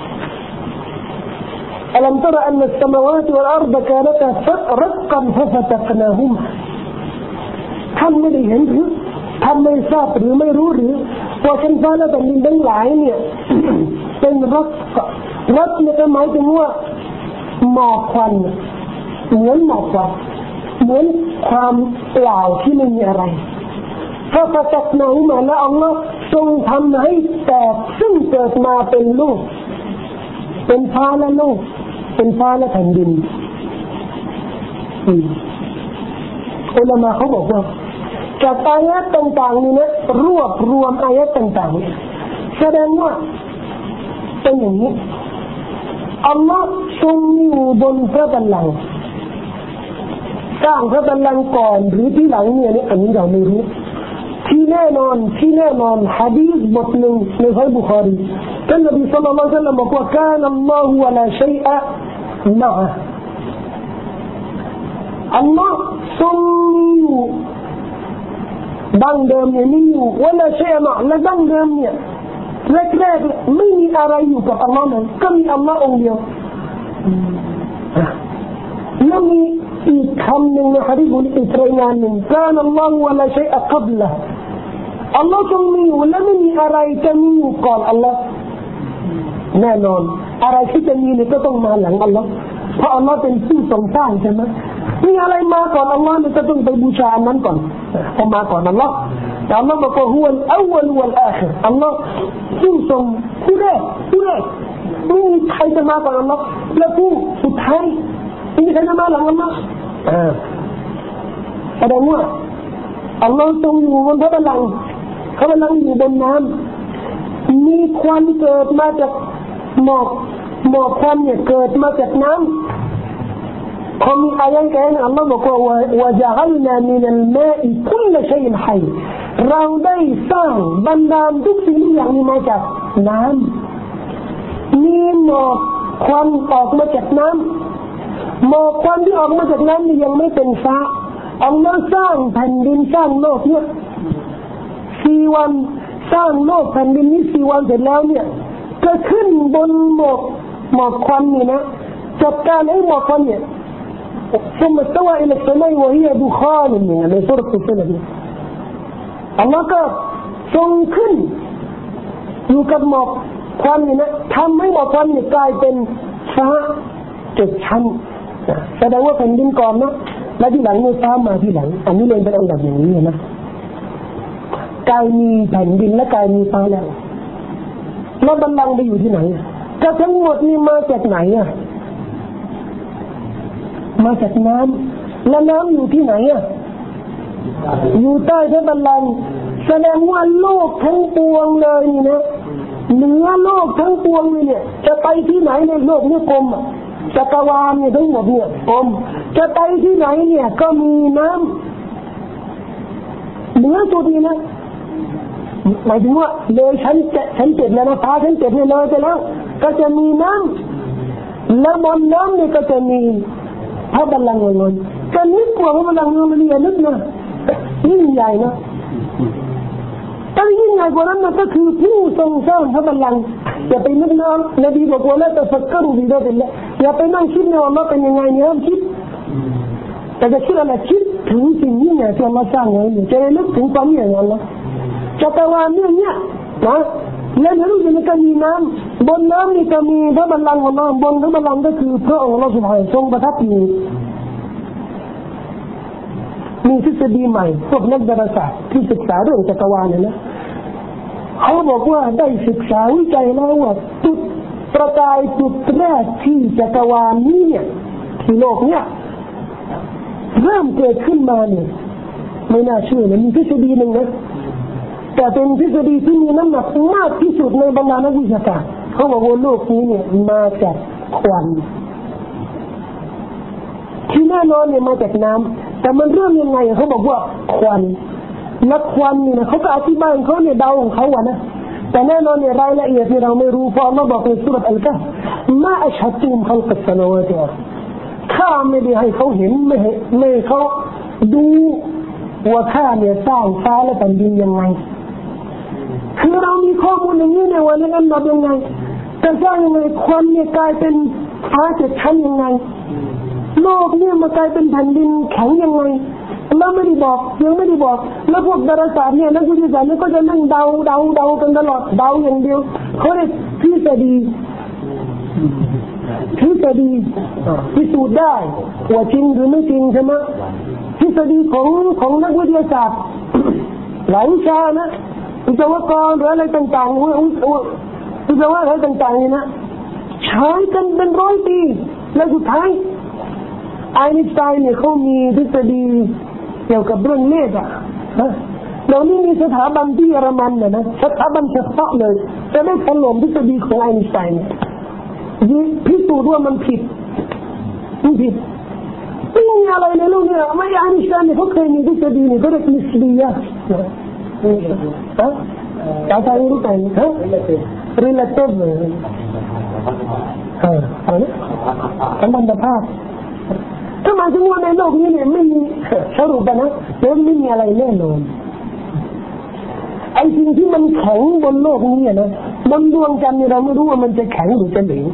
ألم تر أن السماوات والأرض كانتا رتقا ففتقناهما ท่านไม่ได้เห็นหรือท่านไม่ทราบหรือไม่รู้หรือว่าชั้นฟ้าและแผ่นดินทั้งหลายเนี่ยเป็นรักเนี่ยหมายถึงว่าหมอกควันเหมือนหมอกควันเหมือนความเปล่าที่ไม่มีอะไรถ้าประจักษ์หนังมาแล้วอัลลอฮ์ทรงทำให้แตกซึ่งเกิดมาเป็นลูกเป็นฟ้าและโลกเป็นฟ้าและแผ่นดินอุลามะเขาบอกว่าจากอายะห์ต่างๆนี้นะรวบรวมอายะห์ต่างๆแสดงว่าเป็นอย่างนี้อัลลอฮ์ทรงอยู่บนพระบัลลังก์สร้างพระบัลลังก์ก่อนหรือที่หลังเนี่ยอันนี้เราไม่รู้ที่แน่นอนหะดีษบทหนึ่งในซัฮีฮ์บุคอรีท่านนบีศ็อลลัลลอฮุอะลัยฮิวะซัลลัมบอกว่า كان الله ولا شيء معه อัลลอฮ์ทรงมีอยู่ดั้งเดิมเนี่ยมีอยู่วะลาชัยอะมะและดั้งเดิมเนี่ยแรกๆไม่มีอะไรอยู่กับอัลลอฮ์เลยก็มีอัลลอฮ์องค์เดียวแล้วมีอีกคำหนึ่งในหะดีษอีกรายงานหนึ่ง كان الله ولا شيء قبله อัลลอฮ์ทรงมีอยู่และไม่มีอะไรจะมีอยู่ก่อนอัลลอฮ์แน่นอนอะไรที่จะมีเนี่ยก็ต้องมาหลังอัลลอฮ์เพราะอัลลอฮ์เป็นผู้ทรงสร้างใช่ไหมมีอะไรมาก่อนอัลลอฮ์เนี่ยก็ต้องไปบูชาอันนั้นก่อนพอมาก่อนอัลลอฮ์แต่อัลลอฮ์บอกว่า هو الأول والآخر อัลลอฮ์ผู้ทรงผู้แรกไม่มีใครจะมาก่อนอัลลอฮ์และผู้สุดท้ายไม่มีใครจะมาหลังอัลลอฮ์แสดงว่าอัลลอฮ์ทรงอยู่บนพระบัลลังก์เขาบัลลังก์อยู่บนน้ำมีควันเกิดมาจากหมอกควันเนี่ยเกิดมาจากน้ำพอมีอายะห์กันอัลลอฮ์บอกว่าวะจะอัลนามินัลมาอิคุลชัยอินฮัยเราได้สร้างบรรดาทุกสิ่งทุกอย่างนี้มาจากน้ำมีหมอกควันออกมาจากน้ำหมอกควันที่ออกมาจากน้ำนี่ยังไม่เป็นฟ้าอัลลอฮ์สร้างแผ่นดินสร้างโลกเนี่ย4 วันสร้างโลกแผ่นดินนี้4 วันเสร็จแล้วเนี่ยก็ขึ้นบนหมอกควันนี่นะจัดการให้หมอกควันเนี่ยثم استوى إلى السماء وهي دخانในสุรษะนี้อัลลอฮ์ก็ทรงขึ้นอยู่กับหมอกควันนี่นะทำให้หมอกควันนี่กลายเป็นฟ้า7 ชั้นแสดงว่าแผ่นดินก่อนนะและที่หลังเนี่ยฟ้ามาที่หลังอันนี้เลยเป็นอันดับอย่างนี้นะกายมีแผ่นดินและกายมีฟ้าแล้วบัลลังก์ไปอยู่ที่ไหนก็ทั้งหมดนี่มาจากไหนมาจากน้ำและน้ำอยู่ที่ไหนอยู่ใต้พระบัลลังก์แสดงว่าโลกทั้งปวงเลยนี่นะเหนือโลกทั้งปวงเลยเนี่ยจะไปที่ไหนในโลกนี้กลมจักรวาลเนี่ยทั้งหมดเนี่ยกลมจะไปที่ไหนเนี่ยก็มีน้ำเหนือสุดนี่นะหมายถึงว่าเลยชั้น7แล้วนะฟ้าชั้น7เนี่ยเลยไปแล้วก็จะมีน้ำและบนน้ำเนี่ยก็จะมีพระบัลลังก์เลยก็นึกว่าพระบัลลังก์มันมีนึกนะยิ่งใหญ่นะแต่ยิ่งใหญ่กว่านั้นก็คือผู้ทรงสร้างพระบัลลังก์อย่าไปนึกนะนบีบอกว่าแล้วแต่ฟักกะรูบิดาติลละอย่าไปนั่งคิดนะว่าเป็นยังไงเนี่ยห้ามคิดแต่จะคิดอะไรคิดถึงสิ่งยิ่งใหญ่ที่อัลลอฮ์สร้างไว้จะได้นึกถึงความยิ่งใหญ่ของอัลลอฮ์จักรวาลเนี่ยนะและในรูปนี้ก็มีน้ำบนน้ำนี่ก็มีพระบัลลังก์ของอัลลอฮ์บนพระบัลลังก์ก็คือพระองค์อัลลอฮ์ซุบฮานะฮูวะตะอาลาทรงประทับอยู่มีทฤษฎีใหม่พวกนักดาราศาสตร์ที่ศึกษาเรื่องจักรวาลเนี่ยนะเขาบอกว่าได้ศึกษาวิจัยแล้วว่าจุดประกายจุดแรกที่จักรวาลนี้เนี่ยที่โลกเนี่ยเริ่มเกิดขึ้นมาเนี่ยไม่น่าเชื่อนะมีทฤษฎีหนึ่งนะแต่เป็นทฤษฎีที่มีน้ำหนักมากที่สุดในบรรดานักวิชาการเขาบอกว่าโลกนี้เนี่ยมาจากควันที่แน่นอนเนี่ยมาจากน้ำแต่มันเริ่มยังไงเขาบอกว่าควันและควันนี่นะเขาก็อธิบายเขาเนี่ยเดาของเขานะแต่แน่นอนเนี่ยรายละเอียดที่เราไม่รู้เพราะอัลเลาะห์บอกในซูเราะห์อัลกัฮฟมาอัชฮะตุมคัลกัสสมาวาติวะข้าไม่ได้ให้เขาเห็นไม่เขาดูว่าข้าเนี่ยสร้างฟ้าและแผ่นดินยังไงคือเรามีข้อมูลอย่างนี้ในวันนั้นนับยังไงจะสร้างยังไงควันเนี่ยกลายเป็นฟ้า7 ชั้นยังไงโลกเนี่ยมากลายเป็นแผ่นดินแข็งยังไงแล้วไม่ได้บอกยังไม่ได้บอกแล้วพวกดาราศาสตร์เนี่ยนักวิทยาศาสตร์เนี่ยก็จะนั่งเดากันตลอดเดาอย่างเดียวเขาเรียกทฤษฎีพิสูจน์ได้ว่าจริงหรือไม่จริงใช่ไหมทฤษฎีของนักวิทยาศาสตร์หลายวิชานะวิศวกรหรืออะไรต่างๆวิศวะอะไรต่างๆนี่นะใช้กันเป็น100 ปีแล้วสุดท้ายไอน์สไตน์เนี่ยเขามีทฤษฎีเกี่ยวกับเรื่องเมฆเรานี่มีสถาบันที่เยอรมันนะสถาบันเฉพาะเลยจะได้ถล่มทฤษฎีของไอน์สไตน์พิสูจน์ว่ามันผิดไม่มีอะไรในโลกนี้ไม่ไอน์สไตน์เนี่ยเขาเคยมีทฤษฎีนี่เขาเรียกนิสบียะห์ क्या था ये relative สัมพันธภาพถ้ามาถึงว่าในโลกนี้เนี่ยไม่มีสรุปนะแล้วไม่มีอะไรแน่นอนไอ้สิ่งที่มันแข็งบนโลกนี้นะบนดวงจันทร์เนี่ยเราไม่รู้ว่ามันจะแข็งหรือจะเหลว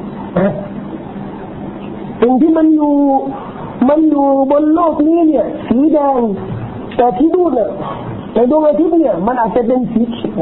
สิ่งที่มันอยู่บนโลกนี้เนี่ยสีแดงแต่ที่ดูเนี่ยในดวงอาทิตย์เนี่ยมันอาจจะเป็นสีเขียว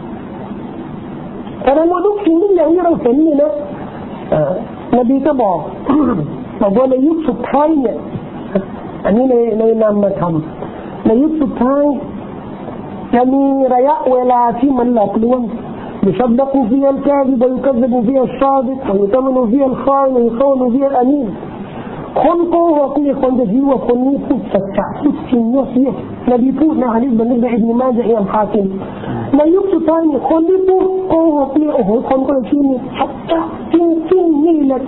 แต่ในทุกสิ่งทุกอย่างที่เราเห็นนี่นะนบีก็บอกว่าในยุคสุดท้ายเนี่ยอันนี้ในนามธรรมในยุคสุดท้ายจะมีระยะเวลาที่มันหลอกลวงيصدق فيها الكاذب ويكذب فيها الصادق ويؤتمن فيها الخائن ويخون فيها الأمين คนโกหกเนี่ยคนจะคิดว่าคนนี้พูดสัจจะพูดจริงเนี่ยสินบีพูดในหะดีษบันทึกโดยอิบนุมาญะฮ์อัลฮาคิมในยุคสุดท้ายเนี่ยคนที่พูดโกหกเนี่ยโอ้โหคนก็เลยคิดนี่สัจจะจริงๆนี่แหละ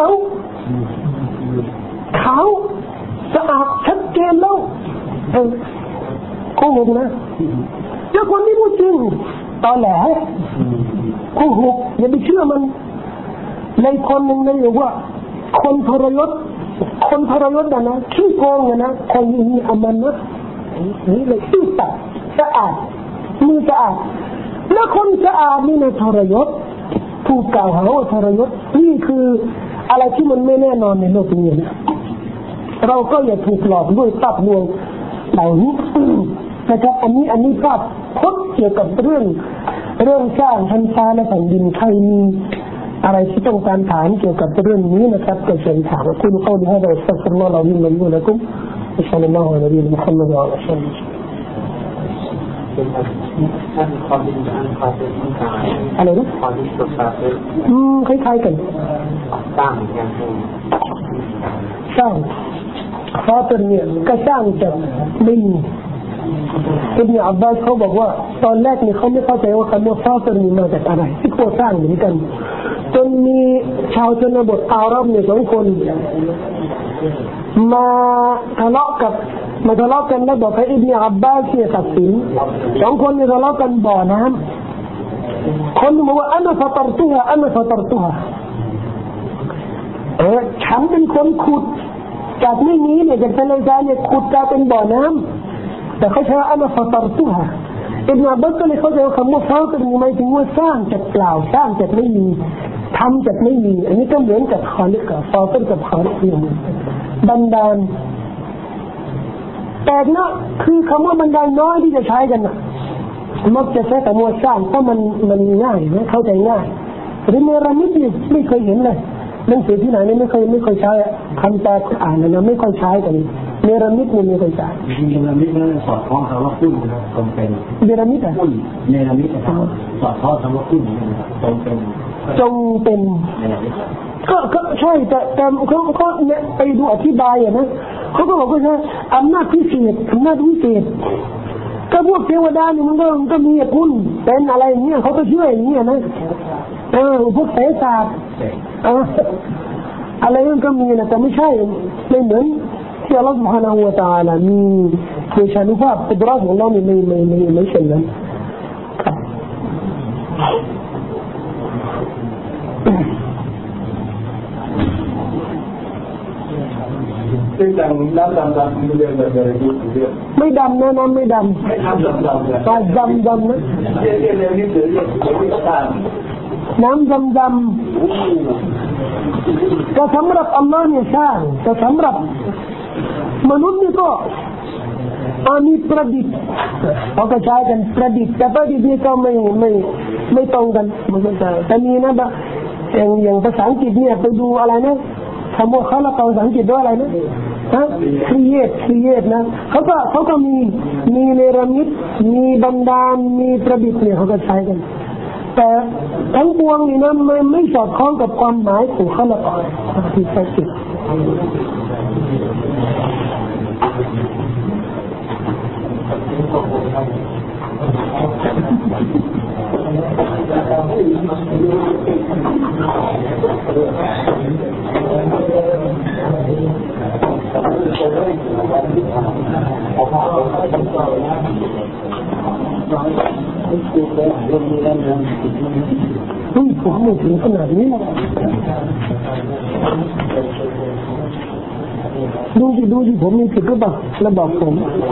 เขาสะอาดชัดเจนแล้วโกหกนะแล้วคนที่พูดจริงตอแหลโกหกอย่าไปเชื่อมันในคนหนึ่งเลยว่าคนทรยศนะขี้โกงนะคนมีอามันนะนี่เลยซื่อสัตย์สะอาดมือสะอาดแล้วคนสะอาดนี่นะทรยศถูกกล่าวหาว่าทรยศนี่คืออะไรที่มันไม่แน่นอนในโลกนี้นะเราก็อย่าถูกหลอกด้วยตับลวงเหล่านี้นะครับอันนี้ภาพพจน์เกี่ยวกับเรื่องสร้างชั้นฟ้าและแผ่นดินใครมีอะไรที่ต้องการถามเกี่ยวกับเรื่องนี้นะครับก็เชิญถามคุณเข้าดูให้เราสักครู่เราวิ่งมาดูนะคุณอิสลามอัลลอฮฺนบีมุฮัมมัดอัลลอฮฺสัลลัลลอฮุท่านความเป็นความเป็นกายอะไรนะความเป็นตัวตาเป็นคล้ายๆกันสร้างอย่างไรสร้างฟาติรเนี่ยก็สร้างจากไม่มีอิบนุอับบาสเขาบอกว่าตอนแรกเนี่ยเขาไม่เข้าใจว่าคำว่าฟาติรนี่มาจากอะไรที่เขาสร้างเหมือนกันจนมีชาวชนบทอาหรับเนี่ยสองคนมาทะเลาะกันแล้วบอกให้อิบนุอับบาสเนี่ยตัดสินสองคนเนี่ยทะเลาะกันบ่อน้ำคนบอกว่าอันฟาตรตุฮะฉันเป็นคนขุดจากไม่มีเนี่ยจากทะเลทรายเนี่ยขุดกลายเป็นบ่อน้ำแต่เขาใช้อันฟาตรตุฮะอิบนุอับบาสก็เลยเข้าใจว่าคำว่าฟาติรนี่หมายถึงว่าสร้างจากเปล่าสร้างจากไม่มีทำจากไม่มีอันนี้ก็เหมือนกับคอลิกกับฟาติรกับคอลิกเนี่ยบันดาลแต่นะคือคำว่าบันดาลน้อยที่จะใช้กันนะมักจะใช้คำว่าสร้างเพราะมันง่ายนะเข้าใจง่ายหรือเนรมิตเนี่ยไม่เคยเห็นเลยหนังสือที่ไหนเนี่ยไม่เคยใช้คำแปลอ่านนะไม่ค่อยใช้กันเนรมิตเนี่ยไม่เคยใช้เนรมิตนั่นสอดคล้องคำว่าขึ้นนะครับตรงเป็นเนรมิตขึ้นเนรมิตนะครับสอดคล้องคำว่าขึ้นตรงเป็นก็ใช่แต่เขาเนี่ยไปดูอธิบายอ่ะนะเขาก็บอกว่าใช่อำนาจพิเศษก็พวกเทวดาเนี่ยมันก็มีคุณเป็นอะไรอย่างเงี้ยเขาก็เชื่ออย่างเงี้ยนะพวกเสศาสตร์อะไรนั่นก็มีนะแต่ไม่ใช่ไม่เหมือนที่อัลลอฮฺ سبحانه และ تعالى มีโดยชานุภาพกุดเราะห์ของเราไม่เช่นนั้นซึ่งดังน้ำดำมันเรียกแบบอะไรที่เรียกไม่ดำนะน้ำไม่ดำน้ำดำนะดำนะเรียกนี่เรียกน้ำดำก็สำหรับอัลลอฮ์เนี่ยสร้างแต่สำหรับมนุษย์นี่ก็มีประดิษฐ์เขาก็ใช้กันประดิษฐ์แต่ประดิษฐ์นี่ก็ไม่ตรงกันมันก็แต่มีนะแบบอย่างภาษาอังกฤษเนี่ยไปดูอะไรนะคำว่าเขาละภาษาอังกฤษด้วยอะไรนะcreate นะเขาก็มีเนรมิตมีบันดาลมีประดิษฐ์เนี่ยเขาก็ใช้กันแต่ทั้งปวงนี่นะไม่สอดคล้องกับความหมายของเขาละที่แท้จริงผมไม่ถึงขนาดนี้ดูสิผมมีผิดหรือเปล่าแล้วบอกผม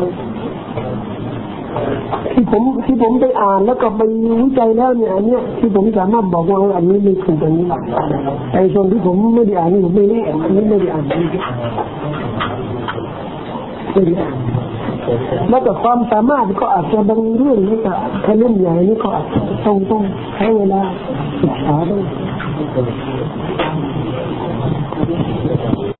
ที่ผมไปอ่านแล้วก็ไปวิจัยแล้วเนี่ยอันเนี้ยที่ผมสามารถบอกว่าอันนี้ไม่ถูกอันนี้ไอ้ส่วนที่ผมไม่ได้อ่านนี่ผมไม่แน่อันนี้ไม่ได้อ่านแล้วก็ความสามารถก็อาจจะบางเรื่องนี่ก็ถ้าเรื่องใหญ่นี่ก็อาจจะต้องใช้เวลาศึกษาด้วย